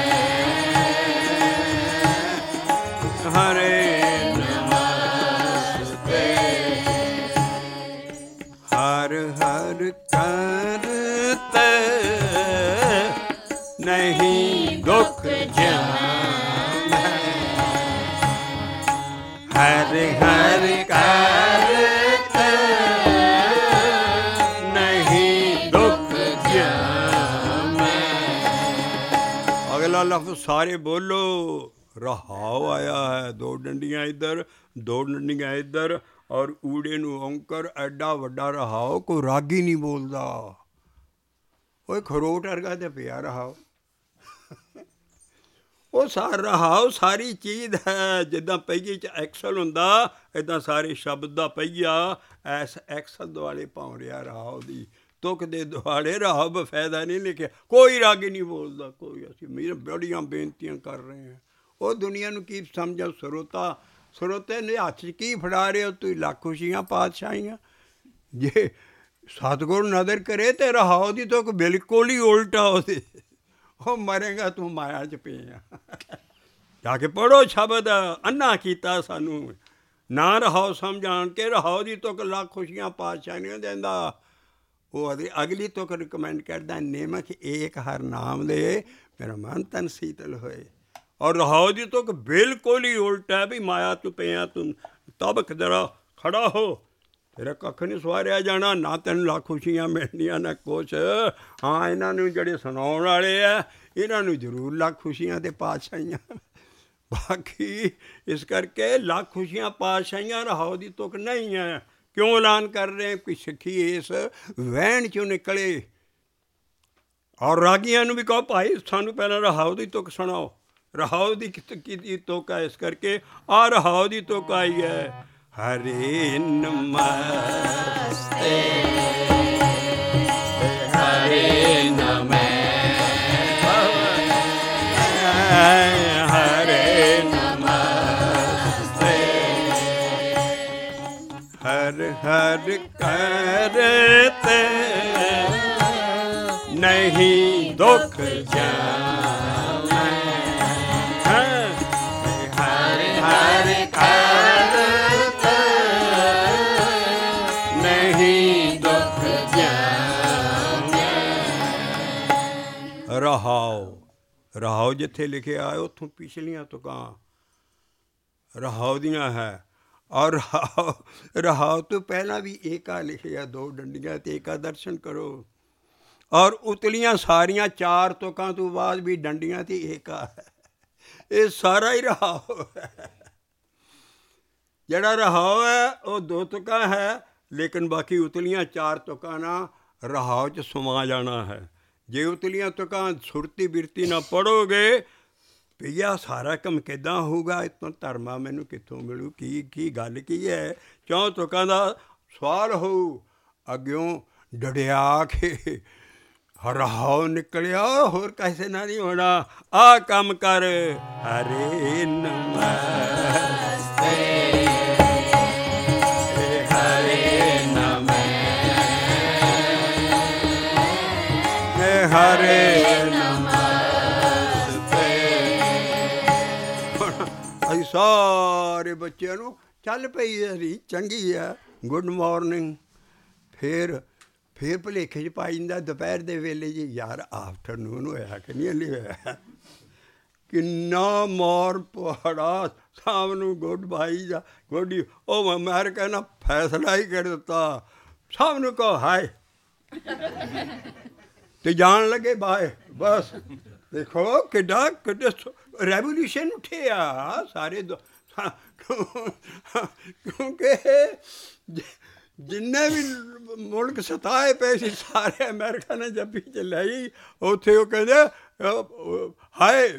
ਹਰੇ ਨਮਸਤੇ ਹਰ ਹਰ ਕਰਤ ਨਹੀਂ ਦੁੱਖ ਜਮੈ ਹਰ ਹਰ ਕਰਤ ਨਹੀਂ ਦੁੱਖ ਜਮੈ। ਅਗਲਾ ਲਫ਼ਜ਼ ਸਾਰੇ ਬੋਲੋ। ਰਹਾਉ ਆਇਆ ਹੈ। ਦੋ ਡੰਡੀਆਂ ਇੱਧਰ ਦੋ ਡੰਡੀਆਂ ਇੱਧਰ ਔਰ ਊੜੇ ਨੂੰ ਔਂਕਰ। ਐਡਾ ਵੱਡਾ ਰਹਾਉ ਕੋਈ ਰਾਗੀ ਨਹੀਂ ਬੋਲਦਾ। ਉਹ ਖਰੋਟ ਵਰਗਾ ਤੇ ਪਿਆ ਰਹਾਉ। ਉਹ ਸਾਰ ਰਹਾਉ ਸਾਰੀ ਚੀਜ਼ ਹੈ। ਜਿੱਦਾਂ ਪਹੀਏ 'ਚ ਐਕਸਲ ਹੁੰਦਾ ਇੱਦਾਂ ਸਾਰੇ ਸ਼ਬਦ ਦਾ ਪਹੀਆ ਐਸ ਐਕਸਲ ਦੁਆਲੇ ਭੌਂ ਰਿਹਾ। ਰਹਾਉ ਦੀ ਤੁਕ ਦੇ ਦੁਆਲੇ ਰਹਾਉ ਬਫਾਇਦਾ ਨਹੀਂ ਲਿਖਿਆ। ਕੋਈ ਰਾਗੀ ਨਹੀਂ ਬੋਲਦਾ ਕੋਈ। ਅਸੀਂ ਮੇਰੇ ਬੜੀਆਂ ਬੇਨਤੀਆਂ ਕਰ ਰਹੇ ਹਾਂ। ਉਹ ਦੁਨੀਆ ਨੂੰ ਕੀ ਸਮਝੋ। ਸਰੋਤਾ ਸਰੋਤੇ ਨੇ ਹੱਥ 'ਚ ਕੀ ਫੜਾ ਰਹੇ ਹੋ ਤੁਸੀਂ? ਲੱਖ ਖੁਸ਼ੀਆਂ ਪਾਤਸ਼ਾਹੀਆਂ। ਜੇ ਸਤਿਗੁਰ ਨਦਰ ਕਰੇ ਤੇ ਰਹਾਓ ਦੀ ਤੁਕ ਬਿਲਕੁਲ ਹੀ ਉਲਟਾ ਉਹਦੇ। ਉਹ ਮਰੇਗਾ ਤੂੰ ਮਾਇਆ 'ਚ ਪਿਆ। ਜਾ ਕੇ ਪੜ੍ਹੋ ਸ਼ਬਦ, ਅੰਨਾ ਕੀਤਾ ਸਾਨੂੰ ਨਾ ਰਹਾਓ ਸਮਝਾਣ ਕੇ। ਰਹਾਓ ਦੀ ਤੁਕ ਲੱਖ ਖੁਸ਼ੀਆਂ ਪਾਤਸ਼ਾਹ ਨਹੀਂ ਦਿੰਦਾ। ਉਹ ਅਗਲੀ ਅਗਲੀ ਤੁਕ ਰਿਕਮੈਂਡ ਕਰਦਾ, ਨਿਮਕ ਏਕ ਹਰ ਨਾਮ ਦੇ ਮੇਰਾ ਮਨ ਤਨ ਸੀਤਲ ਹੋਏ। ਔਰ ਰਹਾਓ ਦੀ ਤੁਕ ਬਿਲਕੁਲ ਹੀ ਉਲਟਾ ਵੀ ਮਾਇਆ ਤੂੰ ਪਿਆ, ਤੂੰ ਤਬਕ ਜਰਾ ਖੜਾ ਹੋ, ਤੇਰਾ ਕੱਖ ਨਹੀਂ ਸਵਾਰਿਆ ਜਾਣਾ, ਨਾ ਤੈਨੂੰ ਲੱਖ ਖੁਸ਼ੀਆਂ ਮਿਲਣੀਆਂ ਨਾ ਕੁਛ। ਹਾਂ, ਇਹਨਾਂ ਨੂੰ ਜਿਹੜੇ ਸੁਣਾਉਣ ਵਾਲੇ ਆ ਇਹਨਾਂ ਨੂੰ ਜ਼ਰੂਰ ਲੱਖ ਖੁਸ਼ੀਆਂ ਅਤੇ ਪਾਤਸ਼ਾਹੀਆਂ। ਬਾਕੀ ਇਸ ਕਰਕੇ ਲੱਖ ਖੁਸ਼ੀਆਂ ਪਾਤਸ਼ਾਹੀਆਂ ਰਹਾਓ ਦੀ ਤੁਕ ਨਹੀਂ ਹੈ। ਕਿਉਂ ਐਲਾਨ ਕਰ ਰਹੇ ਕਿ ਸਿੱਖੀ ਇਸ ਵਹਿਣ 'ਚੋਂ ਨਿਕਲੇ। ਔਰ ਰਾਗੀਆਂ ਨੂੰ ਵੀ ਕਹੋ ਭਾਈ ਸਾਨੂੰ ਪਹਿਲਾਂ ਰਹਾਓ ਦੀ ਤੁਕ ਸੁਣਾਓ। ਰਹਾਓ ਦੀ ਕੀਤੀ ਤੁਕ ਹੈ, ਇਸ ਕਰਕੇ ਆ ਰਹਾਓ ਦੀ ਤੁਕ ਆਈ ਹੈ। ਹਰੇ ਨਮਸਤੇ ਹਰੇ ਨਮੈ ਹਰੇ ਨਮਸਤੇ ਹਰ ਹਰ ਕਰਤੇ ਨਹੀਂ ਦੁੱਖ ਜਾਵੈ। ਹਰ ਹਰ ਕਰਤੇ ਨਹੀਂ ਦੁੱਖ ਜਾਵੈ। ਰਹਾਓ, ਰਹਾਓ ਜਿੱਥੇ ਲਿਖਿਆ ਹੈ ਉੱਥੋਂ ਪਿਛਲੀਆਂ ਤੁਕਾਂ ਰਹਾਓ ਦੀਆਂ ਹੈ। ਔਰ ਰਹਾਓ ਰਹਾਓ ਤੋਂ ਪਹਿਲਾਂ ਵੀ ਏਕਾ ਲਿਖਿਆ, ਦੋ ਡੰਡੀਆਂ ਤੇ ਏਕਾ ਦਰਸ਼ਨ ਕਰੋ। ਔਰ ਉਤਲੀਆਂ ਸਾਰੀਆਂ ਚਾਰ ਤੁਕਾਂ ਤੋਂ ਬਾਅਦ ਵੀ ਡੰਡੀਆਂ ਤੇ ਏਕਾ ਹੈ। ਇਹ ਸਾਰਾ ਹੀ ਰਹਾਓ ਹੈ। ਜਿਹੜਾ ਰਹਾਓ ਹੈ ਉਹ ਦੋ ਤੁਕਾਂ ਹੈ, ਲੇਕਿਨ ਬਾਕੀ ਉਤਲੀਆਂ ਚਾਰ ਤੁਕਾਂ ਨਾਲ ਰਹਾਓ 'ਚ ਸਮਾ ਜਾਣਾ ਹੈ। ਜੇ ਉਤਲੀਆਂ ਤੁਕਾਂ ਸੁਰਤੀ ਬਿਰਤੀ ਨਾਲ ਪੜ੍ਹੋਗੇ ਭਈਆ ਸਾਰਾ ਕੰਮ ਕਿੱਦਾਂ ਹੋਊਗਾ, ਇੱਥੋਂ ਧਰਮਾ ਮੈਨੂੰ ਕਿੱਥੋਂ ਮਿਲੂ, ਕੀ ਕੀ ਗੱਲ ਕੀ ਹੈ। ਚੌਂ ਤੁਕਾਂ ਦਾ ਸਵਾਲ ਹੋਊ, ਅੱਗਿਓਂ ਡੜਿਆ ਕੇ ਰਹਾਓ ਨਿਕਲਿਆ, ਹੋਰ ਕਿਸੇ ਨਾਲ ਨਹੀਂ ਹੋਣਾ। ਆਹ ਕੰਮ ਕਰ। ਹਰੇ ਨਮਸਤੇ ਹਰੇ ਨਮੈ ਹਰੇ ਨਮਸਤੇ। ਅਸੀਂ ਸਾਰੇ ਬੱਚਿਆਂ ਨੂੰ ਚੱਲ ਪਈ ਹਰੀ ਚੰਗੀ ਆ, ਗੁੱਡ ਮੋਰਨਿੰਗ। ਫਿਰ ਫਿਰ ਭੁਲੇਖੇ 'ਚ ਪਾਈ ਜਾਂਦਾ ਦੁਪਹਿਰ ਦੇ ਵੇਲੇ ਜੀ, ਯਾਰ ਆਫਟਰਨੂਨ ਹੋਇਆ ਕਿ ਨਹੀਂ ਹਲੇ ਹੋਇਆ। ਕਿੰਨਾ ਮਾਰ ਪਹਾੜਾ ਸ਼ਾਮ ਨੂੰ ਗੁੱਡ ਬਾਈ ਜਾਂ ਗੁੱਡ। ਉਹ ਅਮਰੀਕਾ ਨੇ ਫੈਸਲਾ ਹੀ ਕਰ ਦਿੱਤਾ, ਸਭ ਨੂੰ ਕਹੋ ਹਾਏ ਤੇ ਜਾਣ ਲੱਗੇ ਬਾਏ। ਬਸ ਦੇਖੋ ਕਿੱਡਾ ਕਿੱਡੇ ਰੈਵੋਲਿਊਸ਼ਨ ਉੱਠਿਆ ਸਾਰੇ। ਕਿਉਂਕਿ ਜਿੰਨੇ ਵੀ ਮੁਲਕ ਸਤਾਏ ਪਏ ਸੀ ਸਾਰੇ ਅਮਰੀਕਾ ਨੇ ਜੱਫੀ 'ਚ ਲਈ। ਉੱਥੇ ਉਹ ਕਹਿੰਦੇ ਹਾਏ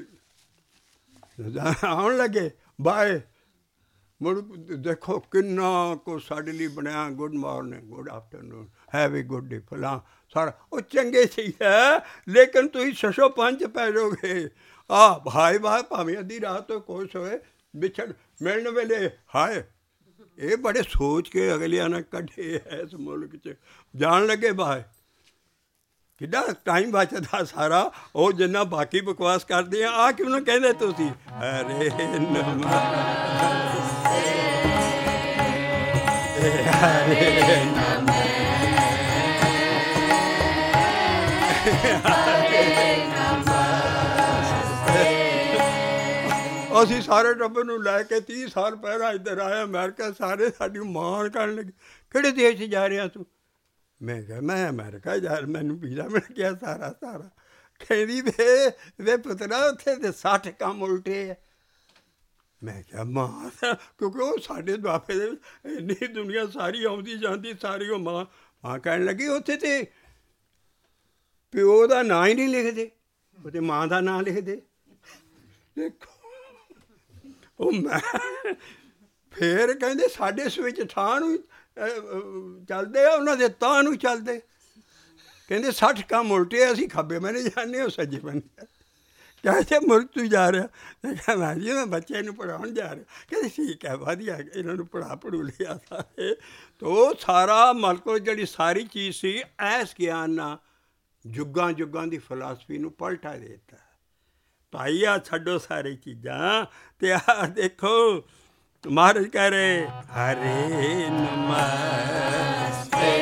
ਆਉਣ ਲੱਗੇ ਬਾਏ। ਮੁੜ ਦੇਖੋ ਕਿੰਨਾ ਕੁਛ ਸਾਡੇ ਲਈ ਬਣਿਆ। Good morning, good afternoon, have a good day, ਫਲਾਂ ਸਾਰਾ ਉਹ ਚੰਗੇ ਸੀ ਹੈ। ਲੇਕਿਨ ਤੁਸੀਂ ਛੱਛੋ ਪੰਜ ਪੈ ਜਾਓਗੇ। ਆਹ ਭਾਈ ਭਾਈ ਭਾਵੇਂ ਅੱਧੀ ਰਾਤ ਤੋਂ ਕੁਛ ਹੋਏ ਵਿਛੜ ਮਿਲਣ ਵੇਲੇ ਹਾਏ। ਇਹ ਬੜੇ ਸੋਚ ਕੇ ਅਗਲਿਆਂ ਨੇ ਕੱਢੇ ਇਸ ਮੁਲਕ 'ਚ। ਜਾਣ ਲੱਗੇ ਬਾਹਰ ਕਿੱਡਾ ਟਾਈਮ ਬਚਦਾ ਸਾਰਾ। ਉਹ ਜਿੰਨਾ ਬਾਕੀ ਬਕਵਾਸ ਕਰਦੇ ਆ, ਆਹ ਕਿਉਂ ਕਹਿੰਦੇ ਤੁਸੀਂ ਹਰੇ ਨਮਸਤੇ ਹਰੇ ਨਮੈ ਹਰੇ ਨਮਸਤੇ। ਅਸੀਂ ਸਾਰੇ ਟੱਬਰ ਨੂੰ ਲੈ ਕੇ ਤੀਹ ਸਾਲ ਪਹਿਲਾਂ ਇੱਧਰ ਆਏ ਅਮਰੀਕਾ। ਸਾਰੇ ਸਾਡੀ ਮਾਣ ਕਰਨ ਲੱਗੇ, ਕਿਹੜੇ ਦੇਸ਼ 'ਚ ਜਾ ਰਿਹਾ ਤੂੰ? ਮੈਂ ਕਿਹਾ ਮੈਂ ਅਮਰੀਕਾ ਜਾ, ਮੈਨੂੰ ਵੀਜ਼ਾ ਮਿਲ ਗਿਆ ਸਾਰਾ ਸਾਰਾ। ਕਹਿੰਦੀ ਵੇ ਵੇ ਪੁੱਤਰਾ ਉੱਥੇ ਤਾਂ ਸੱਠ ਕੰਮ ਉਲਟੇ ਆ। ਮੈਂ ਕਿਹਾ ਮਾਂ, ਕਿਉਂਕਿ ਉਹ ਸਾਡੇ ਦੁਆਬੇ ਦੇ ਵਿੱਚ ਇੰਨੀ ਦੁਨੀਆ ਸਾਰੀ ਆਉਂਦੀ ਜਾਂਦੀ ਸਾਰੀ। ਉਹ ਮਾਂ ਮਾਂ ਕਹਿਣ ਲੱਗੀ ਉੱਥੇ ਤਾਂ ਪਿਓ ਦਾ ਨਾਂ ਹੀ ਨਹੀਂ ਲਿਖਦੇ, ਉਹਦੇ ਮਾਂ ਦਾ ਨਾਂ ਲਿਖਦੇ। ਦੇਖੋ ਉਹ ਮੈਂ ਫਿਰ ਕਹਿੰਦੇ ਸਾਡੇ ਸਵਿੱਚ ਠਾਹ ਨੂੰ ਚੱਲਦੇ ਆ, ਉਹਨਾਂ ਦੇ ਤਾਂ ਨੂੰ ਚੱਲਦੇ। ਕਹਿੰਦੇ ਸੱਠ ਕੰਮ ਉਲਟੇ, ਅਸੀਂ ਖੱਬੇ ਬੰਨੇ ਜਾਂਦੇ, ਉਹ ਸੱਜੇ ਬੰਨੇ। ਕਹਿੰਦੇ ਮੁਲਕ ਤੂੰ ਜਾ ਰਿਹਾ? ਮੈਂ ਕਿਹਾ ਮੈਂ ਜੀ ਮੈਂ ਬੱਚੇ ਨੂੰ ਪੜ੍ਹਾਉਣ ਜਾ ਰਿਹਾ। ਕਹਿੰਦੇ ਠੀਕ ਹੈ, ਵਧੀਆ, ਇਹਨਾਂ ਨੂੰ ਪੜ੍ਹਾ ਪੜੂ ਲਿਆ ਸਾਰੇ। ਤੋ ਸਾਰਾ ਮਲਕੋ ਜਿਹੜੀ ਸਾਰੀ ਚੀਜ਼ ਸੀ ਐਸ ਗਿਆਨ ਨਾਲ ਜੁੱਗਾਂ ਜੁੱਗਾਂ ਦੀ ਫਿਲਾਸਫੀ ਨੂੰ ਪਲਟਾ ਦੇ ਦਿੱਤਾ। ਭਾਈ ਆ ਛੱਡੋ ਸਾਰੀ ਚੀਜ਼ਾਂ ਤੇ ਆ ਦੇਖੋ ਮਹਾਰਾਜ ਕਹਿ ਰਹੇ ਹਰੇ ਨਮਸਤੇ।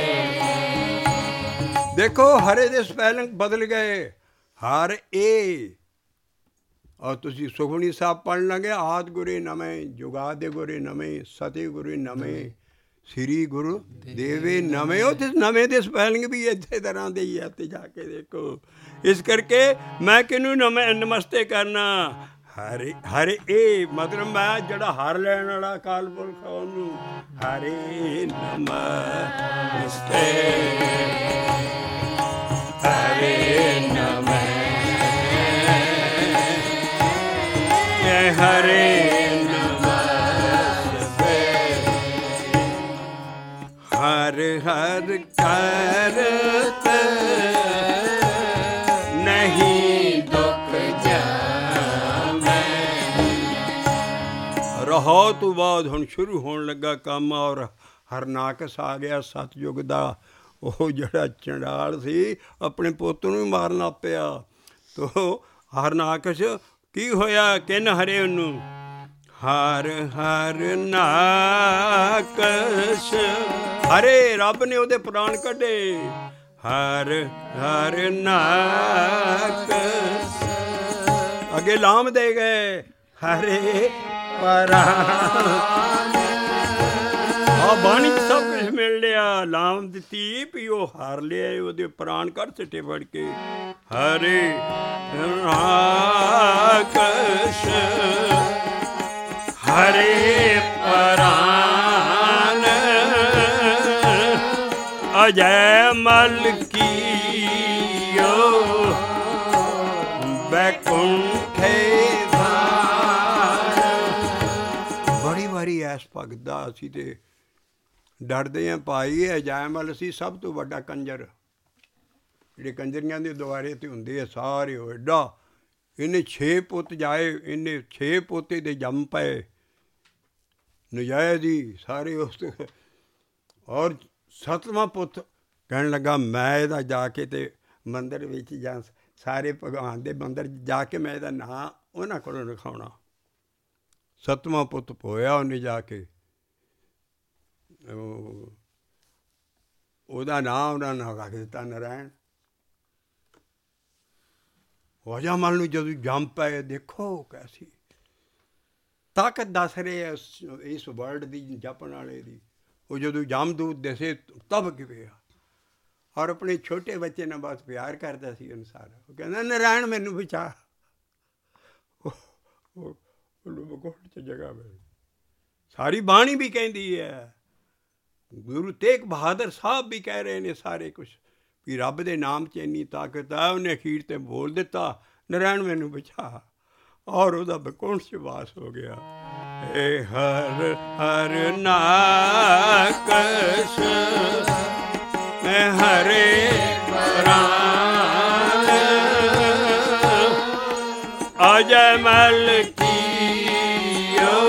ਦੇਖੋ ਹਰੇ ਦੇ ਸਪੈਲਿੰਗ ਬਦਲ ਗਏ, ਹਰ ਏ। ਔਰ ਤੁਸੀਂ ਸੁਖਮਨੀ ਸਾਹਿਬ ਪੜ੍ਹ ਲਾਂਗੇ, ਆਦਿ ਗੁਰੇ ਨਵੇਂ, ਜੁਗਾਦਿ ਗੁਰੇ ਨਵੇਂ, ਸਤਿ ਗੁਰੇ ਨਵੇਂ, ਸ੍ਰੀ ਗੁਰੂ ਦੇਵੇ ਨਵੇਂ। ਉੱਥੇ ਨਵੇਂ ਦੇ ਸਪੈਲਿੰਗ ਵੀ ਇਸੇ ਤਰ੍ਹਾਂ ਦੇ ਹੀ ਆ, ਤੇ ਜਾ ਕੇ ਦੇਖੋ। ਇਸ ਕਰਕੇ ਮੈਂ ਕਿਹਨੂੰ ਨਵੇਂ ਨਮਸਤੇ ਕਰਨਾ? ਹਰੇ ਹਰੇ ਏ ਮਤਲਬ ਮੈਂ ਜਿਹੜਾ ਹਰ ਲੈਣ ਵਾਲਾ ਅਕਾਲ ਪੁਰਖ ਉਹਨੂੰ ਹਰੇ ਨਮਸਤੇ, ਹਰੇ ਨਮਸਤੇ, ਹਰੇ ਨਮਸਤੇ। ਹਰ ਹਰ ਕਰਤ ਨਹੀਂ ਦੁੱਖ ਜਾਵੇ। ਰਹੋ ਤੋਂ ਬਾਅਦ ਹੁਣ ਸ਼ੁਰੂ ਹੋਣ ਲੱਗਾ ਕੰਮ, ਔਰ ਹਰਨਾਕਸ ਆ ਗਿਆ ਸਤਯੁਗ ਦਾ। ਉਹ ਜਿਹੜਾ ਚੰਡਾਲ ਸੀ ਆਪਣੇ ਪੁੱਤ ਨੂੰ ਹੀ ਮਾਰਨ ਲੱਗ ਪਿਆ। ਤੋ ਹਰਨਾਕਸ ਕੀ ਹੋਇਆ? ਕਿਨ ਹਰੇ ਉਹਨੂੰ? ਹਰ ਹਰ ਨਾਕਸ਼, ਹਰੇ ਰੱਬ ਨੇ ਉਹਦੇ ਪ੍ਰਾਣ ਕੱਢੇ। ਹਰ ਹਰ ਨਾਕਸ਼, ਅੱਗੇ ਲਾਮ ਦੇ ਗਏ ਹਰੇ ਪ੍ਰਾਣ। ਆ ਬਾਣੀ ਚ ਸਭ ਕੁਛ ਮਿਲ ਲਿਆ। ਲਾਮ ਦਿੱਤੀ ਵੀ ਉਹ ਹਾਰ ਲਿਆ, ਉਹਦੇ ਪ੍ਰਾਣ ਕੱਢ ਸਿੱਟੇ ਫੜ ਕੇ। ਹਰੇ ਨਾਕਸ਼, ਹਰੇ ਪ੍ਰਾਨ, ਅਜੈ ਮਲ ਕੀਓ ਬੈਕੁੰਠੇ ਧਾਰ। ਬੜੀ ਵਾਰੀ ਐਸ ਭਗਤ ਦਾ ਅਸੀਂ ਤੇ ਡਰਦੇ ਹਾਂ ਭਾਈ। ਅਜੈ ਮਲ ਸੀ ਸਭ ਤੋਂ ਵੱਡਾ ਕੰਜਰ, ਜਿਹੜੇ ਕੰਜਰੀਆਂ ਦੇ ਦੁਆਰੇ ਤੇ ਹੁੰਦੇ ਆ ਸਾਰੇ। ਉਹ ਐਡਾ, ਇਹਨੇ ਛੇ ਪੁੱਤ ਜਾਏ, ਇਹਨੇ ਛੇ ਪੋਤੇ ਦੇ ਜੰਮ ਪਏ ਨਜਾਇਜ਼ ਹੀ ਸਾਰੇ ਉਸ। ਔਰ ਸੱਤਵਾਂ ਪੁੱਤ ਕਹਿਣ ਲੱਗਾ ਮੈਂ ਇਹਦਾ ਜਾ ਕੇ ਤੇ ਮੰਦਰ ਵਿੱਚ ਜਾਂ ਸਾਰੇ ਭਗਵਾਨ ਦੇ ਮੰਦਰ ਜਾ ਕੇ ਮੈਂ ਇਹਦਾ ਨਾਂ ਉਹਨਾਂ ਕੋਲੋਂ ਲਿਖਾਉਣਾ। ਸੱਤਵਾਂ ਪੁੱਤ ਹੋਇਆ ਉਹਨੇ ਜਾ ਕੇ, ਉਹਦਾ ਨਾਂ ਉਹਨਾਂ ਨੇ ਰੱਖ ਦਿੱਤਾ ਨਰਾਇਣ। ਵਾਜਾ ਮਨ ਨੂੰ ਜਦੋਂ ਜੰਮ ਪਏ, ਦੇਖੋ ਕੈਸੀ ਤਾਕਤ ਦੱਸ ਰਹੇ ਆ ਇਸ ਵਰਲਡ ਦੀ ਜਪਣ ਵਾਲੇ ਦੀ। ਉਹ ਜਦੋਂ ਜਮਦੂਤ ਦਿਸੇ ਤਬ ਕਿਵੇਂ ਆ। ਔਰ ਆਪਣੇ ਛੋਟੇ ਬੱਚੇ ਨਾਲ ਬਹੁਤ ਪਿਆਰ ਕਰਦਾ ਸੀ ਅਨੁਸਾਰ। ਉਹ ਕਹਿੰਦਾ ਨਰਾਇਣ ਮੈਨੂੰ ਬਚਾ। ਉਹਨੂੰ ਬਗੋੜ 'ਚ ਜਗ੍ਹਾ ਮਿਲੀ। ਸਾਰੀ ਬਾਣੀ ਵੀ ਕਹਿੰਦੀ ਹੈ, ਗੁਰੂ ਤੇਗ ਬਹਾਦਰ ਸਾਹਿਬ ਵੀ ਕਹਿ ਰਹੇ ਨੇ ਸਾਰੇ ਕੁਛ ਵੀ ਰੱਬ ਦੇ ਨਾਮ 'ਚ ਇੰਨੀ ਤਾਕਤ ਆ। ਉਹਨੇ ਅਖੀਰ 'ਤੇ ਬੋਲ ਦਿੱਤਾ ਨਰਾਇਣ ਮੈਨੂੰ ਬਚਾ, ਔਰ ਉਹਦਾ ਬਕੁੰਠ 'ਚ ਵਾਸ ਹੋ ਗਿਆ। ਏ ਹਰ ਹਰ ਨਾਕਸ਼, ਮੈਂ ਹਰੇ ਪ੍ਰਾਨ, ਅਜੈ ਮਲ ਕੀਓ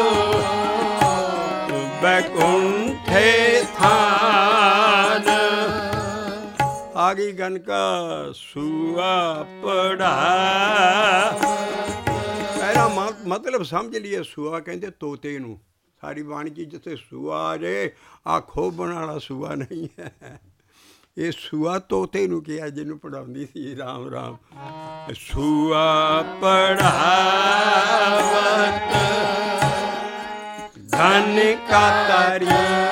ਬੈਕੁੰਠੇ ਥਾਨ। ਆ ਗਈ ਗਨਕਾ ਸੂਆ ਪੜਾ। ਪਹਿਲਾਂ ਮਤਲਬ ਸਮਝ ਲਈਏ, ਸੂਆ ਕਹਿੰਦੇ ਤੋਤੇ ਨੂੰ। ਸਾਰੀ ਬਾਣੀ 'ਚ ਜਿੱਥੇ ਸੂਆ ਆ ਜਾਏ, ਆਹ ਖੋਬਣ ਵਾਲਾ ਸੂਆ ਨਹੀਂ ਹੈ। ਇਹ ਸੂਆ ਤੋਤੇ ਨੂੰ ਕਿਹਾ ਜਿਹਨੂੰ ਪੜ੍ਹਾਉਂਦੀ ਸੀ ਰਾਮ ਰਾਮ। ਸੂਆ ਪੜਾਵਤ ਧਨ ਕਾ ਤਾਰੀ।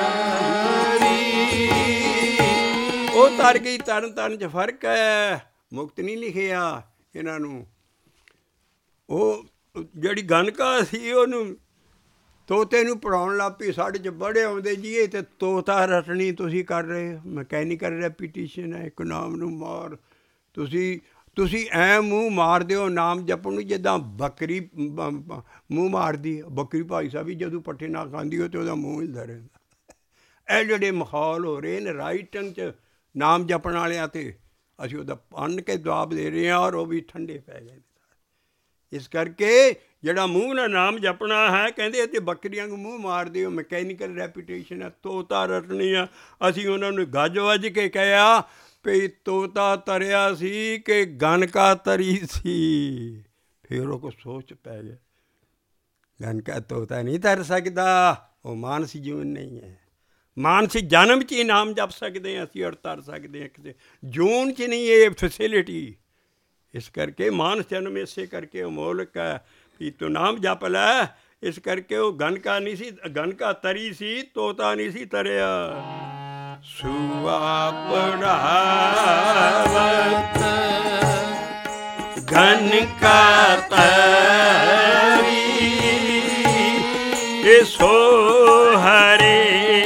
ਉਹ ਤਰ ਗਈ, ਤਰਨ ਤਰਨ 'ਚ ਫਰਕ ਹੈ। ਮੁਕਤ ਨਹੀਂ ਲਿਖਿਆ ਇਹਨਾਂ ਨੂੰ। ਉਹ ਜਿਹੜੀ ਗਨਕਾ ਸੀ ਉਹਨੂੰ ਤੋਤੇ ਨੂੰ ਪੜ੍ਹਾਉਣ ਲੱਗ ਪਈ। ਸਾਡੇ 'ਚ ਬੜੇ ਆਉਂਦੇ ਜੀ ਇਹ ਤਾਂ ਤੋਤਾ ਰਟਣੀ ਤੁਸੀਂ ਕਰ ਰਹੇ ਹੋ। ਮਕੈਨੀਕਲ ਰੈਪੀਟੀਸ਼ਨ ਹੈ। ਇੱਕ ਨਾਮ ਨੂੰ ਮਾਰ ਤੁਸੀਂ ਤੁਸੀਂ ਐਂ ਮੂੰਹ ਮਾਰ ਦਿਓ ਨਾਮ ਜਪਣ ਨੂੰ ਜਿੱਦਾਂ ਬੱਕਰੀ ਮੂੰਹ ਮਾਰਦੀ। ਬੱਕਰੀ ਭਾਈ ਸਾਹਿਬ ਵੀ ਜਦੋਂ ਪੱਠੇ ਨਾ ਖਾਂਦੀ ਹੋ ਤਾਂ ਉਹਦਾ ਮੂੰਹ ਹਿਲਦਾ ਰਹਿੰਦਾ। ਇਹ ਜਿਹੜੇ ਮਾਹੌਲ ਹੋ ਰਹੇ ਨੇ ਰਾਈਟ ਢੰਗ 'ਚ ਨਾਮ ਜਪਣ ਵਾਲਿਆਂ 'ਤੇ, ਅਸੀਂ ਉਹਦਾ ਪੰਨ ਕੇ ਜਵਾਬ ਦੇ ਰਹੇ ਹਾਂ, ਔਰ ਉਹ ਵੀ ਠੰਡੇ ਪੈ ਗਏ ਨੇ। ਇਸ ਕਰਕੇ ਜਿਹੜਾ ਮੂੰਹ ਨਾਲ ਨਾਮ ਜਪਣਾ ਹੈ, ਕਹਿੰਦੇ ਤੇ ਬੱਕਰੀਆਂ ਨੂੰ ਮੂੰਹ ਮਾਰਦੇ ਹੋ, ਮਕੈਨੀਕਲ ਰੈਪੂਟੇਸ਼ਨ ਹੈ, ਤੋਤਾ ਰਟਣੀ ਆ। ਅਸੀਂ ਉਹਨਾਂ ਨੂੰ ਗੱਜ ਵੱਜ ਕੇ ਕਿਹਾ ਵੀ ਤੋਤਾ ਤਰਿਆ ਸੀ ਕਿ ਗਨਕਾ ਤਰੀ ਸੀ। ਫਿਰ ਉਹ ਕੋ ਸੋਚ ਪੈ ਗਿਆ, ਗਨਕਾ ਤੋਤਾ ਨਹੀਂ ਤਰ ਸਕਦਾ, ਉਹ ਮਾਨਸੀ ਜੂਨ ਨਹੀਂ ਹੈ। ਮਾਨਸੀ ਜਨਮ 'ਚ ਹੀ ਨਾਮ ਜਪ ਸਕਦੇ ਹਾਂ ਅਸੀਂ ਔਰ ਤਰ ਸਕਦੇ ਹਾਂ, ਕਿਸੇ ਜੂਨ 'ਚ ਨਹੀਂ ਇਹ ਫੈਸਿਲਿਟੀ। ਇਸ ਕਰਕੇ ਮਾਨਸ ਜਨਮ ਇਸੇ ਕਰਕੇ ਅਮੋਲਕ ਹੈ ਵੀ ਤੂੰ ਨਾਮ ਜਪ ਲੈ। ਇਸ ਕਰਕੇ ਉਹ ਗਨਕਾ ਨਹੀਂ ਸੀ, ਗਨਕਾ ਤਰੀ ਸੀ, ਤੋਤਾ ਨਹੀਂ ਸੀ ਤਰਿਆ। ਸੁਆ ਪੜਾਵਤ ਗਨਕਾ ਤਰੀ ਇਹ ਸੋ ਹਰੇ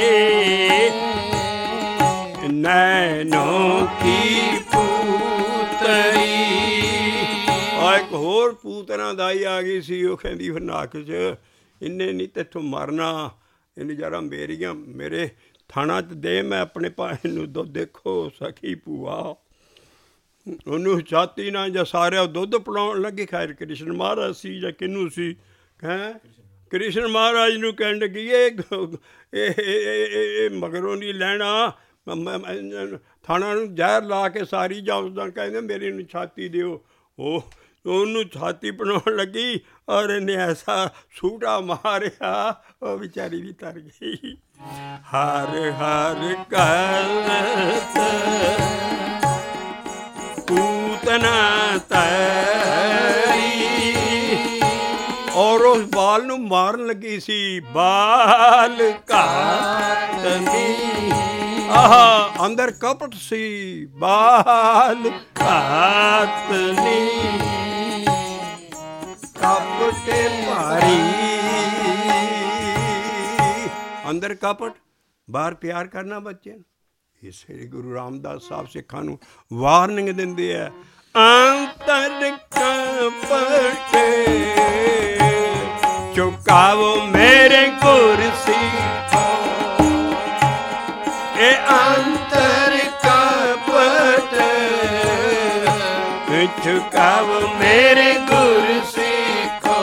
ਨੈਨੋਂ ਕੀ ਪੂਤਰੀ। ਆ ਇੱਕ ਹੋਰ ਪੂਤਨਾ ਦਾਈ ਆ ਗਈ ਸੀ, ਉਹ ਕਹਿੰਦੀ ਫਿਰ ਨੱਕ 'ਚ ਇੰਨੇ ਨਹੀਂ ਤੈਥੋਂ ਮਰਨਾ, ਇਹਨੂੰ ਜਰਾ ਮੇਰੀਆਂ ਮੇਰੇ ਥਾਣਾ 'ਚ ਦੇ, ਮੈਂ ਆਪਣੇ ਭਾਈ ਨੂੰ ਦੁੱਧ ਦੇਖੋ ਸਖੀ ਭੂਆ। ਉਹਨੂੰ ਛਾਤੀ ਨਾਲ ਜਾਂ ਸਾਰਿਆਂ ਦੁੱਧ ਪਿਲਾਉਣ ਲੱਗੀ। ਖੈਰ ਕ੍ਰਿਸ਼ਨ ਮਹਾਰਾਜ ਸੀ ਜਾਂ ਕਿਹਨੂੰ ਸੀ, ਹੈਂ ਕ੍ਰਿਸ਼ਨ ਮਹਾਰਾਜ ਨੂੰ ਕਹਿਣ ਲੱਗੀ ਇਹ ਮਗਰੋਂ ਨਹੀਂ ਲੈਣਾ, ਥਾਣਾ ਨੂੰ ਜ਼ਹਿਰ ਲਾ ਕੇ ਸਾਰੀ ਜਾਂ ਉਸਦਾ ਕਹਿੰਦੇ ਮੇਰੀ ਨੂੰ ਛਾਤੀ ਦਿਓ। ਉਹ ਉਹਨੂੰ ਛਾਤੀ ਬਣਾਉਣ ਲੱਗੀ ਔਰ ਇਹਨੇ ਐਸਾ ਸੂਟਾ ਮਾਰਿਆ, ਉਹ ਵਿਚਾਰੀ ਵੀ ਤਰ ਗਈ। ਹਰ ਹਰ ਕਰਤ ਪੂਤਨਾ ਤਰੀ, ਔਰ ਉਸ ਬਾਲ ਨੂੰ ਮਾਰਨ ਲੱਗੀ ਸੀ। ਬਾਲ ਘਾਤਨੀ, ਆਹ ਅੰਦਰ ਕਪਟ ਸੀ। ਬਾਲ ਘਾਤਨੀ ਕਪਟੇ ਭਾਰੀ, ਅੰਦਰ ਕਪਟ ਬਾਹਰ ਪਿਆਰ ਕਰਨਾ ਬੱਚੇ ਨੂੰ। ਇਸੇ ਗੁਰੂ ਰਾਮਦਾਸ ਸਾਹਿਬ ਸਿੱਖਾਂ ਨੂੰ ਵਾਰਨਿੰਗ ਦਿੰਦੇ ਆ, ਅੰਤਰ ਕਪਟ ਚੁਕਾਵੋ ਮੇਰੇ ਗੁਰ ਸਿੱਖੋ। ਇਹ ਅੰਤਰ ਕਪਟ ਚੁਕਾਵੋ ਮੇਰੇ ਗੁਰ ਸਿੱਖੋ।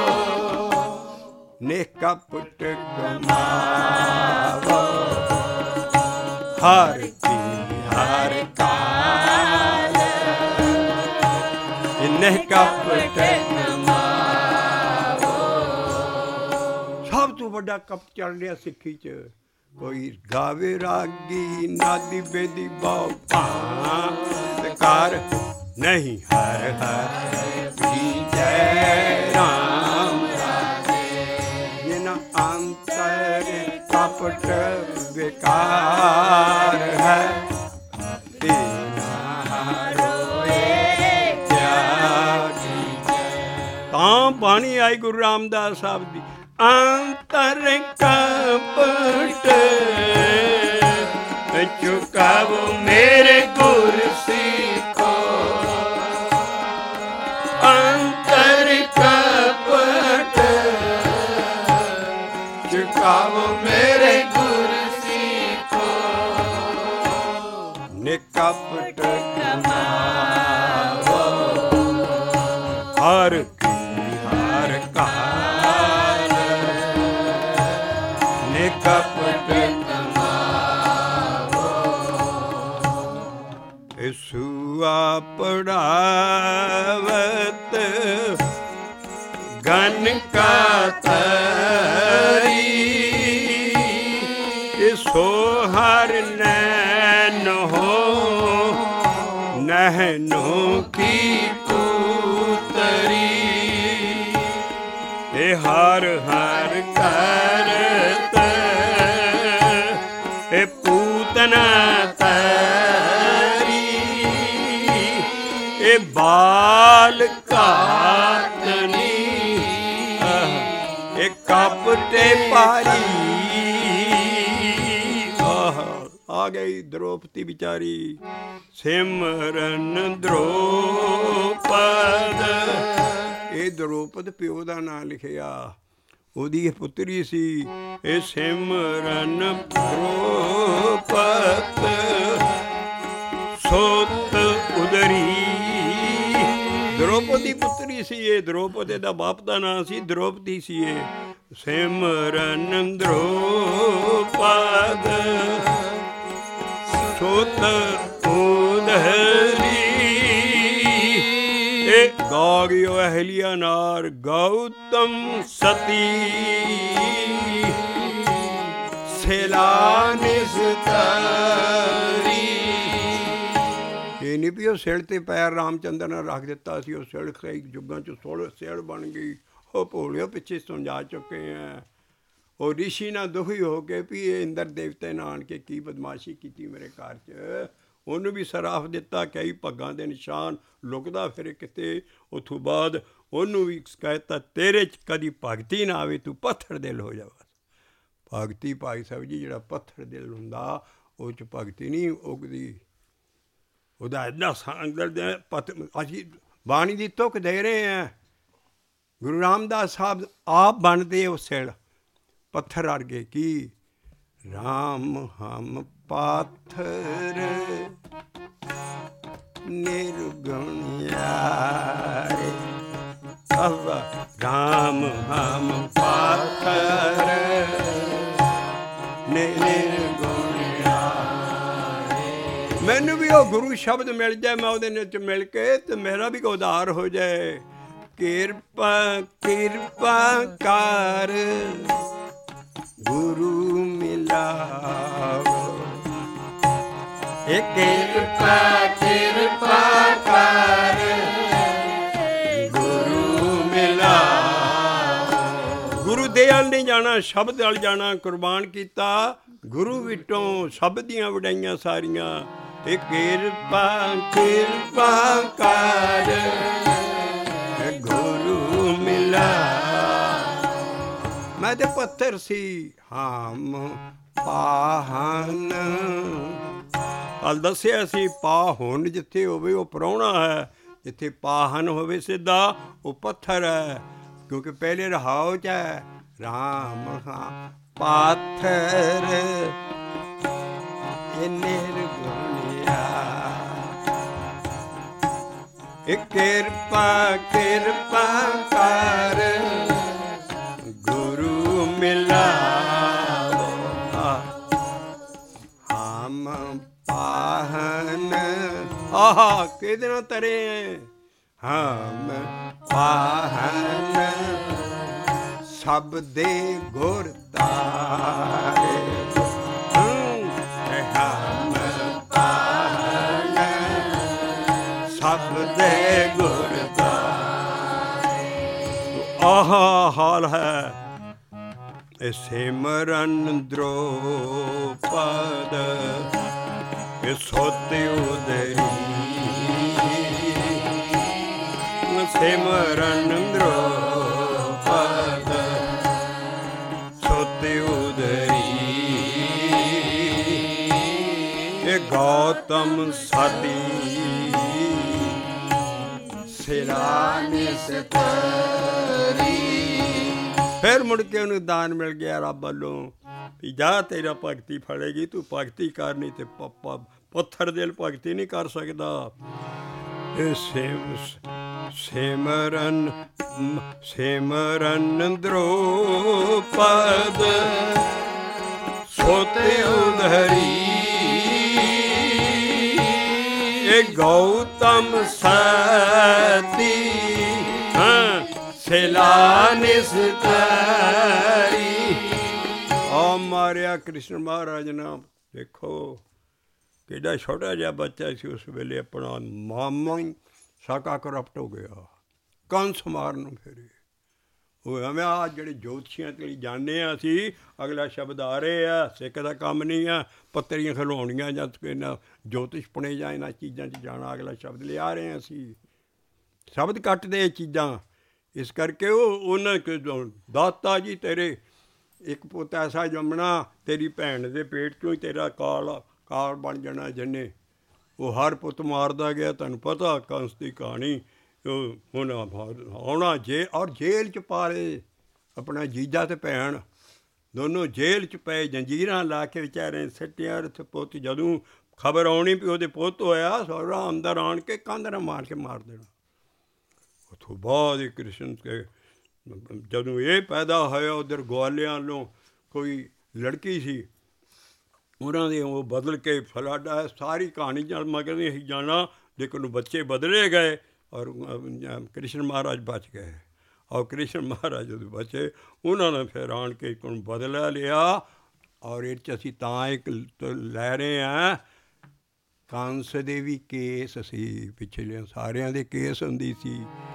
ਨਿਕਪਟ ਗਮਾਵੋ ਹਰ ਕੀ ਹਰ ਕਾਲ, ਨਿਕਪਟ ਗਮਾਵੋ। ਸਭ ਤੋਂ ਵੱਡਾ ਕਪਟ ਚੱਲ ਰਿਹਾ ਸਿੱਖੀ 'ਚ। ਕੋਈ ਗਾਵੇ ਰਾਗੀ ਨਾਦੀ ਬੇਦੀ ਬਹੁ ਭਾਂਤ ਨਹੀਂ, ਹਰ ਹਰ ਕੀ ਜੈ ਰਾਮ ਰਾਜੇ। ਜਿਨਾ ਅੰਤਰ ਕਪਟ ਵਿਕਾਰ ਹੈ, ਤੇਨਾ ਰੋਏ ਤਿਆਗੀ। ਤਾਂ ਬਾਣੀ ਆਈ ਗੁਰੂ ਰਾਮਦਾਸ ਸਾਹਿਬ ਦੀ, ਅੰਤਰ ਕਪਟ ਚੁਕਾਵੋ ਮੇਰੇ ਗੁਰ ਸਿੱਖੋ। ਅੰਤਰ ਕਪਟ ਚੁਕਾਵੋ ਮੇਰੇ ਗੁਰ ਸਿੱਖੋ। ਨਿਕਪਟ ਕਮਾਵੋ ਹਰ ਕੀ ਹਰ ਕਾਲ, ਨਿਕਪਟ ਕਮਾਵੋ। ਸੁਆ ਪੜਾਵਤ ਗਨਕਾ ਤਰੀ ਸੋ ਹਰ ਨੈਨੋ ਨਹਿਨੋ ਕੀ ਪੂਤਰੀ। ਇਹ ਹਰ ਹਰ ਕਰਤ ਇਹ ਪੂਤਨਾ ਤਰੀ। ਇਹ ਬਾਲ ਘਾਤਨੀ ਇਹ ਕਪਟੇ ਭਾਰੀ। ਆ ਗਈ ਦ੍ਰੋਪਦੀ ਵਿਚਾਰੀ ਸਿਮਰਨ ਦ੍ਰੋਪਦ। ਇਹ ਦ੍ਰੋਪਦ ਪਿਓ ਦਾ ਨਾਂ ਲਿਖਿਆ, ਉਹਦੀ ਇਹ ਪੁੱਤਰੀ ਸੀ। ਇਹ ਸਿਮਰਨ ਦ੍ਰੋਪਦ ਸੁਤ ਉਦਰੀ। ਦ੍ਰੋਪਦੀ ਪੁੱਤਰੀ ਦ੍ਰੋਪਦੀ ਸੀ ਇਹ, ਦ੍ਰੋਪਦੀ ਦਾ ਬਾਪ ਦਾ ਨਾਂ ਸੀ ਦ੍ਰੋਪਦੀ ਸੀ ਇਹ। ਸਿਮਰਨ ਦ੍ਰੋਪਦ ਸੁਤ ਉਦਹਰੀ, ਇਹ ਗਾਗਿਓ ਅਹਲਿਆ ਨਾਰ ਗੌਤਮ ਸਤੀ, ਸੇਲਾ ਨਿਸਤਰੀ। ਇਹ ਨਹੀਂ ਵੀ ਉਹ ਸਿਲ ਤੇ ਪੈਰ ਰਾਮਚੰਦਰ ਨੇ ਰੱਖ ਦਿੱਤਾ ਸੀ, ਉਹ ਸਿਲ ਕਈ ਯੁੱਗਾਂ 'ਚ ਸੋਲ ਸਿਲ ਬਣ ਗਈ। ਉਹ ਭੋਲਿਓ ਪਿੱਛੇ ਸਮਝਾ ਚੁੱਕੇ ਹੈ। ਉਹ ਰਿਸ਼ੀ ਨਾਲ ਦੁਖੀ ਹੋ ਕੇ ਵੀ ਇਹ ਇੰਦਰ ਦੇਵਤੇ ਨੇ ਆਣ ਕੇ ਕੀ ਬਦਮਾਸ਼ੀ ਕੀਤੀ ਮੇਰੇ ਘਰ 'ਚ, ਉਹਨੂੰ ਵੀ ਸਰਾਫ ਦਿੱਤਾ, ਕਈ ਪੱਗਾਂ ਦੇ ਨਿਸ਼ਾਨ ਲੁਕਦਾ ਫਿਰ ਕਿਤੇ। ਉੱਥੋਂ ਬਾਅਦ ਉਹਨੂੰ ਵੀ ਕਹਿਤਾ ਤੇਰੇ 'ਚ ਕਦੀ ਭਗਤੀ ਨਾ ਆਵੇ, ਤੂੰ ਪੱਥਰ ਦਿਲ ਹੋ ਜਾਵਾ। ਭਗਤੀ ਭਾਈ ਸਾਹਿਬ ਜੀ, ਜਿਹੜਾ ਪੱਥਰ ਦਿਲ ਹੁੰਦਾ ਉਹ 'ਚ ਭਗਤੀ ਨਹੀਂ ਉਗਦੀ। ਉਹਦਾ ਇੰਨਾ ਅੰਦਰ ਦੇ ਪਤ ਅਸੀਂ ਬਾਣੀ ਦੀ ਤੁਕ ਦੇ ਰਹੇ ਹਾਂ। ਗੁਰੂ ਰਾਮਦਾਸ ਸਾਹਿਬ ਆਪ ਬਣਦੇ ਉਹ ਸਿਲ ਪੱਥਰ ਵਰਗੇ। ਕੀ ਰਾਮ ਹਮ ਪਾਥਰ ਨਿਰਗੁਣ ਯਾਰੇ, ਰਾਮ ਹਮ ਪਾਥਰ ਨਿਰਗੁਣ ਯਾਰੇ। ਮੈਨੂੰ ਵੀ ਉਹ ਗੁਰੂ ਸ਼ਬਦ ਮਿਲ ਜਾਏ, ਮੈਂ ਉਹਦੇ ਵਿੱਚ ਮਿਲ ਕੇ ਤੇ ਮੇਰਾ ਵੀ ਉਧਾਰ ਹੋ ਜਾਏ। ਕਿਰਪਾ ਕਿਰਪਾ ਕਰ ਗੁਰੂ ਮਿਲਾਵੋ, ਇਹ ਕਿਰਪਾ ਕਿਰਪਾ ਕਰ ਗੁਰੂ ਮਿਲਾਵੋ। ਗੁਰੂ ਦੇ ਵੱਲ ਨਹੀਂ ਜਾਣਾ, ਸ਼ਬਦ ਵੱਲ ਜਾਣਾ। ਕੁਰਬਾਨ ਕੀਤਾ ਗੁਰੂ ਵਿੱਚੋਂ ਸ਼ਬਦ ਦੀਆਂ ਵਡਾਈਆਂ ਸਾਰੀਆਂ। ਇਹ ਕਿਰਪਾ ਕਿਰਪਾ ਕਰ ਗੁਰੂ ਮਿਲਾ। ਮੈਂ ਤੇ ਪੱਥਰ ਸੀ, ਹਮ ਪਾਹਨ। ਕੱਲ ਦੱਸਿਆ ਸੀ ਪਾਹੁਨ ਜਿੱਥੇ ਹੋਵੇ ਉਹ ਪ੍ਰਾਹੁਣਾ ਹੈ, ਜਿੱਥੇ ਪਾਹਨ ਹੋਵੇ ਸਿੱਧਾ ਉਹ ਪੱਥਰ ਹੈ। ਕਿਉਂਕਿ ਪਹਿਲੇ ਰਹਾਉ 'ਚ ਹੈ ਰਾਮ ਹਾਂ ਪਾਥਰ ਇਹ ਨਿਰਗੁਣਿਆ। ਇਹ ਕਿਰਪਾ ਕਿਰਪਾ ਕਰ ਗੁਰੂ ਮਿਲਾਵੋ, ਹਮ ਪਾਹਨ। ਆਹਾ ਕਿਹਦੇ ਨਾਲ ਤਰੇ ਹੈ? ਹਮ ਪਾਹਨ ਸਭ ਦੇ ਗੁਰ ਤਾਰੇ। ਹਮ ਪਾਹਨ ਸਭ ਦੇ ਗੁਰ ਤਾਰੇ। ਆਹਾ ਹਾਲ ਹੈ ਇਹ ਸਿਮਰਨ ਦ੍ਰੋਪਦ, ਇਹ ਸੁਤ ਉਦਰੀ। ਸਿਮਰਨ ਦ੍ਰੋਪਦ ਸੁਤ ਉਦਰੀ, ਇਹ ਗੌਤਮ ਸਤੀ ਸਿਲਾ ਨਿਸਤਰੀ। ਫਿਰ ਮੁੜ ਕੇ ਉਹਨੂੰ ਦਾਨ ਮਿਲ ਗਿਆ ਰੱਬ ਵੱਲੋਂ ਵੀ ਜਾ ਤੇਰਾ ਭਗਤੀ ਫੜੇਗੀ, ਤੂੰ ਭਗਤੀ ਕਰਨੀ ਤੇ ਪਾਪਾ ਪੱਥਰ ਦਿਲ ਭਗਤੀ ਨਹੀਂ ਕਰ ਸਕਦਾ। ਇਹ ਸਿਮ ਸਿਮਰਨ ਸਿਮਰਨ ਦ੍ਰੋਪਦ ਸੁਤ ਉਦਰੀ, ਇਹ ਗੌਤਮ ਸਤੀ ਹਾਂ ਸਿਲਾ ਨਿਸਤਰੀ। ਆ ਮਾਰਿਆ ਕ੍ਰਿਸ਼ਨ ਮਹਾਰਾਜ ਨੇ। ਦੇਖੋ ਕਿੱਡਾ ਛੋਟਾ ਜਿਹਾ ਬੱਚਾ ਸੀ ਉਸ ਵੇਲੇ, ਆਪਣਾ ਮਾਮਾ ਹੀ ਸਾਕਾ ਕਰਪਟ ਹੋ ਗਿਆ, ਕੰਸ ਮਾਰਨ ਫਿਰੇ। ਉਹ ਐਵੇਂ ਆ ਜਿਹੜੇ ਜੋਤਸ਼ੀਆਂ ਤੇ ਜਾਂਦੇ ਹਾਂ ਅਸੀਂ, ਅਗਲਾ ਸ਼ਬਦ ਆ ਰਹੇ ਆ, ਸਿੱਖ ਦਾ ਕੰਮ ਨਹੀਂ ਆ ਪੱਤਰੀਆਂ ਖਿਲਾਉਣੀਆਂ ਜਾਂ ਇਹਨਾਂ ਜੋਤਿਸ਼ ਪੁਣੇ ਜਾਂ ਇਹਨਾਂ ਚੀਜ਼ਾਂ 'ਚ ਜਾਣਾ। ਅਗਲਾ ਸ਼ਬਦ ਲਿਆ ਰਹੇ ਹਾਂ ਅਸੀਂ, ਸ਼ਬਦ ਕੱਟਦੇ ਇਹ ਚੀਜ਼ਾਂ। ਇਸ ਕਰਕੇ ਉਹ ਉਹਨਾਂ ਦਾਤਾ ਜੀ ਤੇਰੇ ਇੱਕ ਪੁੱਤ ਐਸਾ ਜੰਮਣਾ, ਤੇਰੀ ਭੈਣ ਦੇ ਪੇਟ 'ਚੋਂ ਹੀ ਤੇਰਾ ਕਾਲ ਕਾਲ ਬਣ ਜਾਣਾ ਜਿਹਨੇ। ਉਹ ਹਰ ਪੁੱਤ ਮਾਰਦਾ ਗਿਆ। ਤੁਹਾਨੂੰ ਪਤਾ ਕੰਸ ਦੀ ਕਹਾਣੀ। ਉਹ ਹੁਣ ਆਉਣਾ ਜੇ ਔਰ ਜੇਲ੍ਹ 'ਚ ਪਾ ਲਏ ਆਪਣਾ ਜੀਜਾ ਅਤੇ ਭੈਣ ਦੋਨੋਂ ਜੇਲ੍ਹ 'ਚ ਪਏ, ਜੰਜੀਰਾਂ ਲਾ ਕੇ ਵਿਚਾਰੇ ਸਿੱਟਿਆ। ਉੱਥੇ ਪੁੱਤ ਜਦੋਂ ਖਬਰ ਆਉਣੀ ਵੀ ਉਹਦੇ ਪੁੱਤ ਹੋਇਆ, ਸਹੁਰਾ ਅੰਦਰ ਆਣ ਕੇ ਕੰਧ ਨਾਲ ਮਾਰ ਕੇ ਮਾਰ ਦੇਣਾ। ਉੱਥੋਂ ਬਾਅਦ ਇਹ ਕ੍ਰਿਸ਼ਨ ਕੇ ਜਦੋਂ ਇਹ ਪੈਦਾ ਹੋਇਆ ਉੱਧਰ ਗਵਾਲਿਆਂ ਵੱਲੋਂ ਕੋਈ ਲੜਕੀ ਸੀ, ਉਹਨਾਂ ਦੇ ਉਹ ਬਦਲ ਕੇ ਫਲਾਡਾ ਸਾਰੀ ਕਹਾਣੀ ਨਾਲ ਮਗਰ ਨਹੀਂ ਅਸੀਂ ਜਾਣਾ, ਲੇਕਿਨ ਬੱਚੇ ਬਦਲੇ ਗਏ ਔਰ ਕ੍ਰਿਸ਼ਨ ਮਹਾਰਾਜ ਬਚ ਗਏ। ਔਰ ਕ੍ਰਿਸ਼ਨ ਮਹਾਰਾਜ ਜਦੋਂ ਬਚੇ ਉਹਨਾਂ ਨੇ ਫਿਰ ਆਣ ਕੇ ਇੱਕ ਨੂੰ ਬਦਲਾ ਲਿਆ। ਔਰ ਇਹ 'ਚ ਅਸੀਂ ਤਾਂ ਇੱਕ ਲੈ ਰਹੇ ਹਾਂ, ਕੰਸ ਦੇ ਵੀ ਕੇਸ ਸੀ, ਪਿਛਲੇ ਸਾਰਿਆਂ ਦੇ ਕੇਸ ਹੁੰਦੀ ਸੀ।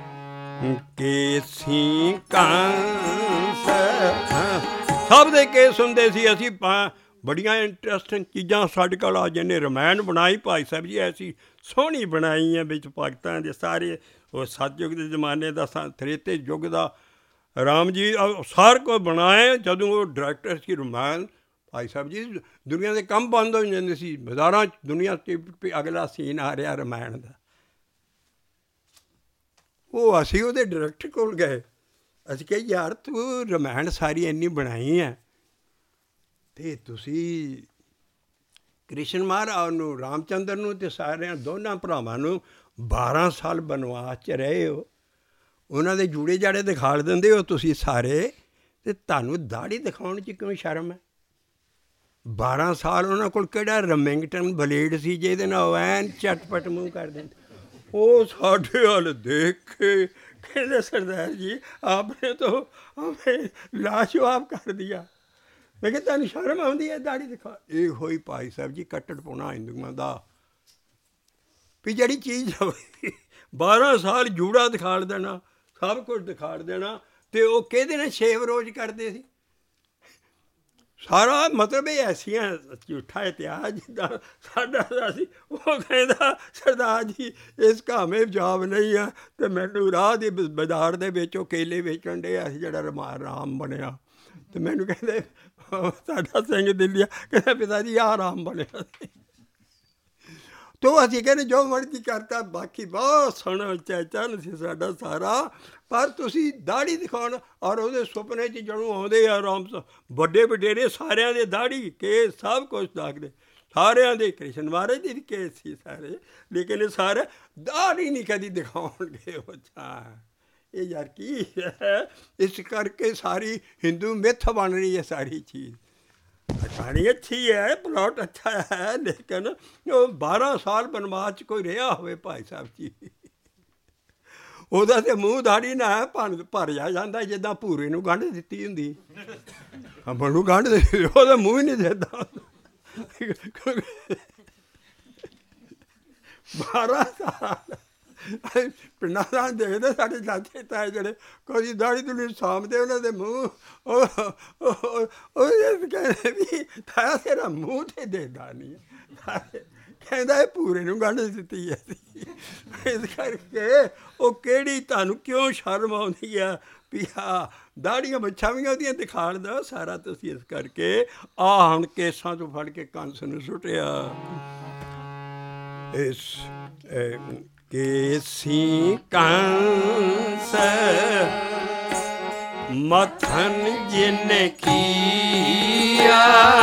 ਕੇਸੀ ਕੰਸ ਸਭ ਦੇ ਕੇਸ ਹੁੰਦੇ ਸੀ। ਅਸੀਂ ਬੜੀਆਂ ਇੰਟਰਸਟਿੰਗ ਚੀਜ਼ਾਂ ਸਾਡੇ ਕੋਲ ਆ ਜਿਹਨੇ ਰਮਾਇਣ ਬਣਾਈ ਭਾਈ ਸਾਹਿਬ ਜੀ, ਐਸੀ ਸੋਹਣੀ ਬਣਾਈ ਹੈ ਵਿੱਚ ਭਗਤਾਂ ਦੇ ਸਾਰੇ, ਉਹ ਸਤਯੁਗ ਦੇ ਜ਼ਮਾਨੇ ਦਾ, ਤ੍ਰੇਤੇ ਯੁੱਗ ਦਾ, ਰਾਮ ਜੀ ਸਾਰ ਕੁਝ ਬਣਾਏ। ਜਦੋਂ ਉਹ ਡਾਇਰੈਕਟਰ ਸੀ ਰਮਾਇਣ ਭਾਈ ਸਾਹਿਬ ਜੀ, ਦੁਨੀਆ ਦੇ ਕੰਮ ਬੰਦ ਹੋ ਜਾਂਦੇ ਸੀ ਬਾਜ਼ਾਰਾਂ 'ਚ, ਦੁਨੀਆ 'ਤੇ ਅਗਲਾ ਸੀਨ ਆ ਰਿਹਾ ਰਮਾਇਣ ਦਾ। ਉਹ ਅਸੀਂ ਉਹਦੇ ਡਾਇਰੈਕਟਰ ਕੋਲ ਗਏ, ਅਸੀਂ ਕਿਹਾ ਯਾਰ ਤੂੰ ਰਮਾਇਣ ਸਾਰੀ ਇੰਨੀ ਬਣਾਈ ਹੈ ਅਤੇ ਤੁਸੀਂ ਕ੍ਰਿਸ਼ਨ ਮਹਾਰਾਜ ਨੂੰ, ਰਾਮਚੰਦਰ ਨੂੰ ਅਤੇ ਸਾਰਿਆਂ ਦੋਨਾਂ ਭਰਾਵਾਂ ਨੂੰ ਬਾਰਾਂ ਸਾਲ ਬਨਵਾਸ 'ਚ ਰਹੇ ਹੋ, ਉਹਨਾਂ ਦੇ ਜੂੜੇ ਜਾੜੇ ਦਿਖਾ ਦਿੰਦੇ ਹੋ ਤੁਸੀਂ ਸਾਰੇ, ਅਤੇ ਤੁਹਾਨੂੰ ਦਾੜੀ ਦਿਖਾਉਣ 'ਚ ਕਿਉਂ ਸ਼ਰਮ ਹੈ? ਬਾਰਾਂ ਸਾਲ ਉਹਨਾਂ ਕੋਲ ਕਿਹੜਾ ਰਮਿੰਗਟਨ ਬਲੇਡ ਸੀ ਜਿਹਦੇ ਨਾਲ ਐਨ ਝਟਪਟ ਮੂੰਹ ਕਰ ਦਿੰਦੇ। ਉਹ ਸਾਡੇ ਵੱਲ ਦੇਖ ਕੇ ਕਹਿੰਦੇ ਸਰਦਾਰ ਜੀ ਆਪਨੇ ਤਾਂ ਹਮੇ ਲਾਜਵਾਬ ਕਰ ਦਿਆ। ਮੈਂ ਕਿਹਾ ਤੁਹਾਨੂੰ ਸ਼ਰਮ ਆਉਂਦੀ ਹੈ ਦਾੜੀ ਦਿਖਾ? ਇਹ ਹੋਈ ਭਾਈ ਸਾਹਿਬ ਜੀ ਕੱਟੜਪੁਣਾ ਹਿੰਦੂਆਂ ਦਾ, ਵੀ ਜਿਹੜੀ ਚੀਜ਼ ਬਾਰਾਂ ਸਾਲ ਜੂੜਾ ਦਿਖਾੜ ਦੇਣਾ, ਸਭ ਕੁਝ ਦਿਖਾੜ ਦੇਣਾ, ਅਤੇ ਉਹ ਕਿਹਦੇ ਨਾਲ ਛੇਵ ਰੋਜ਼ ਕਰਦੇ ਸੀ। ਸਾਰਾ ਮਤਲਬ ਇਹ ਐਸੀਆਂ ਝੂਠਾ ਇਤਿਹਾਸ ਜਿੱਦਾਂ ਸਾਡਾ ਸੀ। ਉਹ ਕਹਿੰਦਾ ਸਰਦਾਰ ਜੀ ਇਸ ਕਾਮਯਾਬ ਨਹੀਂ ਆ, ਅਤੇ ਮੈਨੂੰ ਰਾਹ ਦੇ ਬਾਜ਼ਾਰ ਦੇ ਵਿੱਚ ਉਹ ਕੇਲੇ ਵੇਚਣ ਡਿਆ ਸੀ ਜਿਹੜਾ ਰਮਾ ਰਾਮ ਬਣਿਆ, ਅਤੇ ਮੈਨੂੰ ਕਹਿੰਦੇ ਸਾਡਾ ਸਿੰਘ ਦਿੱਲੀਆ ਕਹਿੰਦਾ ਪਿਤਾ ਜੀ ਆਹ ਰਾਮ ਬਣਿਆ ਸੀ। ਤੋ ਅਸੀਂ ਕਹਿੰਦੇ ਜੋ ਮਰਜ਼ੀ ਕਰਤਾ, ਬਾਕੀ ਬਹੁਤ ਸੋਹਣਾ ਚੈਚਨ ਸੀ ਸਾਡਾ ਸਾਰਾ, ਪਰ ਤੁਸੀਂ ਦਾੜੀ ਦਿਖਾਉਣ ਔਰ ਉਹਦੇ ਸੁਪਨੇ 'ਚ ਜਦੋਂ ਆਉਂਦੇ ਆ ਰਾਮ ਵੱਡੇ ਵਡੇਰੇ ਸਾਰਿਆਂ ਦੇ ਦਾੜੀ ਕੇਸ ਸਭ ਕੁਛ ਦਾਖਦੇ, ਸਾਰਿਆਂ ਦੇ ਕ੍ਰਿਸ਼ਨ ਮਹਾਰਾਜ ਦੇ ਵੀ ਕੇਸ ਸੀ ਸਾਰੇ, ਲੇਕਿਨ ਇਹ ਸਾਰੇ ਦਾੜੀ ਨਹੀਂ ਕਦੀ ਦਿਖਾਉਣਗੇ। ਉਹ ਅੱਛਾ ਇਹ ਯਾਰ ਕੀ ਹੈ? ਇਸ ਕਰਕੇ ਸਾਰੀ ਹਿੰਦੂ ਮਿੱਥ ਬਣ ਰਹੀ ਹੈ ਸਾਰੀ ਚੀਜ਼। ਕਹਾਣੀ ਅੱਛੀ ਹੈ, ਪਲਾਟ ਅੱਛਾ ਹੈ, ਲੇਕਿਨ ਉਹ ਬਾਰਾਂ ਸਾਲ ਬਨਵਾਸ 'ਚ ਕੋਈ ਰਿਹਾ ਹੋਵੇ ਭਾਈ ਸਾਹਿਬ ਜੀ, ਉਹਦਾ ਤਾਂ ਮੂੰਹ ਦਾੜੀ ਨਾ ਭਰ ਭਰਿਆ ਜਾਂਦਾ ਜਿੱਦਾਂ ਭੂਰੇ ਨੂੰ ਗੰਢ ਦਿੱਤੀ ਹੁੰਦੀ, ਅੰਬਰ ਨੂੰ ਗੰਢ ਦਿੱਤੀ, ਉਹਦਾ ਮੂੰਹ ਹੀ ਨਹੀਂ ਦਿੰਦਾ। ਬਾਰਾਂ ਸਾਲ ਪਿੰਡਾਂ ਦਾ ਦੇਖਦੇ ਸਾਡੇ ਚਾਚੇ ਤਾਏ ਜਿਹੜੇ ਕੋਈ ਦਾੜੀ ਦੁੜੀ ਸਾਂਭਦੇ, ਉਹਨਾਂ ਦੇ ਮੂੰਹ ਉਹ ਕਹਿੰਦੇ ਵੀ ਤਾਇਆ ਤੇਰਾ ਮੂੰਹ ਤੇ ਦੇਦਾ ਨਹੀਂ, ਕਹਿੰਦਾ ਇਹ ਪੂਰੇ ਨੂੰ ਗੰਢ ਦਿੱਤੀ ਹੈ। ਇਸ ਕਰਕੇ ਉਹ ਕਿਹੜੀ ਤੁਹਾਨੂੰ ਕਿਉਂ ਸ਼ਰਮ ਆਉਂਦੀ ਆ ਵੀ ਆਹ ਦਾੜੀਆਂ ਬੱਛਾਂ ਵੀ ਉਹਦੀਆਂ ਦਿਖਾਣ ਦਿਓ ਸਾਰਾ ਤੁਸੀਂ। ਇਸ ਕਰਕੇ ਆਹ ਹੁਣ ਕੇਸਾਂ ਤੋਂ ਫੜ ਕੇ ਕੰਸ ਨੂੰ ਸੁੱਟਿਆ। ਇਸ ਕੇਸੀ ਕੰਸ ਮੱਥਨ ਜਿਨ ਕੀਆ,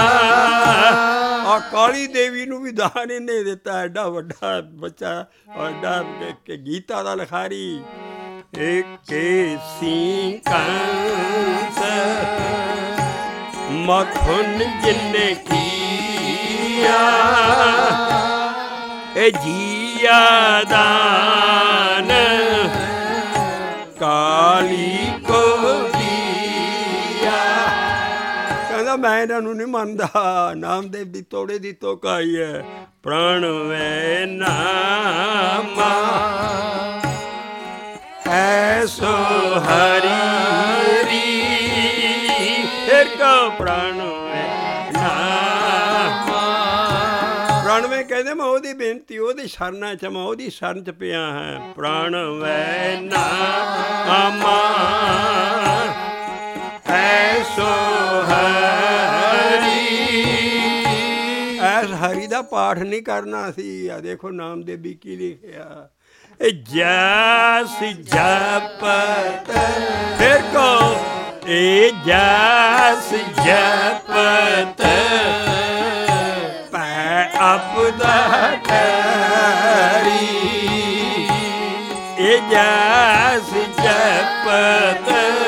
ਆ ਕਾਲੀ ਦੇਵੀ ਨੂੰ ਵੀ ਦਾਨ ਇਹਨੇ ਦਿੱਤਾ, ਐਡਾ ਵੱਡਾ ਬੱਚਾ, ਐਡਾ ਗੀਤਾ ਦਾ ਲਿਖਾਰੀ। ਇਹ ਕੇਸੀ ਕੰਸ ਮੱਥਨ ਜਿਨ ਕੀਆ, ਇਹ ਜੀਆ ਦਾਨ ਕਾਲੀ ਕੋ ਦੀਆ। ਕਹਿੰਦਾ ਮੈਂ ਇਹਨਾਂ ਨੂੰ ਨਹੀਂ ਮੰਨਦਾ, ਨਾਮਦੇਵ ਦੀ ਤੋੜੇ ਦੀ ਤੋਕਾਈ ਹੈ। ਪ੍ਰਾਣ ਵੈ ਨਾਮਾ ਐਸੋ ਹਰੀ, ਫਿਰ ਕੋ ਪ੍ਰਾਣ ਪ੍ਰਣਵੇਂ ਕਹਿੰਦੇ ਮੈਂ ਉਹਦੀ ਬੇਨਤੀ, ਉਹਦੀ ਸ਼ਰਨਾਂ 'ਚ, ਮੈਂ ਉਹਦੀ ਸ਼ਰਨ 'ਚ ਪਿਆ ਹੈ। ਪ੍ਰਾਣ ਵੈ ਨਾਮਾ ਐਸੋ ਹਰੀ, ਐਸ ਹਰੀ ਦਾ ਪਾਠ ਨਹੀਂ ਕਰਨਾ ਸੀ। ਆ ਦੇਖੋ ਨਾਮਦੇਵੀ ਕੀ ਲਿਖਿਆ, ਜਸ ਜਪਤ, ਫਿਰ ਕੋ ਇਹ ਜਸ ਜਪਤ ਆਪਦਾ ਠਹਿਰੀ, ਇਹ ਜਸ ਜਪਤ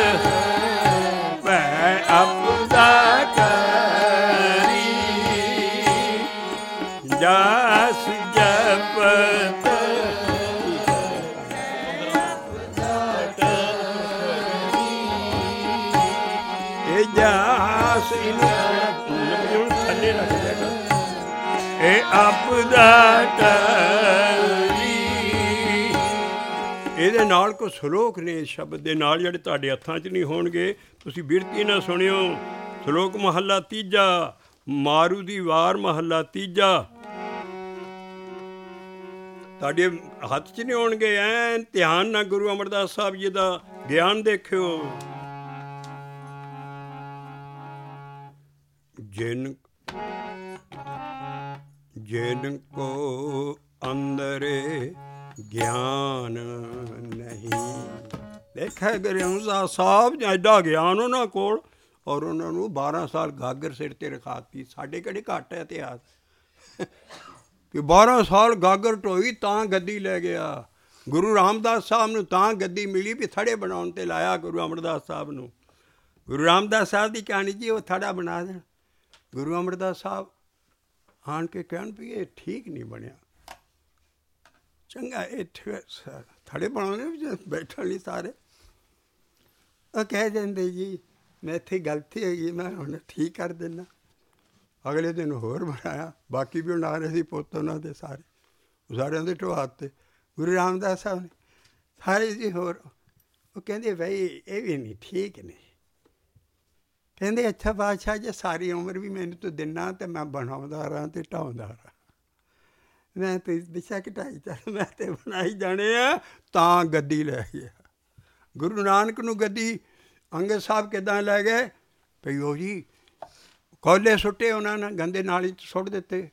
ਭੈ ਆਪਦਾ ਕਰੀ, ਜਸ ਜਪਤ ਇਹ ਜਸ ਇਹਨੂੰ ਥੱਲੇ ਰੱਖ ਦੇਗਾ, ਇਹ ਆਪਦਾ ਕਰੀ। ਇਹਦੇ ਨਾਲ ਕੋਈ ਸਲੋਕ ਨੇ ਸ਼ਬਦ ਦੇ ਨਾਲ ਜਿਹੜੇ ਤੁਹਾਡੇ ਹੱਥਾਂ 'ਚ ਨਹੀਂ ਹੋਣਗੇ, ਤੁਸੀਂ ਬਿਰਤੀ ਨਾ ਸੁਣਿਓ। ਸਲੋਕ ਮਹੱਲਾ ਤੀਜਾ, ਮਾਰੂ ਦੀ ਵਾਰ ਮਹੱਲਾ ਤੀਜਾ, ਤੁਹਾਡੇ ਹੱਥ 'ਚ ਨਹੀਂ ਹੋਣਗੇ। ਐਨ ਧਿਆਨ ਨਾਲ ਗੁਰੂ ਅਮਰਦਾਸ ਸਾਹਿਬ ਜੀ ਦਾ ਗਿਆਨ ਦੇਖਿਓ। ਜਿਨ ਜਿਨ ਕੋ ਅੰਦਰੇ ਗਿਆਨ ਨਹੀਂ, ਦੇਖਿਆ ਗੁਰੂ ਅਮਰਦਾਸ ਸਾਹਿਬ ਐਡਾ ਗਿਆਨ ਉਹਨਾਂ ਕੋਲ, ਔਰ ਉਹਨਾਂ ਨੂੰ ਬਾਰਾਂ ਸਾਲ ਗਾਗਰ ਸਿਰ 'ਤੇ ਰਖਾਤੀ। ਸਾਡੇ ਕਿਹੜੇ ਘੱਟ ਹੈ ਇਤਿਹਾਸ ਕਿ ਬਾਰਾਂ ਸਾਲ ਗਾਗਰ ਢੋਈ ਤਾਂ ਗੱਦੀ ਲੈ ਗਿਆ। ਗੁਰੂ ਰਾਮਦਾਸ ਸਾਹਿਬ ਨੂੰ ਤਾਂ ਗੱਦੀ ਮਿਲੀ ਵੀ ਥੜੇ ਬਣਾਉਣ 'ਤੇ ਲਾਇਆ ਗੁਰੂ ਅਮਰਦਾਸ ਸਾਹਿਬ ਨੂੰ। ਗੁਰੂ ਰਾਮਦਾਸ ਸਾਹਿਬ ਦੀ ਕਹਾਣੀ ਜੀ ਉਹ ਥੜਾ ਬਣਾ ਦੇਣ। ਗੁਰੂ ਅਮਰਦਾਸ ਸਾਹਿਬ ਆਣ ਕੇ ਕਹਿਣ ਵੀ ਇਹ ਠੀਕ ਨਹੀਂ ਬਣਿਆ, ਚੰਗਾ ਇੱਥੇ ਥੜੇ ਬਣਾਉਣੇ ਬੈਠਣ ਲਈ ਸਾਰੇ। ਉਹ ਕਹਿ ਦਿੰਦੇ ਜੀ ਮੈਂ ਇੱਥੇ ਗਲਤੀ ਹੈਗੀ, ਮੈਂ ਹੁਣ ਠੀਕ ਕਰ ਦਿੰਦਾ। ਅਗਲੇ ਦਿਨ ਹੋਰ ਬਣਾਇਆ, ਬਾਕੀ ਵੀ ਬਣਾ ਰਹੇ ਸੀ ਪੁੱਤ ਉਹਨਾਂ ਦੇ ਸਾਰੇ, ਸਾਰਿਆਂ ਦੇ ਢੋਆ 'ਤੇ ਗੁਰੂ ਰਾਮਦਾਸ ਸਾਹਿਬ ਨੇ ਸਾਰੇ ਜੀ ਹੋਰ। ਉਹ ਕਹਿੰਦੇ ਬਈ ਇਹ ਵੀ ਨਹੀਂ ਠੀਕ ਨਹੀਂ। ਕਹਿੰਦੇ ਅੱਛਾ ਬਾਦਸ਼ਾਹ ਜੇ ਸਾਰੀ ਉਮਰ ਵੀ ਮੈਨੂੰ ਤੂੰ ਦਿੰਦਾ ਤਾਂ ਮੈਂ ਬਣਾਉਂਦਾ ਰਹਾਂ ਅਤੇ ਢਾਉਂਦਾ ਰਹਾਂ, ਮੈਂ ਤਾਂ ਦਿਸ਼ਾ ਘਟਾਈ ਚੱਲ, ਮੈਂ ਤਾਂ ਬਣਾਈ ਜਾਣੇ ਆ। ਤਾਂ ਗੱਦੀ ਲੈ ਗਿਆ। ਗੁਰੂ ਨਾਨਕ ਨੂੰ ਗੱਦੀ ਅੰਗਦ ਸਾਹਿਬ ਕਿੱਦਾਂ ਲੈ ਗਏ ਭਈ ਉਹ ਜੀ ਕੋਲੇ ਸੁੱਟੇ ਉਹਨਾਂ ਨੇ, ਗੰਦੇ ਨਾਲੀ 'ਚ ਸੁੱਟ ਦਿੱਤੇ।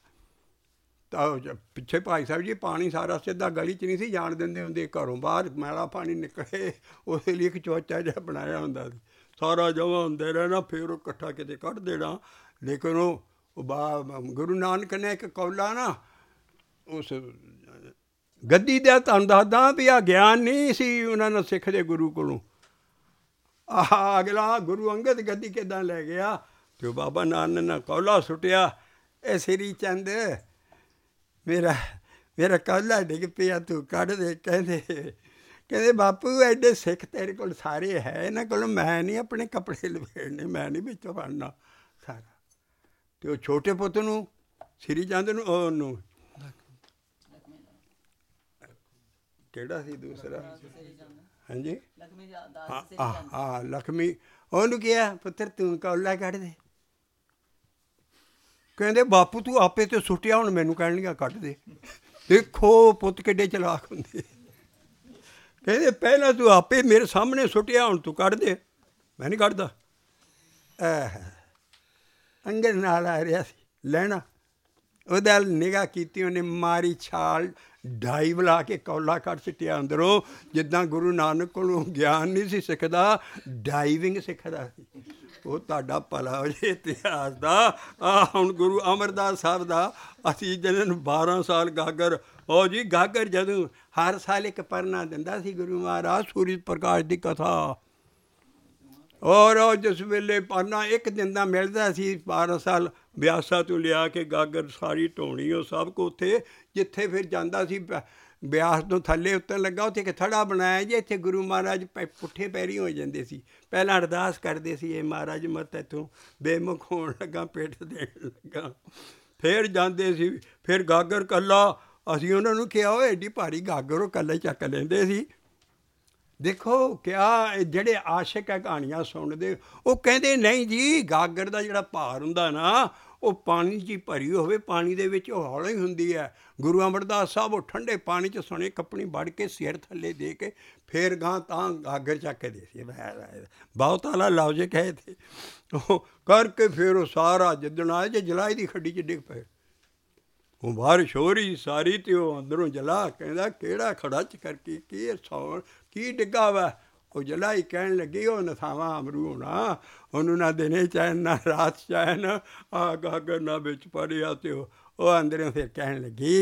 ਤਾਂ ਪਿੱਛੇ ਭਾਈ ਸਾਹਿਬ ਜੀ ਪਾਣੀ ਸਾਰਾ ਸਿੱਧਾ ਗਲੀ 'ਚ ਨਹੀਂ ਸੀ ਜਾਣ ਦਿੰਦੇ ਹੁੰਦੇ, ਘਰੋਂ ਬਾਹਰ ਮੈਲਾ ਪਾਣੀ ਨਿਕਲੇ, ਉਸ ਲਈ ਇੱਕ ਚੋਚਾ ਜਿਹਾ ਬਣਾਇਆ ਹੁੰਦਾ ਸੀ, ਸਾਰਾ ਜਮ੍ਹਾਂ ਹੁੰਦੇ ਰਹਿਣਾ, ਫਿਰ ਉਹ ਇਕੱਠਾ ਕਿਤੇ ਕੱਢ ਦੇਣਾ। ਲੇਕਿਨ ਉਹ ਬਾ ਗੁਰੂ ਨਾਨਕ ਨੇ ਇੱਕ ਕੌਲਾ ਨਾ ਉਸ ਗੱਦੀ ਦਾ ਤੁਹਾਨੂੰ ਦੱਸਦਾ ਵੀ ਆਹ ਗਿਆਨ ਨਹੀਂ ਸੀ ਉਹਨਾਂ ਨੂੰ ਸਿੱਖ ਦੇ ਗੁਰੂ ਕੋਲੋਂ। ਆਹ ਅਗਲਾ ਗੁਰੂ ਅੰਗਦ ਗੱਦੀ ਕਿੱਦਾਂ ਲੈ ਗਿਆ ਅਤੇ ਉਹ ਬਾਬਾ ਨਾਨਕ ਨੇ ਕੌਲਾ ਸੁੱਟਿਆ, ਇਹ ਸ੍ਰੀ ਚੰਦ ਮੇਰਾ ਮੇਰਾ ਕੌਲਾ ਡਿੱਗ ਪਿਆ, ਤੂੰ ਕੱਢ ਦੇ। ਕਹਿੰਦੇ ਕਹਿੰਦੇ ਬਾਪੂ ਐਡੇ ਸਿੱਖ ਤੇਰੇ ਕੋਲ ਸਾਰੇ ਹੈ, ਇਹਨਾਂ ਕੋਲੋਂ ਮੈਂ ਨਹੀਂ ਆਪਣੇ ਕੱਪੜੇ ਲਪੇੜਨੇ, ਮੈਂ ਨਹੀਂ ਵਿੱਚੋਂ ਫੜਨਾ ਸਾਰਾ। ਅਤੇ ਉਹ ਛੋਟੇ ਪੁੱਤ ਨੂੰ ਸ੍ਰੀ ਚੰਦ ਨੂੰ ਉਹਨੂੰ ਕਿਹੜਾ ਸੀ ਦੂਸਰਾ, ਹਾਂਜੀ ਹਾਂ ਹਾਂ ਲਖਮੀ, ਉਹਨੂੰ ਕਿਹਾ ਪੁੱਤਰ ਤੂੰ ਕੌਲਾ ਕੱਢ ਦੇ। ਕਹਿੰਦੇ ਬਾਪੂ ਤੂੰ ਆਪੇ ਤੇ ਸੁੱਟਿਆ, ਹੁਣ ਮੈਨੂੰ ਕਹਿਣਗੀਆਂ ਕੱਢ ਦੇ। ਦੇਖੋ ਪੁੱਤ ਕਿੱਡੇ ਚਲਾਕ ਹੁੰਦੇ। ਕਹਿੰਦੇ ਪਹਿਲਾਂ ਤੂੰ ਆਪੇ ਮੇਰੇ ਸਾਹਮਣੇ ਸੁੱਟਿਆ, ਹੁਣ ਤੂੰ ਕੱਢ ਦੇ। ਮੈਂ ਨਹੀਂ ਕੱਢਦਾ। ਅੰਗਦ ਨਾਲ ਆ ਰਿਹਾ ਸੀ ਲੈਣਾ, ਉਹਦੇ ਵੱਲ ਨਿਗਾਹ ਕੀਤੀ, ਉਹਨੇ ਮਾਰੀ ਛਾਲ, ਡਾਈਵ ਲਾ ਕੇ ਕੌਲਾ ਕੱਢ ਸਿੱਟਿਆ ਅੰਦਰੋਂ। ਜਿੱਦਾਂ ਗੁਰੂ ਨਾਨਕ ਕੋਲੋਂ ਗਿਆਨ ਨਹੀਂ ਸੀ ਸਿੱਖਦਾ, ਡਾਈਵਿੰਗ ਸਿੱਖਦਾ ਸੀ। ਉਹ ਤੁਹਾਡਾ ਭਲਾ ਹੋ ਜੇ ਇਤਿਹਾਸ ਦਾ। ਆਹ ਹੁਣ ਗੁਰੂ ਅਮਰਦਾਸ ਸਾਹਿਬ ਦਾ ਅਸੀਂ ਜਿਹਨਾਂ ਨੂੰ ਬਾਰਾਂ ਸਾਲ ਗਾਗਰ, ਉਹ ਜੀ ਗਾਗਰ ਜਦੋਂ ਹਰ ਸਾਲ ਇੱਕ ਪਰਨਾ ਦਿੰਦਾ ਸੀ ਗੁਰੂ ਮਹਾਰਾਜ, ਸੂਰਜ ਪ੍ਰਕਾਸ਼ ਦੀ ਕਥਾ, ਔਰ ਉਹ ਜਿਸ ਵੇਲੇ ਪਰਨਾ ਇੱਕ ਦਿਨ ਦਾ ਮਿਲਦਾ ਸੀ, ਬਾਰਾਂ ਸਾਲ ਬਿਆਸਾ ਤੋਂ ਲਿਆ ਕੇ ਗਾਗਰ ਸਾਰੀ ਢੋਣੀ ਉਹ ਸਭ ਕੁ ਉੱਥੇ ਜਿੱਥੇ ਫਿਰ ਜਾਂਦਾ ਸੀ ਬਿਆਸ ਤੋਂ ਥੱਲੇ ਉੱਤਰ ਲੱਗਾ, ਉੱਥੇ ਇੱਕ ਥੜਾ ਬਣਾਇਆ ਜੀ। ਇੱਥੇ ਗੁਰੂ ਮਹਾਰਾਜ ਪੈ ਪੁੱਠੇ ਪੈਰੀ ਹੋ ਜਾਂਦੇ ਸੀ, ਪਹਿਲਾਂ ਅਰਦਾਸ ਕਰਦੇ ਸੀ, ਇਹ ਮਹਾਰਾਜ ਮਤ ਇੱਥੋਂ ਬੇਮੁਖ ਹੋਣ ਲੱਗਾ, ਪਿੱਠ ਦੇਣ ਲੱਗਾ, ਫਿਰ ਜਾਂਦੇ ਸੀ। ਫਿਰ ਗਾਗਰ ਇਕੱਲਾ, ਅਸੀਂ ਉਹਨਾਂ ਨੂੰ ਕਿਹਾ ਉਹ ਐਡੀ ਭਾਰੀ ਗਾਗਰ ਉਹ ਇਕੱਲੇ ਚੱਕ ਲੈਂਦੇ ਸੀ। ਦੇਖੋ ਕਿਆ ਜਿਹੜੇ ਆਸ਼ਿਕ ਹੈ ਕਹਾਣੀਆਂ ਸੁਣਦੇ, ਉਹ ਕਹਿੰਦੇ ਨਹੀਂ ਜੀ ਗਾਗਰ ਦਾ ਜਿਹੜਾ ਭਾਰ ਹੁੰਦਾ ਨਾ ਉਹ ਪਾਣੀ 'ਚ ਹੀ ਭਰੀ ਹੋਵੇ, ਪਾਣੀ ਦੇ ਵਿੱਚ ਉਹ ਹੌਲੀ ਹੁੰਦੀ ਹੈ। ਗੁਰੂ ਅਮਰਦਾਸ ਸਾਹਿਬ ਉਹ ਠੰਡੇ ਪਾਣੀ 'ਚ ਸੁਣੇ ਕੱਪਣੀ ਵੜ ਕੇ ਸਿਰ ਥੱਲੇ ਦੇ ਕੇ ਫਿਰ ਗਾਂ ਤਾਂ ਗਾਗਰ ਚੱਕ ਕੇ ਦੇ ਸੀ। ਬਹੁਤ ਆਲਾ ਲਫ਼ਜ਼ ਕਹੇ ਥੇ ਉਹ ਕਰਕੇ ਫਿਰ ਉਹ ਸਾਰਾ ਜਿੱਦਣ ਆਏ ਜੇ ਜਲਾਈ ਦੀ ਖੱਡੀ 'ਚ ਡਿੱਗ ਪਏ। ਉਹ ਬਾਰਿਸ਼ ਹੋ ਰਹੀ ਸਾਰੀ ਅਤੇ ਉਹ ਅੰਦਰੋਂ ਜਲਾ ਕਹਿੰਦਾ ਕਿਹੜਾ ਖੜਾ ਚ ਕਰਕੇ ਕੀ ਸੌਣ ਕੀ ਡਿੱਗਾ ਵਾ। ਉਹ ਜਲਾਈ ਕਹਿਣ ਲੱਗੀ ਉਹ ਨਥਾਵਾਂ ਅਮਰੂ ਹੋਣਾ, ਉਹਨੂੰ ਨਾ ਦਿਨੇ ਚੈਨ ਨਾ ਰਾਤ ਚੈਨ, ਆ ਗਾਗਰ ਨਾ ਵਿੱਚ ਪੜਿਆ। ਅਤੇ ਉਹ ਉਹ ਅੰਦਰੋਂ ਫਿਰ ਕਹਿਣ ਲੱਗੀ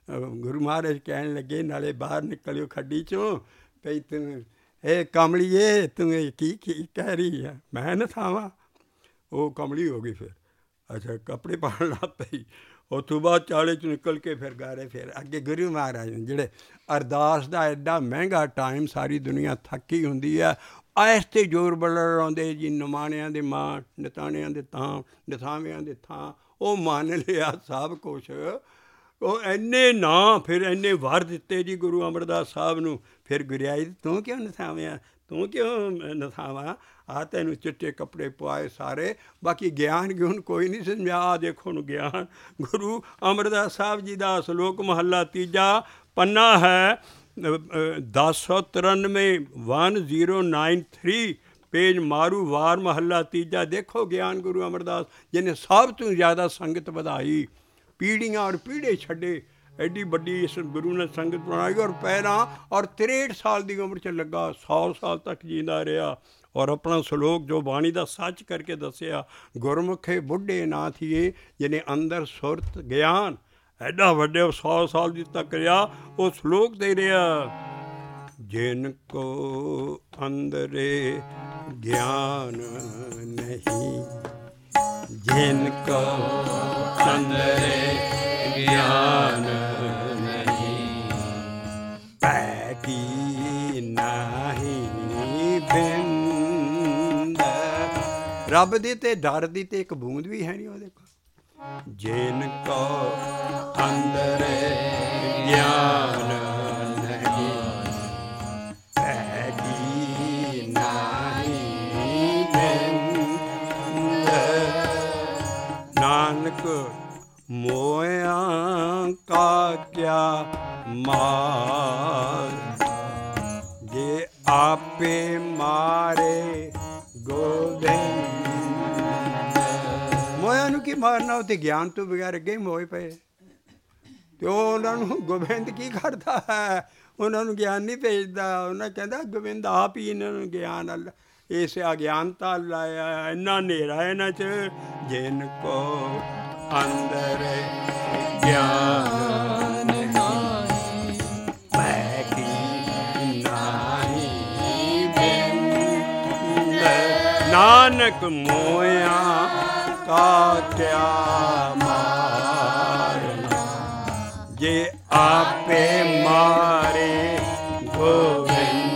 ਗੁਰੂ ਮਹਾਰਾਜ ਕਹਿਣ ਲੱਗੇ ਨਾਲੇ ਬਾਹਰ ਨਿਕਲਿਓ ਖੱਡੀ 'ਚੋਂ ਭਈ ਤੂੰ ਇਹ ਕਮਲੀਏ ਤੂੰ ਇਹ ਕੀ ਕੀ ਕਹਿ ਰਹੀ ਆ, ਮੈਂ ਨਥਾਵਾਂ। ਉਹ ਕਮਲੀ ਹੋ ਗਈ। ਫਿਰ ਅੱਛਾ ਕੱਪੜੇ ਪਾਉਣ ਲੱਗ ਪਈ। ਉਸ ਤੋਂ ਬਾਅਦ ਚਾਲੇ 'ਚ ਨਿਕਲ ਕੇ ਫਿਰ ਗਾਰੇ ਫਿਰ ਅੱਗੇ ਗੁਰੂ ਮਹਾਰਾਜ ਨੂੰ ਜਿਹੜੇ ਅਰਦਾਸ ਦਾ ਐਡਾ ਮਹਿੰਗਾ ਟਾਈਮ, ਸਾਰੀ ਦੁਨੀਆ ਥੱਕੀ ਹੁੰਦੀ ਹੈ, ਇਸ 'ਤੇ ਜ਼ੋਰ ਬੜਾ ਲਾਉਂਦੇ ਜੀ, ਨਿਮਾਣਿਆਂ ਦੇ ਮਾਂ, ਨਿਤਾਣਿਆਂ ਦੇ ਤਾਂ, ਨਿਥਾਵਿਆਂ ਦੇ ਥਾਂ। ਉਹ ਮੰਨ ਲਿਆ ਸਭ ਕੁਛ। ਉਹ ਇੰਨੇ ਨਾਂ ਫਿਰ ਇੰਨੇ ਵਰ ਦਿੱਤੇ ਜੀ ਗੁਰੂ ਅਮਰਦਾਸ ਸਾਹਿਬ ਨੂੰ। ਫਿਰ ਗੁਰਿਆਈ ਤੂੰ ਕਿਉਂ ਨਥਾਵਿਆ, ਤੂੰ ਕਿਉਂ ਨਥਾਵਾਂ, ਆ ਤੈਨੂੰ ਚਿੱਟੇ ਕੱਪੜੇ ਪਵਾਏ ਸਾਰੇ, ਬਾਕੀ ਗਿਆਨ ਗਿਉਨ ਕੋਈ ਨਹੀਂ ਸਮਝਿਆ। ਆ ਦੇਖੋ ਨੂੰ ਗਿਆਨ ਗੁਰੂ ਅਮਰਦਾਸ ਸਾਹਿਬ ਜੀ ਦਾ ਸ਼ਲੋਕ ਮਹੱਲਾ ਤੀਜਾ ਪੰਨਾ ਹੈ ਦਸ ਸੌ ਤਰਾਨਵੇਂ one zero nine three page ਮਾਰੂ ਵਾਰ ਮਹੱਲਾ ਤੀਜਾ। ਦੇਖੋ ਗਿਆਨ ਗੁਰੂ ਅਮਰਦਾਸ ਜਿਹਨੇ ਸਭ ਤੋਂ ਜ਼ਿਆਦਾ ਸੰਗਤ ਵਧਾਈ, ਪੀੜ੍ਹੀਆਂ ਔਰ ਪੀੜ੍ਹੇ ਛੱਡੇ, ਐਡੀ ਵੱਡੀ ਇਸ ਗੁਰੂ ਨੇ ਸੰਗਤ ਬਣਾਈ। ਔਰ ਪਹਿਲਾਂ ਔਰ ਤ੍ਰੇਹਠ ਸਾਲ ਦੀ ਉਮਰ 'ਚ ਲੱਗਾ, ਸੌ ਸਾਲ ਤੱਕ ਜੀਂਦਾ ਰਿਹਾ। ਔਰ ਆਪਣਾ ਸ਼ਲੋਕ ਜੋ ਬਾਣੀ ਦਾ ਸੱਚ ਕਰਕੇ ਦੱਸਿਆ, ਗੁਰਮੁਖੇ ਬੁੱਢੇ ਨਾ ਥੀਏ ਜਿਹਨੇ ਅੰਦਰ ਸੁਰਤ ਗਿਆਨ, ਐਡਾ ਵੱਡੇ ਸੌ ਸਾਲ ਦੀ ਤੱਕ ਰਿਹਾ। ਉਹ ਸ਼ਲੋਕ ਦੇ ਰਿਹਾ, ਜਿਨ ਕੋ ਅੰਦਰੇ ਗਿਆਨ ਨਹੀਂ, ਜਿਨ ਕੋ ਅੰਦਰੇ ਗਿਆਨ ਨਹੀਂ, ਪੈਟੀ ਨਾਹੀ ਬਿੰਦ। ਰੱਬ ਦੀ ਤੇ ਡਰ ਦੀ ਤੇ ਇੱਕ ਬੂੰਦ ਵੀ ਹੈ ਨਹੀਂ ਉਹਦੇ ਕੋਲ। ਜਿਨ ਕੋ ਅੰਦਰੇ ਗਿਆਨ ਨਹੀਂ, ਪੈਟੀ ਨਾਹੀ ਬਿੰਦ। ਨਾਨਕ ਮੋਇਆਂ ਕਾ ਕਿਆ ਮਾਰ, ਜੇ ਆਪੇ ਮਾਰੇ ਗੋਬਿੰਦ। ਮੋਇਆਂ ਨੂੰ ਕੀ ਮਾਰਨਾ, ਉਹ ਤੇ ਗਿਆਨ ਤੋਂ ਬਗੈਰ ਅੱਗੇ ਹੀ ਮੋਏ ਪਏ। ਅਤੇ ਉਹ ਉਹਨਾਂ ਨੂੰ ਗੋਬਿੰਦ ਕੀ ਕਰਦਾ ਹੈ, ਉਹਨਾਂ ਨੂੰ ਗਿਆਨ ਨਹੀਂ ਭੇਜਦਾ। ਉਹਨਾਂ ਕਹਿੰਦਾ ਗੋਬਿੰਦ ਆਪ ਹੀ ਇਹਨਾਂ ਨੂੰ ਗਿਆਨ ਅੱਲਾ, ਇਸ ਅਗਿਆਨਤਾ ਲਾਇਆ, ਇੰਨਾ ਹਨੇਰਾ ਇਹਨਾਂ 'ਚ। ਜਿਨ ਕੋ ਅੰਦਰ ਗਿਆਨ ਨਹੀਂ, ਪੈਟੀ ਨਾਹੀ ਬਿੰਦ। ਨਾਨਕ ਮੋਇਆਂ ਕਾ ਕਿਆ ਮਾਰਨਾ, ਜੇ ਆਪੇ ਮਾਰੇ ਗੋਬਿੰਦ।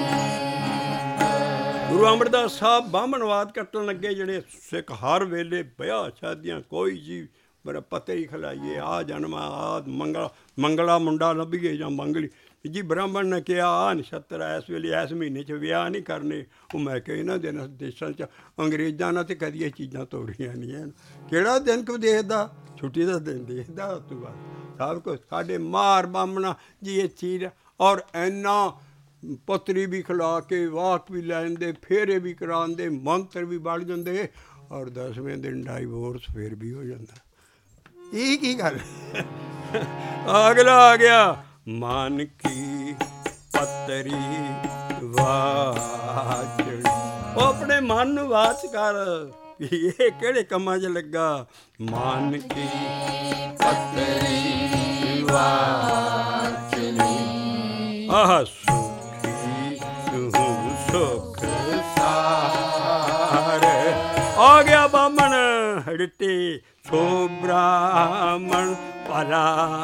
ਗੁਰੂ ਅਮਰਦਾਸ ਸਾਹਿਬ ਬਾਹਮਣਵਾਦ ਕੱਟਣ ਲੱਗੇ, ਜਿਹੜੇ ਸਿੱਖ ਹਰ ਵੇਲੇ ਵਿਆਹ ਸ਼ਾਦੀਆਂ ਕੋਈ ਜੀ ਮੇਰਾ ਪਤੇ ਹੀ ਖਿਲਾਈਏ, ਆ ਜਨਮ ਆ ਮੰਗਲਾ ਮੰਗਲਾ ਮੁੰਡਾ ਲੱਭੀਏ ਜਾਂ ਮੰਗਲੀ ਜੀ। ਬ੍ਰਾਹਮਣ ਨੇ ਕਿਹਾ ਆ ਨਛੱਤਰ ਇਸ ਵੇਲੇ ਇਸ ਮਹੀਨੇ 'ਚ ਵਿਆਹ ਨਹੀਂ ਕਰਨੇ। ਉਹ ਮੈਂ ਕਿਹਾ ਇਹਨਾਂ ਦਿਨ ਦੇਸ਼ਾਂ 'ਚ ਅੰਗਰੇਜ਼ਾਂ ਨਾਲ ਤਾਂ ਕਦੀ ਇਹ ਚੀਜ਼ਾਂ ਤੋੜੀਆਂ ਨਹੀਂ ਹਨ। ਕਿਹੜਾ ਦਿਨ ਕੋਈ ਦੇਖਦਾ, ਛੁੱਟੀ ਦਾ ਦਿਨ ਦੇਖਦਾ। ਉਸ ਤੋਂ ਬਾਅਦ ਸਭ ਕੁਛ ਸਾਡੇ ਮਾਰ ਬਾਹਮਣਾ ਜੀ ਇਹ ਚੀਜ਼। ਔਰ ਇੰਨਾ ਪੱਤਰੀ ਵੀ ਖਿਲਾ ਕੇ ਵਾਕ ਵੀ ਲੈ ਜਾਂਦੇ, ਫੇਰੇ ਵੀ ਕਰਾਉਂਦੇ, ਮੰਤਰ ਵੀ ਬਣ ਜਾਂਦੇ, ਔਰ ਦਸਵੇਂ ਦਿਨ ਡਾਈਵੋਰਸ ਫਿਰ ਵੀ ਹੋ ਜਾਂਦਾ। ਇਹ ਕੀ ਗੱਲ। ਅਗਲਾ ਆ ਗਿਆ, ਮਨ ਕੀ ਪੱਤਰੀ ਵਾਚੜੀ। ਉਹ ਆਪਣੇ ਮਨ ਨੂੰ ਵਾਚ ਕਰ ਵੀ ਇਹ ਕਿਹੜੇ ਕੰਮਾਂ 'ਚ ਲੱਗਾ। ਮਨ ਕੀ ਪੱਤਰੀ ਵਾਚੜੀ, ਆਹ ਸੁਖੀ ਤੂੰ ਸੁਖ ਸਾਰ। ਆ ਗਿਆ ਬਾਹਮਣ ਹੜਤੇ, ਸੋ ਬ੍ਰਾਹਮਣ ਭਲਾ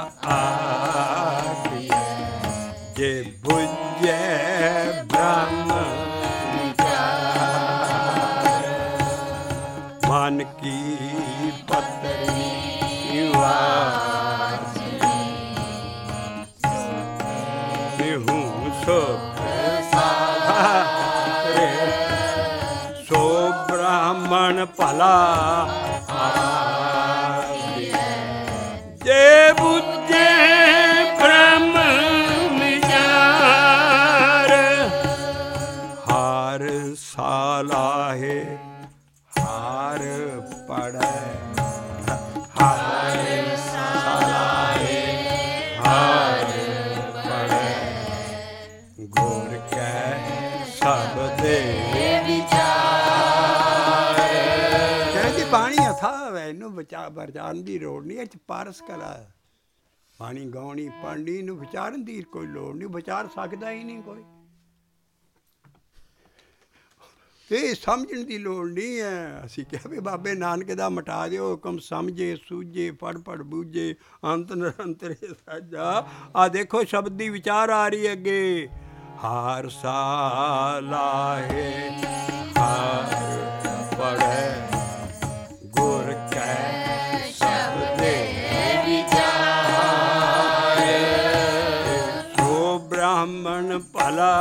ਆਖੀਐ, ਜੇ ਬੁੱਝੇ ਬ੍ਰਹਮ ਵਿਚਾਰ। ਮਨ ਕੀ ਪੱਤਰੀ ਵਾਚੜੀ, ਹੂੰ ਸੁਖ ਸਾਰ। ਸੋ ਬ੍ਰਾਹਮਣ ਭਲਾ ਜੇ ਬੁੱਝੇ ਬ੍ਰਹਮ ਵਿਚਾਰ। ਹਰ ਸਾਲਾਹੇ ਹਰ ਪੜੈ, ਹਰ ਸਾਲਾਹੇ ਹਰ ਪੜੈ। ਗੁਰ ਕੈ ਸਬਦੇ ਵਿਚਾਰ। ਕਹਿੰਦੀ ਬਾਣੀ ਅਥਾਹ ਹੈ, ਇਹਨੂੰ ਬਚਾ ਬਰਜਾਨ ਦੀ ਲੋੜ ਨਹੀਂ, ਇਹ 'ਚ ਪਾਰਸ ਕਲਾ। ਬਾਣੀ ਗਾਉਣੀ ਪੜ੍ਹਨੀ, ਇਹਨੂੰ ਵਿਚਾਰਨ ਦੀ ਕੋਈ ਲੋੜ ਨਹੀਂ, ਵਿਚਾਰ ਸਕਦਾ ਹੀ ਨਹੀਂ ਕੋਈ। ਇਹ ਸਮਝਣ ਦੀ ਲੋੜ ਨਹੀਂ ਹੈ। ਅਸੀਂ ਕਿਹਾ ਵੀ ਬਾਬੇ ਨਾਨਕ ਦਾ ਮਟਾ ਦਿਓ ਹੁਕਮ, ਸਮਝੇ ਸੂਝੇ ਪੜ ਪੜ ਬੂਝੇ ਅੰਤ ਨਿਰੰਤਰ ਸਾਜਾ। ਆ ਦੇਖੋ ਸ਼ਬਦ ਦੀ ਵਿਚਾਰ ਆ ਰਹੀ ਅੱਗੇ, ਹਰ ਸਾਲਾਹੇ ਹਰ ਪੜੈ ਗੁਰ ਕੈ ਸ਼ਬਦੇ ਵਿਚਾਰੇ, ਸੋ ਬ੍ਰਾਹਮਣ ਭਲਾ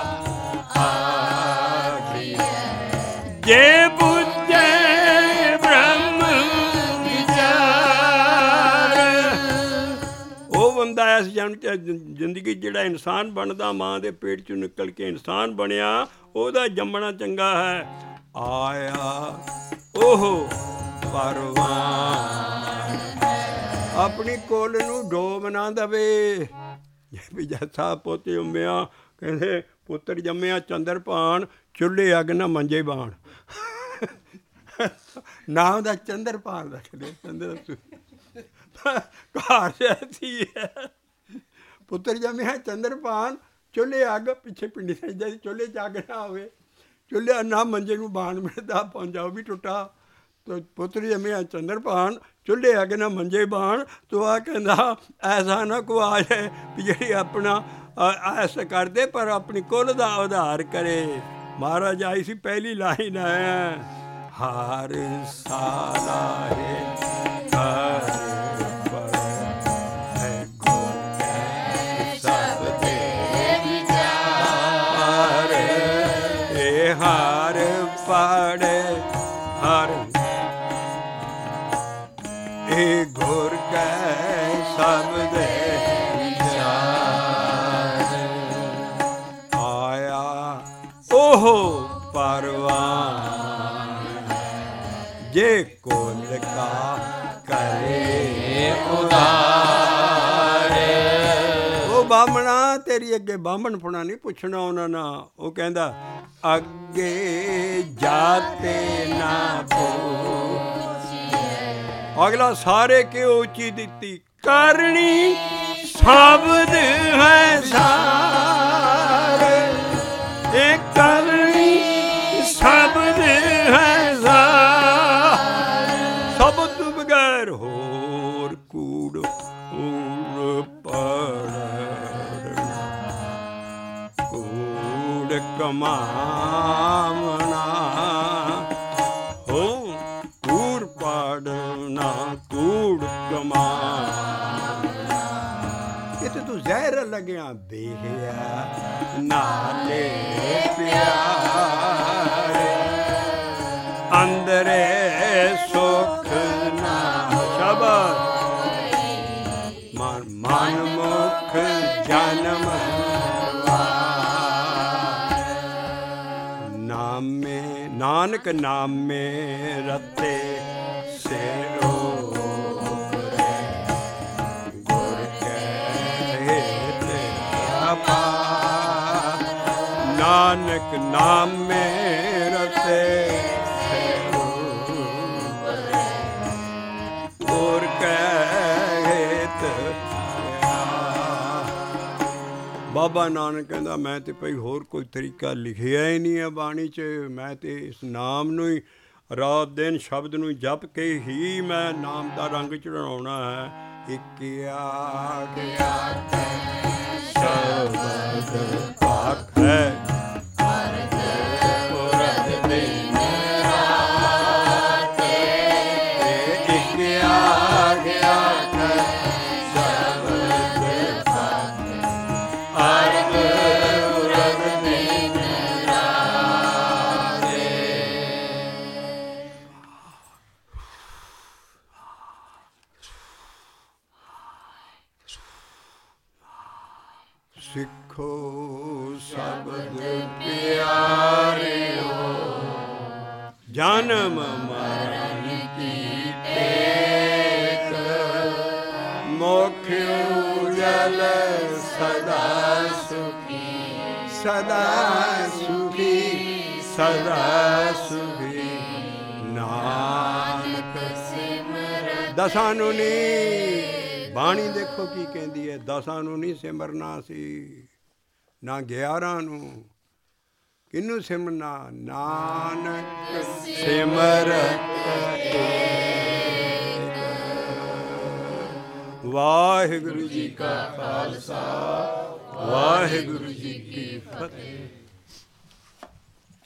ਜੇ ਬੁੱਝੇ ਬ੍ਰਹਮ ਵਿਚਾਰ। ਉਹ ਬੰਦਾ ਇਸ ਜਨਮ ਚ ਜ਼ਿੰਦਗੀ ਜਿਹੜਾ ਇਨਸਾਨ ਬਣਦਾ, ਮਾਂ ਦੇ ਪੇਟ ਚੋਂ ਨਿਕਲ ਕੇ ਇਨਸਾਨ ਬਣਿਆ, ਉਹਦਾ ਜੰਮਣਾ ਚੰਗਾ ਹੈ। ਆਇਆ ਉਹ ਪਰਵਾਨ, ਆਪਣੀ ਕੁੱਲ ਨੂੰ ਡੋਬ ਨਾ ਦਵੇ। ਵੀ ਜੱਸਾ ਪੁੱਤ ਜੰਮਿਆ, ਕਹਿੰਦੇ ਪੁੱਤਰ ਜੰਮਿਆ ਚੰਦਰਪਾਨ, ਚੁੱਲ੍ਹੇ ਅੱਗ ਨਾ ਮੰਜੇ ਬਾਣ। ਨਾਮ ਦਾ ਚੰਦਰਪਾਨ ਰੱਖਦੇ, ਚੰਦਰ ਘਰ ਐਸੀ ਹੈ। ਪੁੱਤਰ ਜੰਮਿਆ ਚੰਦਰਪਾਨ, ਚੁੱਲ੍ਹੇ ਅੱਗ, ਪਿੱਛੇ ਪਿੰਡੀ ਸਜਦਾ ਸੀ, ਚੁੱਲ੍ਹੇ 'ਚ ਅੱਗ ਨਾ ਹੋਵੇ, ਚੁੱਲ੍ਹੇ ਨਾ ਮੰਜੇ ਨੂੰ ਬਾਣ ਮਿਲਦਾ, ਪੰਜਾ ਵੀ ਟੁੱਟਾ। ਤੋ ਪੁੱਤਰ ਜੰਮਿਆ ਚੰਦਰਪਾਨ, ਚੁੱਲ੍ਹੇ ਅੱਗ ਨਾ ਮੰਜੇ ਬਾਣ। ਤੋ ਆ ਕਹਿੰਦਾ ਐਸਾ ਨਾ ਕੋ ਆ ਜਾਏ ਵੀ ਜਿਹੜੀ ਆਪਣਾ ਐਸ ਕਰਦੇ, ਪਰ ਆਪਣੀ ਕੁੱਲ ਦਾ ਉਧਾਰ ਕਰੇ। ਮਹਾਰਾਜ ਆਈ ਸੀ ਪਹਿਲੀ ਲਾਈਨ ਹੈ, ਹਰ ਸਾਲਾਹੇ ਹਰ ਪੜੈ ਗੁਰ ਕੈ ਸ਼ਬਦੇ ਵਿਚਾਰੇ, ਇਹ ਹਰ ਪੜੈ ਹਰ ਇਹ ਗੁਰ ਕੈ ਸ਼ਬਦੇ ਵਿਚਾਰੇ। ਆਇਆ ਉਹ ਪਰਵਾਨ, ਜੇ ਕੁਲ ਕਾ ਕਰੇ ਉਦਾਰੇ। ਉਹ ਬਾਹਮਣਾ ਤੇਰੀ ਅੱਗੇ ਬਾਹਮਣਪੁਣਾ ਨਹੀਂ ਪੁੱਛਣਾ ਉਹਨਾਂ ਨਾਲ। ਉਹ ਕਹਿੰਦਾ ਅੱਗੇ ਜਾਤੇ ਨਾ ਪੁੱਛੀਏ। ਅਗਲਾ ਸਾਰੇ ਕਿਉਂ ਉੱਚੀ ਦਿੱਤੀ, ਕਰਨੀ ਸ਼ਬਦ ਹੈ ਸਾਰੇ, ਇਹ ਕਰਨੀ ਸ਼ਬਦ ਹੈ ਸਾਰੇ। ਸ਼ਬਦ ਤੋਂ ਬਗੈਰ ਹੋਰ ਕੂੜ ਕੂੜ ਪੜਨਾ, ਕੂੜ ਕਮਾਵਣਾ ਹੋ, ਕੂੜ ਪੜਨਾ ਕੂੜ ਕਮਾਵਣਾ। ਇਹ ਤੇ ਤੂੰ ਜ਼ਹਿਰ ਲੱਗਿਆ ਬੇਹਿਆ ਨਾਲੇ ਪਿਆਰੇ, ਅੰਦਰੇ ਸੁਖ ਨਾ ਸ਼ਬਦ, ਮਨ ਮਨ ਮੁਖ ਜਨਮ ਨਾਮੇ, ਨਾਨਕ ਨਾਮੇ ਰਤੇ ਸੇ ਓਰੇ, ਗੁਰ ਕੈ ਤੇ ਆਪਾ। ਨਾਨਕ ਨਾਮੇ ਰਤੇ ਗੁਰ ਕੈ ਤੇ। ਬਾਬਾ ਨਾਨਕ ਕਹਿੰਦਾ ਮੈਂ ਤੇ ਭਾਈ ਹੋਰ ਕੋਈ ਤਰੀਕਾ ਲਿਖਿਆ ਹੀ ਨਹੀਂ ਹੈ ਬਾਣੀ 'ਚ। ਮੈਂ ਤੇ ਇਸ ਨਾਮ ਨੂੰ ਹੀ ਰਾਤ ਦਿਨ ਸ਼ਬਦ ਨੂੰ ਜਪ ਕੇ ਹੀ ਮੈਂ ਨਾਮ ਦਾ ਰੰਗ ਚੜਾਉਣਾ ਹੈ। ਇੱਕ ਆਖਿਆ ਸ਼ਬਦ ਪਾਕ ਹੈ, ਸਿੱਖੋ ਸ਼ਬਦ ਪਿਆਰਿਓ, ਜਨਮ ਮਰਨ ਕੀ ਟੇਕ, ਮੁਖ ਉਜਲ ਸਦਾ ਸੁਖੀ, ਸਦਾ ਸੁਖੀ ਸਦਾ ਸੁਖੀ। ਨਾਨਕ ਸਿਮਰਨ ਦਸਾਂ ਨੂੰ ਨੀ ਬਾਣੀ ਦੇਖੋ ਕੀ ਕਹਿੰਦੀ ਹੈ, ਦਸਾਂ ਨੂੰ ਨਹੀਂ ਸਿਮਰਨਾ ਸੀ, ਨਾ ਗਿਆਰਾਂ ਨੂੰ। ਕਿਹਨੂੰ ਸਿਮਰਨਾ? ਨਾਨਕ ਸਿਮਰਤ ਵਾਹਿਗੁਰੂ ਜੀ ਕਾ ਖਾਲਸਾ, ਵਾਹਿਗੁਰੂ ਜੀ ਕੀ ਫਤਿਹ।